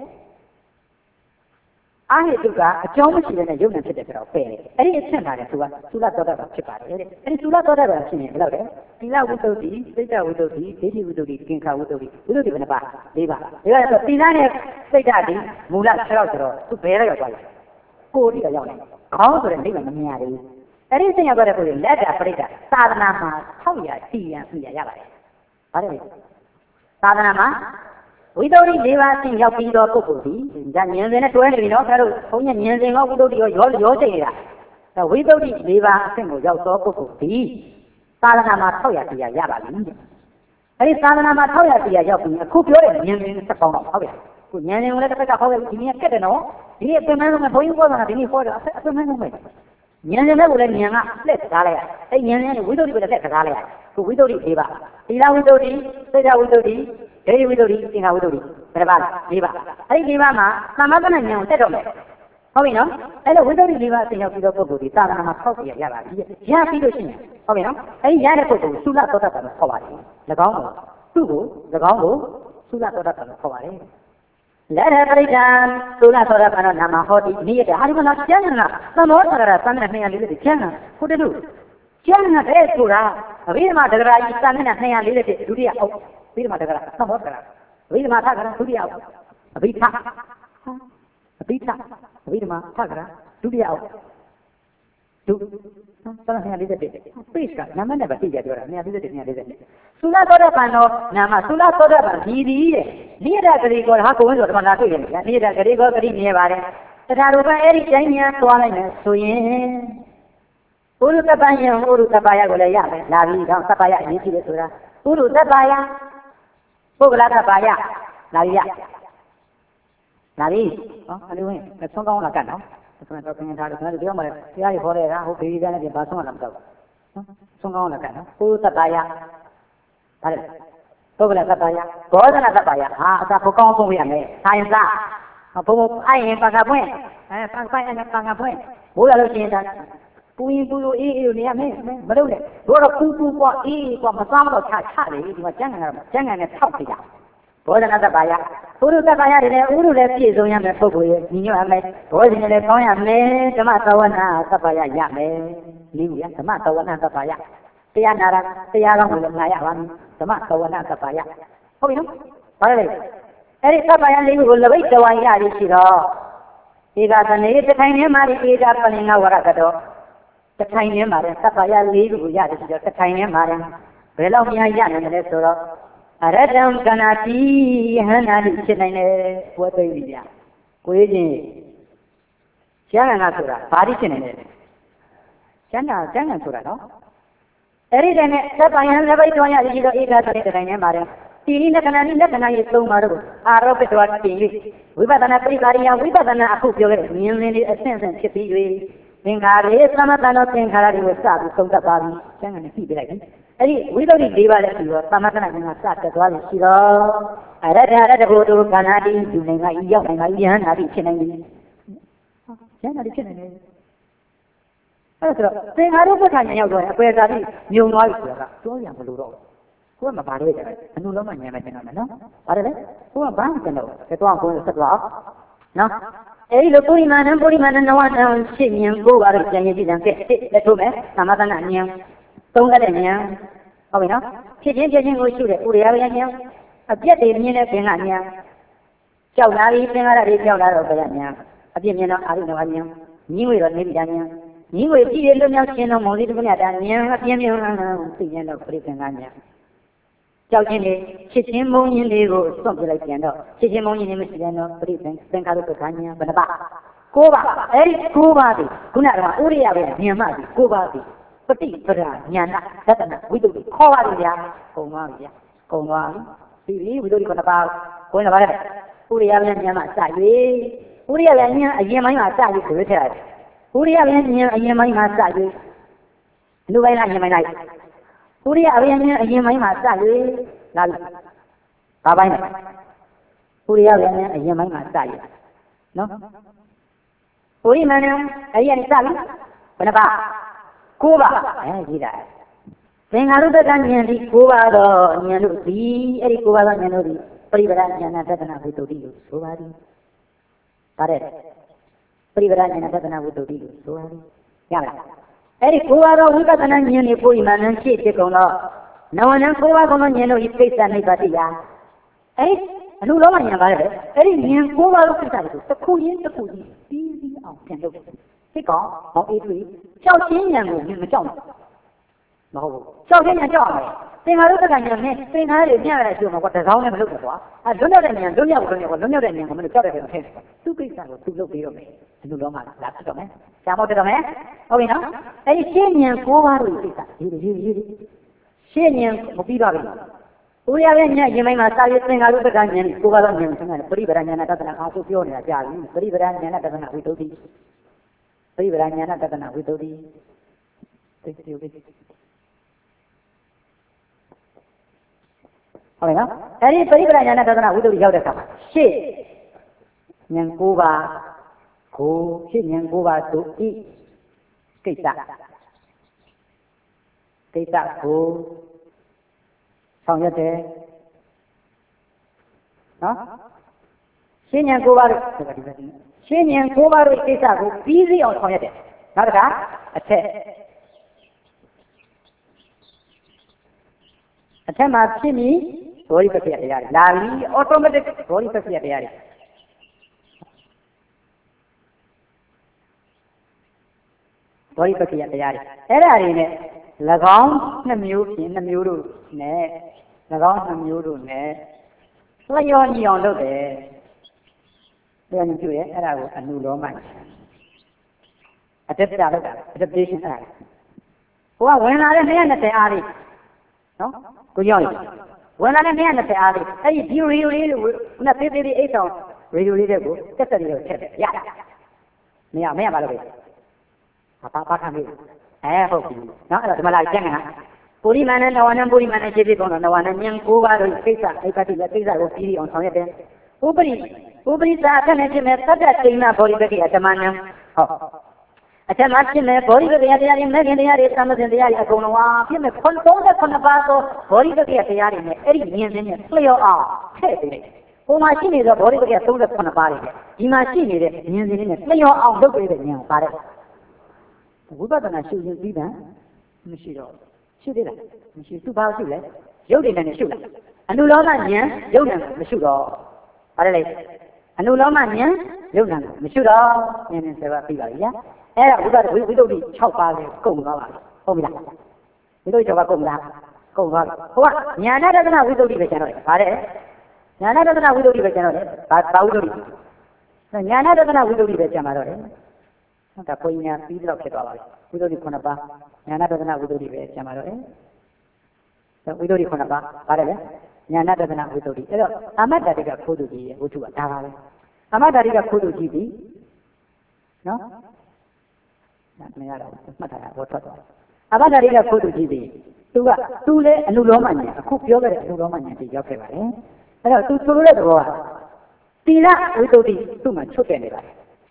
အာဟိတုကအကြောင်းမရှိတဲ့နဲ့ယုံနဲ့ဖြစ်တဲ့ဆိုတော့ပယ်တယ်အဲ့ဒီအချက်မှာလည်းသူကသုလသောတာပန်ဖြစ်ပါတယ်တဲ့အဲ့ဒီသုလသောတာပန်ဖြစ်ရင်ဘယ်လောက်လဲသီလဝိသုဒ္ဓိစိတ်တဝိသုဒ္ဓိဒိဋ္ဌိဝိသုဒ္ဓိကင်္ခာဝိသုဒ္ဓိဝိသုဒ္ဓိဘယ်နှပါ၄ပါးဒါကဆိုသီလနဲ့စိတ်ဓာတ်ဒီမူလ၆ရောက်ဆိုတော့သူဘယ်တော့ရောက်သွားလဲကိုယ်ဒီတော့ရောက်နေခေါင်းဆိုတဲ့နိဗ္ဗာန်မမြင်ရသေးဘူးအဲ့ဒီစိတ်ရောက်တဲ့ပုဂ္ဂိုလ်လက်တာပရိစ္ဆာသာသနာမှာ၆ရာတီရန်ပြရပါတယ်ဗါတယ်သာသနာမှာဝိသုဒ္ဓိ၄ပါးအဆင့်ရောက်ပြီးတော့ပုဂ္ဂိုလ်ဒီဉာဏ်ဉာဏ်စဉ်နဲ့တွဲနေပြီနော်ခင်ဗျားတို့ဘုန်းကြီးဉာဏ်စဉ်ကဝိသုဒ္ဓိရောရောရောချိန်နေတာဒါဝိသုဒ္ဓိ၄ပါးအဆင့်ကိုရောက်သောပုဂ္ဂိုလ်ဒီသာသနာမှာ၆ရာတီရရပါပြီတဲ့အဲဒီသာသနာမှာ၆ရာတီရရောက်ပြီးအခုပြောတဲ့ဉာဏ်စဉ်စက်ပေါင်းတော့ဟုတ်ပြီခုဉာဏ်စဉ်ကိုလည်းတစ်ခါဟောခဲ့ဒီနေ့ကက်တယ်နော်ဒီနေ့အပင်မန်းဆုံးဘုန်းကြီးပြောတာဒီနေ့ဟောတယ်အပင်မန်းဆုံးပဲဉာဏ်စဉ်နဲ့ကိုလည်းဉာဏ်ကလက်ကားလိုက်ရအဲဒီဉာဏ်စဉ်နဲ့ဝိသုဒ္ဓိကိုလည်းလက်ကားလိုက်ရခုဝိသုဒ္ဓိ၄ပါးသီလဝိသုဒ္ဓိစိတ်ဓာတ်ဝိသုဒ္ဓိဒိဋ္ဌိဝိသုဒ္ဓိသင်္ခါဝိသုဒ္ဓိဘယ်ပါလဲ၄ပါးအဲ့ဒီ၄ပါးမှာသမ္မာသနာဉာဏ်ကိုတက်တော့မယ်ဟုတ်ပြီနော်အဲ့လိုဝိသုဒ္ဓိ၄ပါးသင်ရောက်ပြီးတော့ပုဂ္ဂိုလ်ဒီသာသနာမှာ၆ပြရပါပြီရပြီးလို့ရှိရင်ဟုတ်ပြီနော်အဲ့ဒီရတဲ့ပုဂ္ဂိုလ်သုလသောတာပန်ကိုခေါ်ပါတယ်၎င်းကိုသူ့ကို၎င်းကိုသုလသောတာပန်ကိုခေါ်ပါတယ်လက်ရပရိဒံသုလသောတာပန်တော့နာမဟောတိနိယတဟာဒီမှာကျမ်းနာသမောသရသံဃာနှစ်ရာလေးလေးကျမ်းနာဟုတ်တယ်လို့ကျမ်းနာတဲ့ဆိုတာအဘိဓမ္မာဒဂရာကြီးသံဃာနှစ်ရာလေးလေးဒုတိယအောက်အဘိဓမ္မာဒဂရာသမောသရအဘိဓမ္မာထကရာဒုတိယအောက်အဘိထအဘိထအဘိဓမ္မာထကရာဒုတိယအောက်ဒုသံဃာနှစ်ရာလေးလေးပိစကနာမနဲ့ပဲသိကြပြောတာနှစ်ရာလေးလေးနှစ်ရာလေးလေးသုလသောတာပန်တော့နာမသုလသောတာပန်ဒီဒီတဲ့နိယတဂရိကောဟာကိုဝင်းဆိုတော့လာတွေ့ရတယ်နိယတဂရိကောဂရိမြဲပါတယ်တထာရူပအဲ့ဒီတိုင်းညာသွားလိုက်မယ်ဆိုရင်ဥရုတပ္ပယံဥရုတပ္ပယကိုလည်းရမယ်လာပြီးတော့တပ္ပယအရေးကြီးတယ်ဆိုတာဥရုတပ္ပယပုဂ္ဂလတပ္ပယလာပြီးရလာပြီးဟောအလူဝင်ဆုံးကောင်းလာကတ်နော်ဆိုတော့ပြင်ထားတယ်ခင်ဗျားတို့ပြောမှလည်းတရားကြီးခေါ်တဲ့ကဟိုဘေးကြီးကလည်းဘာဆုံးလာမတော့နော်ဆုံးကောင်းလာကတ်နော်ဥရုတပ္ပယဟာလေပုဂ္ဂလတပ္ပယဘောဓနာတပ္ပယဟာအသာဘုကောင်းဆုံးရမယ်ဆိုင်စားဘုံဘုံအဲ့ရင်ပကပွင့်အဲပကပွင့်အဲ့ပကပွင့်ဘိုးရလို့ရှိရင်ဒါပူရင်ပူလို့အေးအေးလို့နေရမယ်မလုပ်နဲ့တို့တော့ပူပူကွာအေးကွာမစားမတော့ချချလေဒီမှာကျန်ကန်ကျန်ကန်နဲ့ထောက်ပြရဘောဓနာတပ္ပယဥရုတပ္ပယတွေလည်းဥရုလည်းပြည့်စုံရမယ်ပုဂ္ဂိုလ်ရဲ့ညီညွတ်ရမယ်ဘောဓိနဲ့လည်းကောင်းရမယ်ဓမ္မသဝနာတပ္ပယရမယ်လေးခုရဓမ္မသဝနာတပ္ပယတရားနာတာတရားကောင်းကိုလည်းနာရပါမယ်ဓမ္မသဝနာတပ္ပယဟုတ်ပြီနော်ဘာလဲအဲ့ဒီတပ္ပယလေးခုကိုလဘိတ်တဝါရရရှိတော့ဧကသနေတခိုင်ထဲမှာဒီဧကပလင်္ဂဝရကတော့တခိုင်ထဲမှာတပ္ပယလေးခုကိုရတယ်ရှိတော့တခိုင်ထဲမှာဘယ်လောက်များရနိုင်တယ်ဆိုတော့အရတံကနာတိယဟန္တာတိဖြစ်နိုင်တယ်ဘွယ်သိပြီဗျာကိုရချင်းကျမ်းဂန်ကဆိုတာဘာတိဖြစ်နိုင်လဲကျမ်းဂန်ကျမ်းဂန်ဆိုတာနော်အဲ့ဒီတည်းနဲ့သဗ္ဗယံလဘိတ်တော်ရရှိတော့ဧကသနေတခိုင်ထဲမှာတိလက္ခဏာနိလက္ခဏာရေးသုံးပါတော့အာရောပိတဝတင်၍ဝိပဿနာပရိပါရိယဝိပဿနာအခုပြောခဲ့တဲ့ဉာဏ်စဉ်လေးအဆင့်ဆင့်ဖြစ်ပြီး၍သင်္ခါရေသမတန်တော်သင်္ခါရတွေကိုစပြီးသုံးသပ်ပါပြီကျမ်းဂန်နဲ့ပြပြလိုက်ပြီအဲ့ဒီဝိသုဒ္ဓိ၄ပါးလည်းပြီးတော့သမတနာဉာဏ်ကစတက်သွားလို့ရှိတော့အရထရတ္တဘုဒ္ဓခန္ဓာတိယူနိုင်ကရောက်နိုင်ကယဟန္တာတိဖြစ်နိုင်ပြီဉာဏ်နဲ့ဖြစ်နေတယ်အဲ့ဆိုတော့သင်္ခါရုပ္ပခဉာဏ်ရောက်တော့အပယ်သာပြီးမြုံသွားပြီဆိုတာကတွန်းရမလို့တော့ကိုကမပါလို့ကြတယ်အနုလုံးမှဉာဏ်ပဲသင်တော့မယ်နော်ပါတယ်လေကိုကဘာမှမသင်တော့ဘူးတော့ကိုယ်ဆက်သွားနော်အဲ့ဒီလိုပုရိမာဏပုရိမာဏနဝတံရှင်းမြင်ကိုပါလို့ဉာဏ်ရည်ကြည်တယ်ကဲလက်ထုတ်မယ်သမသနာဉာဏ်သုံးရတဲ့ဉာဏ်ဟုတ်ပြီနော်ဖြစ်ချင်းဖြစ်ချင်းကိုရှုတဲ့ဥရိယဉာဏ်အပြည့်တွေမြင်တဲ့ပင်ကဉာဏ်ကြောက်လာပြီးသင်္ခါရတွေကြောက်လာတော့ဘယ်ဉာဏ်အပြည့်မြင်တော့အာရုံတော်ဉာဏ်ညီငွေတော့နေပြီဉာဏ်ညီငွေကြည့်ရလွတ်မြောက်ခြင်းတော့မော်လီတပညာတာဉာဏ်အပြင်းပြင်းသိရင်တော့ပြိပင်ကဉာဏ်ကြောက်ခြင်းတွေချစ်ချင်းမုန်းခြင်းတွေကိုစွန့်ပြလိုက်ပြန်တော့ချစ်ချင်းမုန်းခြင်းတွေမရှိတဲ့တော့ပြိပင်သင်္ခါရုပ္ပခဉာဏ်ဘယ်နှပါကိုးပါအဲ့ဒီကိုးပါသည်ခုနကဥရိယပဲဉာဏ်မှသည်ကိုးပါသည်ပฏิပဒဉာဏသတ္တနာဝိတုခေါ်ပါလိမ့်ဗျာကုံသွားပြီဗျာကုံသွားပြီပြီဝိတုခုနပါကိုယ်ကပါလေဥရိယပဲဉာဏ်မှစ၍ဥရိယပဲဉာဏ်အရင်ပိုင်းမှာစ၍ဆိုရထတယ်ဥရိယပဲဉာဏ်အရင်ပိုင်းမှာစ၍လူပိုင်းလားဉာဏ်ပိုင်းလားဥရိယပဲဉာဏ်အရင်ပိုင်းမှာစ၍လာပြီဘာပိုင်းလဲဥရိယပဲဉာဏ်အရင်ပိုင်းမှာစ၍နော်ဥရိမဏအရင်စပြီဘယ်နှပါကိုးပါအဲကြီးတာသင်္ခါရုပ္ပကဉာဏ်ဒီကိုးပါတော့ဉာဏ်တို့ဒီအဲ့ဒီကိုးပါတော့ဉာဏ်တို့ဒီပရိပဒဉာဏတတနာဝိတုဒ္ဓိလို့ဆိုပါသည်ပါတယ်ပရိပဒဉာဏတတနာဝိတုဒ္ဓိလို့ဆိုပါသည်ရပါလားအဲ့ဒီကိုးပါတော့ဝိပဿနာဉာဏ်နဲ့ပုရိမာဏရှေ့ဖြစ်ကုန်တော့နဝနံကိုးပါကုန်သောဉာဏ်တို့ဤပိဿနိဗ္ဗာတိယအဲ့အလိုလုံးဉာဏ်ပါတယ်အဲ့ဒီဉာဏ်ကိုးပါတော့ပိဿတွေကိုတစ်ခုချင်းတစ်ခုချင်းပြီးပြီးအောင်ပြန်လုပ်သိကောဟောအေးတွေ့ကြောက်ချင်းဉာဏ်ကိုမကြောက်ဘူးမဟုတ်ဘူးကြောက်ချင်းဉာဏ်ကြောက်ရတယ်သင်္ခါရုပ္ပကဉာဏ်နဲ့သင်္ခါရတွေညရတဲ့ကျိုးမှာကွာတစောင်းနဲ့မလုပ်တော့ကွာအဲလွတ်မြောက်တဲ့ဉာဏ်လွတ်မြောက်လို့လွတ်မြောက်တဲ့ဉာဏ်ကိုမလို့ကြောက်တဲ့ထဲမှာထည့်တယ်သူကိစ္စကိုသူလုပ်ပြီးတော့မယ်အလူလုံးမှာလာဖြစ်တော့မယ်ရှားမောက်တော့မယ်ဟုတ်ပြီနော်အဲဒီရှင်းဉာဏ်ကိုးပါးလို့ကိစ္စရေးရေးရေးရှင်းဉာဏ်မပြီးတော့ဘူးဥရိယရဲ့ဉာဏ်ရင်ပိုင်းမှာစာရေးသင်္ခါရုပ္ပကဉာဏ်ကိုးပါးသောဉာဏ်သင်္ခါရပရိပဒဉာဏတတနာအာသုပြောနေတာကြားပြီပရိပဒဉာဏတတနာဝိတုဒ္ဓိပရိပဒဉာဏတတနာဝိတုဒ္ဓိသိသိသိဟုတ်ပြီနော်အဲဒီပရိပဒဉာဏတတနာဝိတုဒ္ဓိရောက်တဲ့အခါမှာရှေ့ဉာဏ်ကိုးပါးကိုရှေ့ဉာဏ်ကိုးပါးတို့ဤကိစ္စကိစ္စကိုဆောင်ရွက်တယ်နော်ရှင်းဉာဏ်ကိုးပါးတို့ရှင်းဉာဏ်ကိုးပါးတို့ကိစ္စကိုပြီးစီးအောင်ဆောင်ရွက်တယ်နောက်တစ်ခါအထက်အထက်မှာဖြစ်ပြီးဘောဓိပက္ခယတရားတွေလာပြီး automatic ဘောဓိပက္ခယတရားတွေဘောဓိပက္ခယတရားတွေအဲ့ဒါတွေနဲ့၎င်းနှစ်မျိုးဖြင့်နှစ်မျိုးတို့နဲ့၎င်းနှစ်မျိုးတို့နဲ့လျော်ညီအောင်လုပ်တယ်လျော်ညီပြုရဲအဲ့ဒါကိုအနုလောမadaptation လုပ်တာ adaptation အဲ့ဒါကိုကဝင်လာတဲ့၂၂၀အားလေးနော်ကိုကြောက်ရင်ဝင်လာတဲ့၂၂၀အားလေးအဲ့ဒီ view လေးလေးကိုခုနသေးသေးလေးအိတ်ဆောင် radio လေးတွေကိုတက်တက်လေးကိုထည့်တယ်ရမရမရပါလို့ပဲဘာဘာခံလို့အဲဟုတ်ပြီနော်အဲ့တော့ဒီမှာလာကြက်နေတာပုရိမာဏနဝနံပုရိမာဏရှိဖြစ်ကုန်တော့နဝနံဉာဏ်ကိုးပါးတို့ကိစ္စအိပတိလည်းကိစ္စကိုပြီးပြီးအောင်ဆောင်ရွက်တယ်ဥပရိဥပရိသာအခက်နဲ့ဖြစ်မဲ့သတ္တတိဏဘောဓိပက္ခိအတမနံဟုတ်အထက်မှာဖြစ်မဲ့ဘောဓိပက္ခိတရားတွေမဲ့ခင်တရားတွေသမထင်တရားတွေအကုန်လုံးဟာဖြစ်မဲ့သုံးခုပါးသောဘောဓိပက္ခိတရားတွေနဲ့အဲ့ဒီဉာဏ်နဲ့လျော်အောင်ထည့်ပေးတယ်ပုံမှာရှိနေသောဘောဓိပက္ခိသုံးခုပါးတွေဒီမှာရှိနေတဲ့ဉာဏ်စဉ်လေးနဲ့လျော်အောင်လုပ်ပေးတဲ့ဉာဏ်ပါတယ်ဝိပဿနာရှုရင်ပြီးတာမရှိတော့ရှုသေးလားမရှိသူဘာရှုလဲရုပ်တွေနဲ့ရှုလားအနုလောမဉာဏ်ရုပ်နဲ့မရှုတော့ဘာလဲလေအနုလောမဉာဏ်ရုပ်နဲ့မရှုတော့ဉာဏ်နဲ့ဆယ်ပါးပြီးပါပြီဗျာအဲ့ဒါဝိပဿနာဝိသုဒ္ဓိ၆ပါးလေးကုန်သွားပါပြီဟုတ်ပြီလားဝိသုဒ္ဓိ၆ပါးကုန်လားကုန်သွားပြီဟိုကဉာဏတတနာဝိသုဒ္ဓိပဲကျန်တော့တယ်ဗါတဲ့ဉာဏတတနာဝိသုဒ္ဓိပဲကျန်တော့တယ်ဘာဘာဝိသုဒ္ဓိဉာဏတတနာဝိသုဒ္ဓိပဲကျန်ပါတော့တယ်ဒါဘုံညာပြီးတော့ဖြစ်သွားပါပြီဝိသုဒ္ဓိခုနှစ်ပါးဉာဏတတနာဝိသုဒ္ဓိပဲကျန်ပါတော့တယ်ဝိသုဒ္ဓိခုနှစ်ပါးဗါတယ်လေဉာဏတတနာဝိသုဒ္ဓိအဲ့တော့အမတ္တတိကခိုးသူကြီးရဲ့ဝိသုကဒါပါပဲအမတ္တတိကခိုးသူကြီးပြီနော်မရတော့မှတ်ထားတာဘောထွက်သွားအမတ္တတိကခိုးသူကြီးပြီသူကသူလည်းအနုလောမဉာဏ်အခုပြောခဲ့တဲ့အနုလောမဉာဏ်ကြီးရောက်ခဲ့ပါတယ်အဲ့တော့သူဆိုလိုတဲ့သဘောကသီလဝိသုဒ္ဓိသူ့မှာချုပ်တယ်နေပါတယ်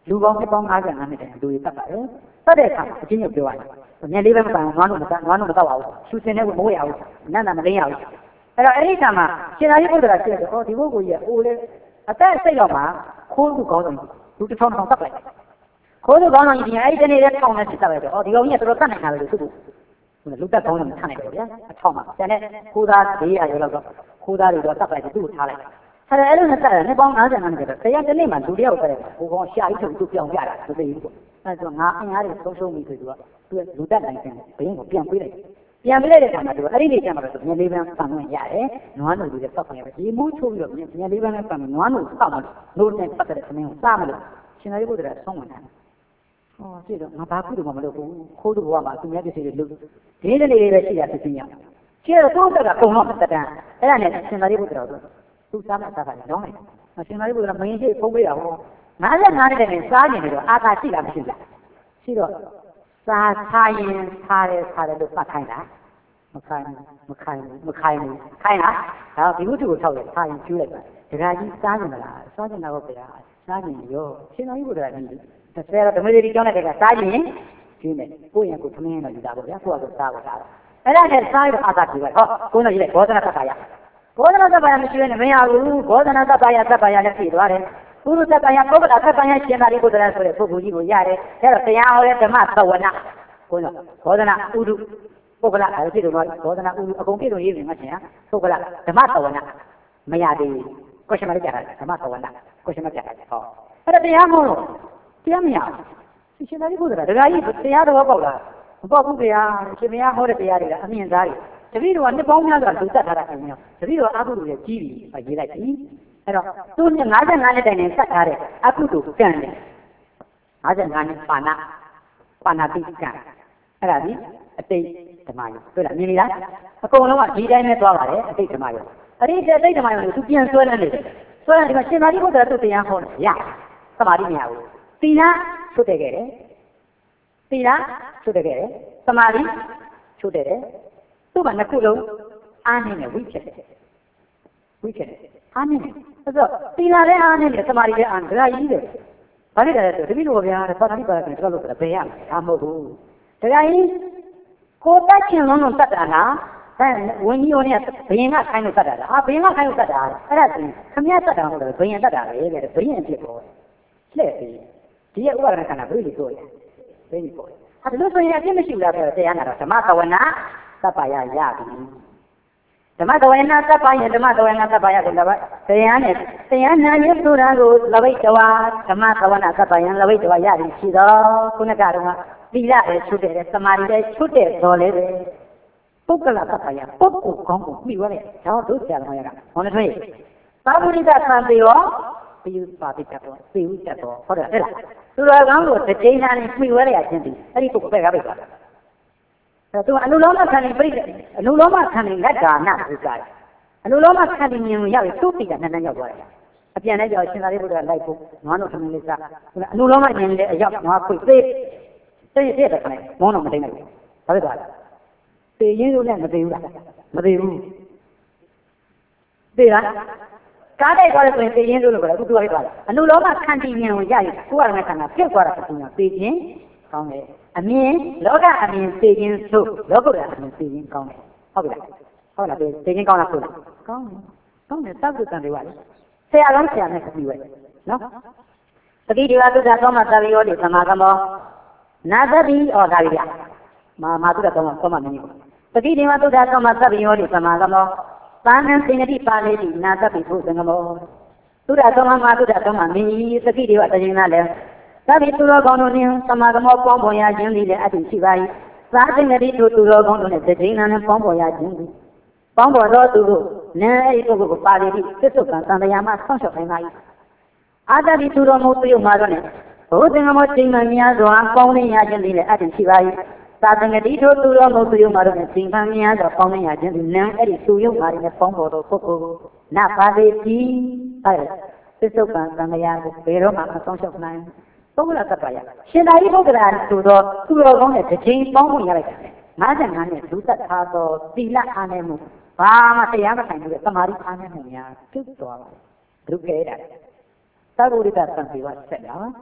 လူပေါင်းနှစ်ပေါင်း၅၅နှစ်တည်းလူတွေတတ်ပါတယ်တတ်တဲ့အခါအချင်းချင်းပြောရတယ်ညလေးပဲမတောင်းနွားလို့မတောင်းနွားလို့မတောက်အောင်ရှူစင်တဲ့ကိုမဝဲအောင်နတ်နာမသိရအောင်အဲ့တော့အဲ့ဒီခါမှာရှင်သာရိပုတ္တရာရှိတယ်ဟောဒီဘုကိုကြီးကအိုးလေအသက်စိတ်တော့မှာခိုးသူကောင်းတယ်လူတစ်ထောင်ထောင်တတ်လိုက်ခိုးသူကောင်းတော့ဒီအဲ့ဒီတနေ့လေးထောင်နဲ့စစ်တတ်လိုက်တော့ဟောဒီကောင်ကြီးကတော်တော်တတ်နိုင်တာပဲလို့သူ့လူတက်ကောင်းတယ်ထားနိုင်တယ်ဗျာအထောင်မှာကျန်တဲ့ခိုးသား၄ရာကျော်လောက်တော့ခိုးသားတွေတော့တတ်လိုက်သူ့ကိုထားလိုက်အဲ့ဒါအဲ့လိုနဲ့တက်တယ်နှစ်ပေါင်း၅၅နှစ်တော့တရားတစ်နေ့မှာလူတယောက်တက်တယ်ဟိုကောင်ရှာကြီးထုတ်သူပြောင်းပြတာသူသိဘူးပေါ့အဲ့ဒါငါအင်အားတွေဆုံးရှုံးပြီဆိုတော့သူကလူတက်နိုင်တယ်ဘင်းကိုပြန်ပေးလိုက်ပြန်ပေးလိုက်တဲ့အခါမှာသူအဲ့ဒီနေကျမှတော့ညလေးပန်းပန်ဝင်ရတယ်နွားနို့တွေစောက်ခွင့်ရတယ်ဒီမိုးချိုးပြီးတော့ညလေးပန်းနဲ့ပန်နွားနို့စောက်မှလို့နို့နဲ့ပတ်တဲ့ခမင်းကိုစားမလို့ရှင်သာရိပုတ္တရာဆုံးဝင်တယ်ဟောကြည့်တော့ငါဘာကုလို့မလုပ်ဘူးခိုးသူဘဝမှာသူများပစ္စည်းတွေလုပ်ဒီနေ့လေးပဲရှိတာဖြစ်နေရကျတော့သူ့တက်ကပုံတော့တက်တန်းအဲ့ဒါနဲ့ရှင်သာရိပုတ္တရာကသူ့စားမဲ့စားတာတော့မယ်ရှင်သာရိပုတ္တရာမင်းရှိဖုံးပေးတာဟော၅၅နှစ်နဲ့စားနေတယ်တော့အာသာရှိလားမရှိလားရှိတော့စားစားရင်စားတယ်စားတယ်လို့ပတ်ခိုင်းတာမခိုင်းမခိုင်းမခိုင်းဘူးခိုင်းလားဒါဒီဝတ္ထုကိုထောက်တယ်စားရင်ကျူးလိုက်ပါဒကာကြီးစားနေမလားစားနေတာဟုတ်ဗျာစားနေရောရှင်သာရိပုတ္တရာကြီးဆရာတော်ဓမ္မဒေဒီကျောင်းတဲ့ကစားရင်ကျူးမယ်ကိုယ့်ရင်ကိုယ်သမင်းတော့ယူတာပေါ့ဗျာကိုယ့်အကူစားဖို့တာအဲ့ဒါနဲ့စားရတော့အာသာကျူးလိုက်ဟောကိုယ်တော့ရေးလိုက်ဘောဓနာသက္ကာယဘောဓနာသက္ကာယမရှိဘဲနဲ့မရဘူးဘောဓနာသက္ကာယသက္ကာယနဲ့ပြည်သွားတယ်ပုရုသက္ကာယပုဂ္ဂလသက္ကာယရှင်သာရိပုတ္တရာဆိုတဲ့ပုဂ္ဂိုလ်ကြီးကိုရတယ်အဲ့တော့တရားဟောတဲ့ဓမ္မသဝနာကိုယ်တော့ဘောဓနာဥဒုပုဂ္ဂလဒါဖြစ်လို့ဘောဓနာဥဒုအကုန်ပြည့်စုံရေးပြီမရှင်ပုဂ္ဂလဓမ္မသဝနာမရသေးဘူးကိုရှင်မလေးကြတာဓမ္မသဝနာကိုရှင်မကြတာဟောအဲ့ဒါတရားဟောလို့တရားမရဘူးရှင်သာရိပုတ္တရာဒကာကြီးတရားတော်ပေါက်လားမပေါက်ဘူးဗျာရှင်မရဟောတဲ့တရားတွေကအမြင်သားတွေတပည့်တော်ကနှစ်ပေါင်းများစွာလူသက်ထားတာခင်ဗျာတပည့်တော်အကုသိုလ်ရဲ့ကြီးပြီရေးလိုက်ပြီအဲ့တော့သူနဲ့၅၅နှစ်တိုင်နဲ့ဆက်ထားတဲ့အကုသိုလ်ကံတယ်၅၅နှစ်ပါဏပါဏတိကံအဲ့ဒါဒီအတိတ်ဓမ္မယုတွေ့လားမြင်လားအကုန်လုံးကဒီတိုင်းနဲ့သွားပါတယ်အတိတ်ဓမ္မယုအဲ့ဒီအတိတ်ဓမ္မယုကိုသူပြန်ဆွဲလန်းနေတယ်ဆွဲလန်းဒီမှာရှင်သာရိပုတ္တရာသူ့တရားဟောတယ်ရသမာဓိမရဘူးသီလချုပ်တယ်ခဲ့တယ်သီလချုပ်တယ်ခဲ့တယ်သမာဓိချုပ်တယ်တယ်သူ့မှာနှစ်ခုလုံးအားနေတယ်ဝိဖြစ်တယ်ဝိဖြစ်တယ်အားနေတယ်အဲ့တော့သီလလည်းအားနေတယ်သမာဓိလည်းအားနေတယ်ဒါကြီးတယ်ဘာလို့လဲဆိုတပည့်တော်ဗျာပါဠိပါဠိနဲ့ပြောလို့ဆိုတော့ဘယ်ရမှာမဟုတ်ဘူးဒါကြီးကိုတတ်ချင်လုံးလုံးတတ်တာလားအဲဝင်းကြီးဟိုနေဘယင်ကခိုင်းလို့တတ်တာလားအာဘယင်ကခိုင်းလို့တတ်တာအဲ့ဒါဆိုခမည်းတတ်တာဟုတ်တယ်ဘယင်တတ်တာပဲတဲ့ဘယင်အဖြစ်ပေါ်လှည့်ပြီးဒီရဲ့ဥပါဒနာခန္ဓာဘယ်လိုဆိုရလဲဘယ်လိုပေါ်ဟာဒီလိုဆိုရင်အပြစ်မရှိဘူးလားဆိုတရားနာတော့ဓမ္မသဝနာသဗ္ဗယရပြီဓမ္မသဝနာသဗ္ဗယဓမ္မသဝနာသဗ္ဗယကိုလည်းတရားနဲ့တရားနာရဆိုတာကိုလဘိတဝါဓမ္မသဝနာသဗ္ဗယလဘိတဝါရပြီရှိတော့ခုနကတော့သီလလည်းချုပ်တယ်သမာဓိလည်းချုပ်တယ်တော်လည်းပဲပုဂ္ဂလသဗ္ဗယပုဂ္ဂိုလ်ကောင်းကိုပြီးသွားတယ်ဒါတော့တို့ဆရာတော်ရကဟောနေထွေးသာဝတိကသံပေရောပြုပါတိတတ်တော့သိဥတတ်တော့ဟုတ်တယ်အဲ့လားသူတော်ကောင်းကိုတစ်ချိန်သားနဲ့ပြီးသွားရခြင်းဒီအဲ့ဒီပုဂ္ဂိုလ်ပဲကပဲသွားအဲသူအနုလောမခံနေပြိအနုလောမခံနေလက်ဒါနဥစ္စာအနုလောမခံနေမြင်လို့ရောက်ပြီသူ့တိကနန်းနန်းရောက်သွားတယ်အပြန်နဲ့ကြောရှင်သာရိပုတ္တရာလိုက်ဖို့နွားတို့သမင်းလေးစားအနုလောမမြင်တဲ့အရောက်နွားခွေသေးသေးသေးတယ်ခနဲ့မောင်းတော့မသိနိုင်ဘူးဘာဖြစ်သွားလဲသေရင်းလို့လည်းမသိဘူးလားမသိဘူးသိလားကားတိုက်သွားတယ်ဆိုရင်သေရင်းလို့လို့ပြောတယ်အခုသူကဖြစ်သွားတယ်အနုလောမခံတည်မြင်ကိုရရင်ကိုယ်ရတဲ့ခန္ဓာပြတ်သွားတာပုံစံသေခြင်းကောင်းတယ်အမြင်လောကအမြင်သိခြင်းဆိုလောကုတ္တရာအမြင်သိခြင်းကောင်းတယ်ဟုတ်ပြီလားဟုတ်လားသိခြင်းကောင်းလားဆိုလားကောင်းတယ်ကောင်းတယ်သဗ္ဗတန်တွေကလေဆရာကောင်းဆရာနဲ့ပြီးဝဲနော်ပတိဒီဝသုဒ္ဓသောမသဗ္ဗယောတိသမာကမောနာသတိဩဒါရီရမာမာသုဒ္ဓသောမသောမမင်းကြီးပတိဒီဝသုဒ္ဓသောမသဗ္ဗယောတိသမာကမောသာနံစေနတိပါဠိတိနာသတိဘုသံဃမောသုဒ္ဓသောမမာသုဒ္ဓသောမမင်းကြီးပတိဒီဝတခြင်းနာလည်းသဗ္ဗေသူတော်ကောင်းတို့နှင့်သမာဓိမောပေါင်းဖော်ရခြင်းသည်လည်းအတ္တိရှိပါ၏သာသင်္ကတိတို့သူတော်ကောင်းတို့နှင့်တခြင်းနာနှင့်ပေါင်းဖော်ရခြင်းသည်ပေါင်းဖော်သောသူတို့နာအဲ့ဒီပုဂ္ဂိုလ်ကိုပါဠိတိသစ္စုကံသံဃာမှာဆောင်းလျှောက်နိုင်ပါ၏အာတတိသူတော်မူသူတို့မှာတော့နဲ့ဘုသင်္ကမောချိန်မှများစွာပေါင်းလင်းရခြင်းသည်လည်းအတ္တိရှိပါ၏သာသင်္ကတိတို့သူတော်မူသူတို့မှာတော့နဲ့ချိန်မှများစွာပေါင်းလင်းရခြင်းသည်နာအဲ့ဒီသူယုတ်မှာလည်းပေါင်းဖော်သောပုဂ္ဂိုလ်ကိုနပါတိတိအဲ့သစ္စုကံသံဃာကိုဘယ်တော့မှမဆောင်းလျှောက်နိုင်ပုဂ္ဂလသဗ္ဗယရှင်သာရိပုတ္တရာဆိုတော့သူတော်ကောင်းတဲ့တစ်ချိန်ပေါင်းဝင်ရလိုက်တယ်၅၅နဲ့လူသက်ထားသောသီလအားနည်းမှုဘာမှတရားမဆိုင်ဘူးလေသမာဓိအားနည်းမှုများပြုသွားပါဘုကဲတာသဗ္ဗုဒ္ဓသံဃာဆက်လာ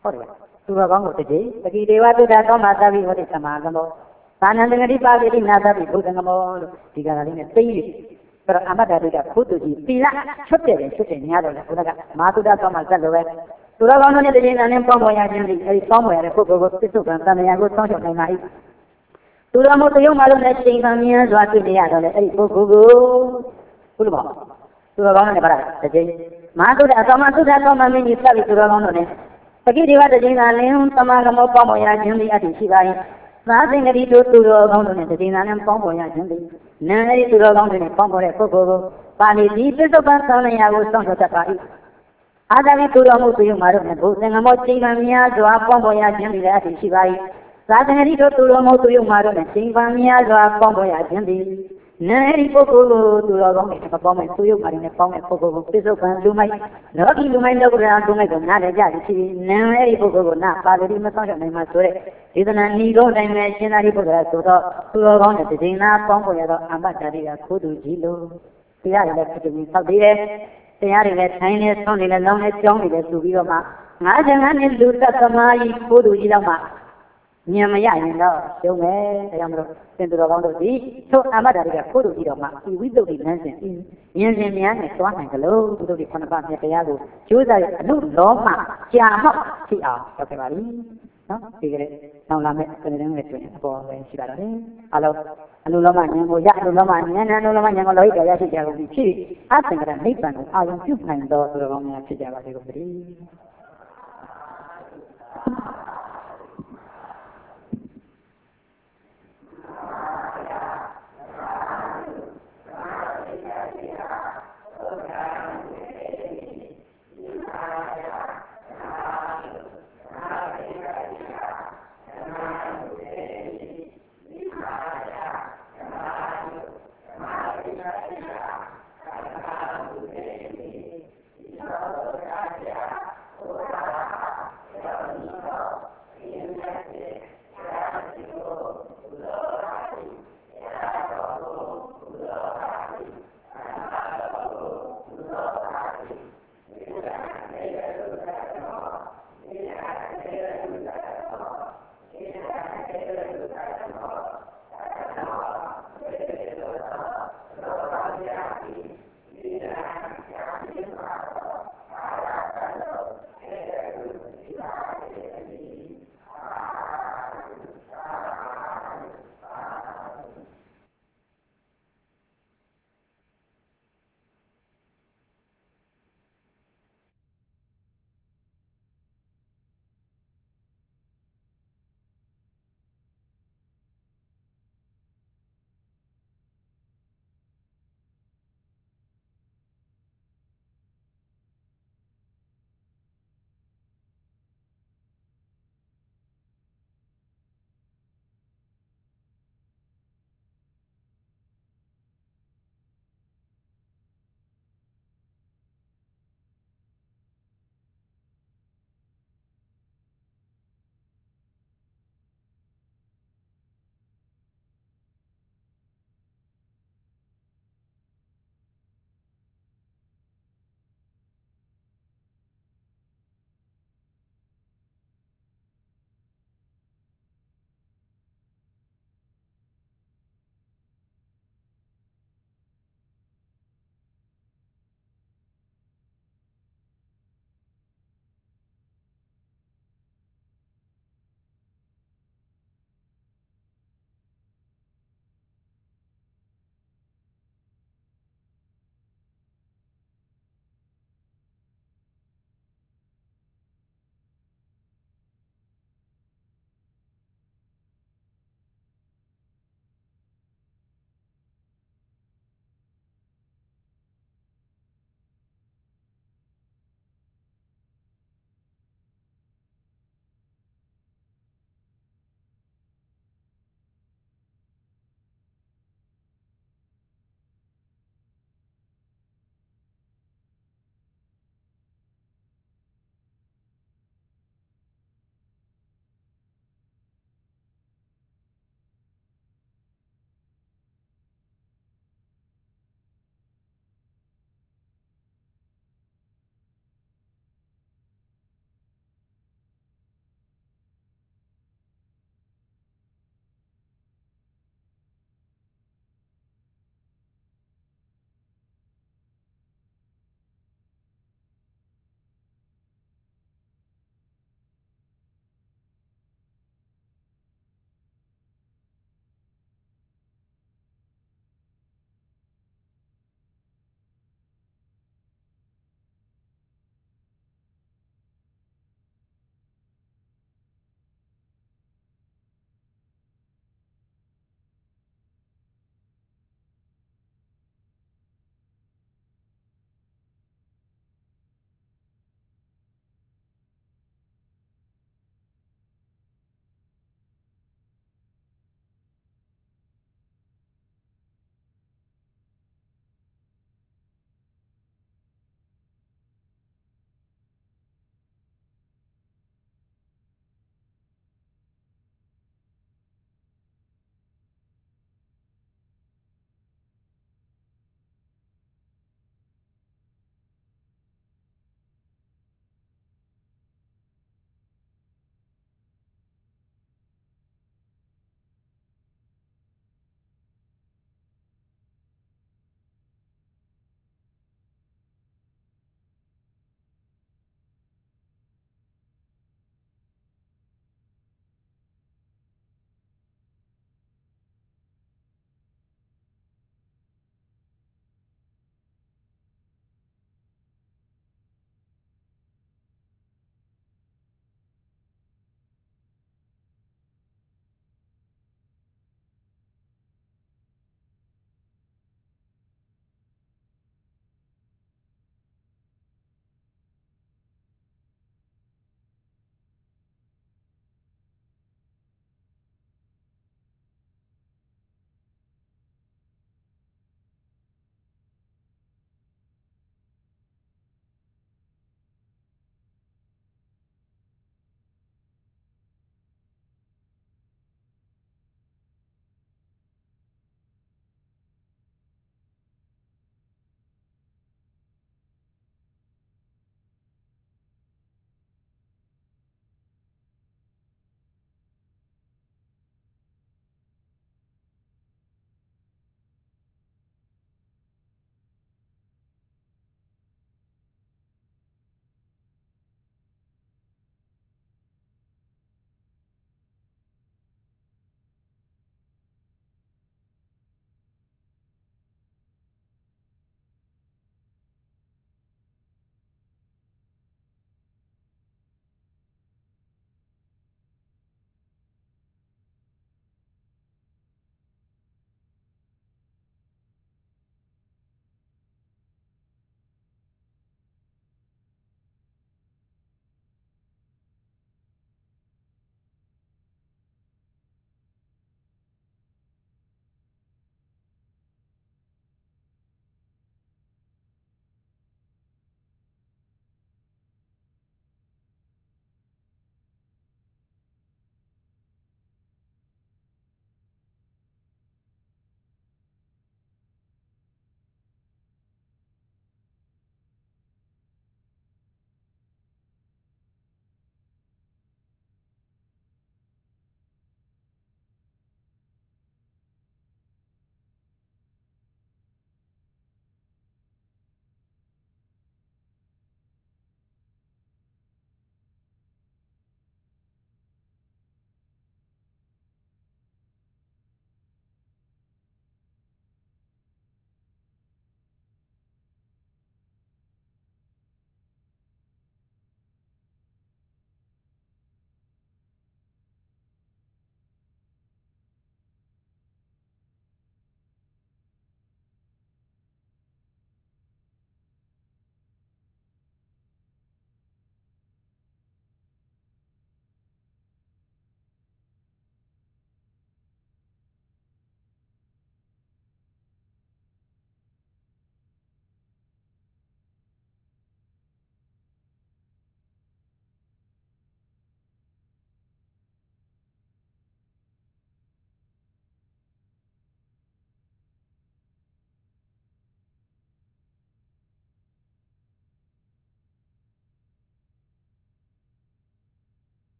ဟုတ်တယ်သူတော်ကောင်းကိုတကြီးတတိဒေဝတုဒ္ဒသောမာသဗ္ဗိဟောတိသမာကမောသာနန္တဂတိပါတိနာသဗ္ဗိဘုဒ္ဓံကမောလို့ဒီကရာလေးနဲ့သိပြီအဲ့တော့အမတ္တတုဒ္ဒဘုဒ္ဓကြီးသီလချွတ်တယ်ချွတ်တယ်များတော့လေဘုရားကမာတုဒ္ဒသောမာဇတ်လိုပဲသူတော်ကောင်းတို့နဲ့တကြီးနာနဲ့ပေါင်းပေါ်ရခြင်းဒီအဲဒီပေါင်းပေါ်ရတဲ့ပုဂ္ဂိုလ်ကိုပြစ္ဆုတ်ကံတဏှာကိုစောင့်ရှောက်နိုင်ပါ၏သူတော်မို့တယုံမှလို့လည်းချိန်ခံမြန်းစွာတွေ့နေရတော့လေအဲ့ဒီပုဂ္ဂိုလ်ကိုဘုလိုပါသူတော်ကောင်းနဲ့ဗလာတကြီးမာတုဒ္ဒသောမာသုဒ္ဓသောမာမင်းကြီးစပြီးသူတော်ကောင်းတို့နဲ့ပကိဒေဝတကြီးကလင်းသမာကမောပေါင်းပေါ်ရခြင်းဒီအတ္တိရှိပါ၏သာသင်္ကတိတို့သူတော်ကောင်းတို့နဲ့တည်နာနဲ့ပေါင်းပေါ်ရခြင်းဒီနာရီသူတော်ကောင်းတွေနဲ့ပေါင်းပေါ်တဲ့ပုဂ္ဂိုလ်ကိုပါဠိဒီပစ္စုပန်သံဃာကိုစောင့်ရှောက်တတ်ပါ၏အာသဝိသူတော်မှုသူယုံမှာတော့ဘုသင်္ကမောချိန်ခံများစွာပေါင်းပေါ်ရခြင်းဒီလည်းအတ္တိရှိပါ၏သာသင်္ကတိတို့သူတော်မှုသူယုံမှာတော့ချိန်ခံများစွာပေါင်းပေါ်ရခြင်းဒီနာရီပုဂ္ဂိုလ်ကိုသူတော်ကောင်းတွေနဲ့ပေါင်းမဲ့သူယုံမှာနဲ့ပေါင်းမဲ့ပုဂ္ဂိုလ်ကိုပစ္စုပန်လူမိုက်လောကီလူမိုက်လောကရာလူမိုက်ကိုနားလည်ကြသည်ရှိပြီးနာရီပုဂ္ဂိုလ်ကိုနာပါဠိမဆောင်ရနိုင်မှဆိုတဲ့ဒေသနာဤတော်တိုင်းနဲ့ရှင်သာရိပုတ္တရာဆိုတော့သူတော်ကောင်းတဲ့တည်နာပေါင်းပေါ်ရတော့အမ္မတာရိကခိုးသူကြီးလို့တရားတွေလည်းဖြစ်ပြီးသောက်သေးတယ်တရားတွေလည်းထိုင်နေဆောင်းနေလည်းလောင်းနေကြောင်းနေလည်းသူပြီးတော့မှငါးချင်ငါးနှစ်လူသက်သမားကြီးခိုးသူကြီးတော့မှညံမရရင်တော့ရှုံးမယ်ဒါကြောင့်မလို့သင်သူတော်ကောင်းတို့ဒီသို့အမ္မတာရိကခိုးသူကြီးတော့မှဒီဝိသုဒ္ဓိလမ်းစဉ်ဉာဏ်စဉ်များနဲ့သွားနိုင်ကြလို့ဝိသုဒ္ဓိခုနှစ်ပါးမြတ်တရားကိုကျိုးစားရအနုလောမကြာမှဖြစ်အောင်လုပ်ခဲ့ပါလိမ့်နော်ဒီကလေးနောက်လာမဲ့ကနေ့နဲ့တွေ့ရင်အပေါ်ပဲရှိပါတော့တယ်အလုံးအနုလောမဉာဏ်ကိုရအနုလောမဉာဏ်နဲ့အနုလောမဉာဏ်ကိုလောဟိတရရှိကြကုန်ပြီဖြစ်အသင်္ကရနိဗ္ဗာန်ကိုအာရုံပြုနိုင်တော်သူတော်ကောင်းများဖြစ်ကြပါစေကုန်သတည်း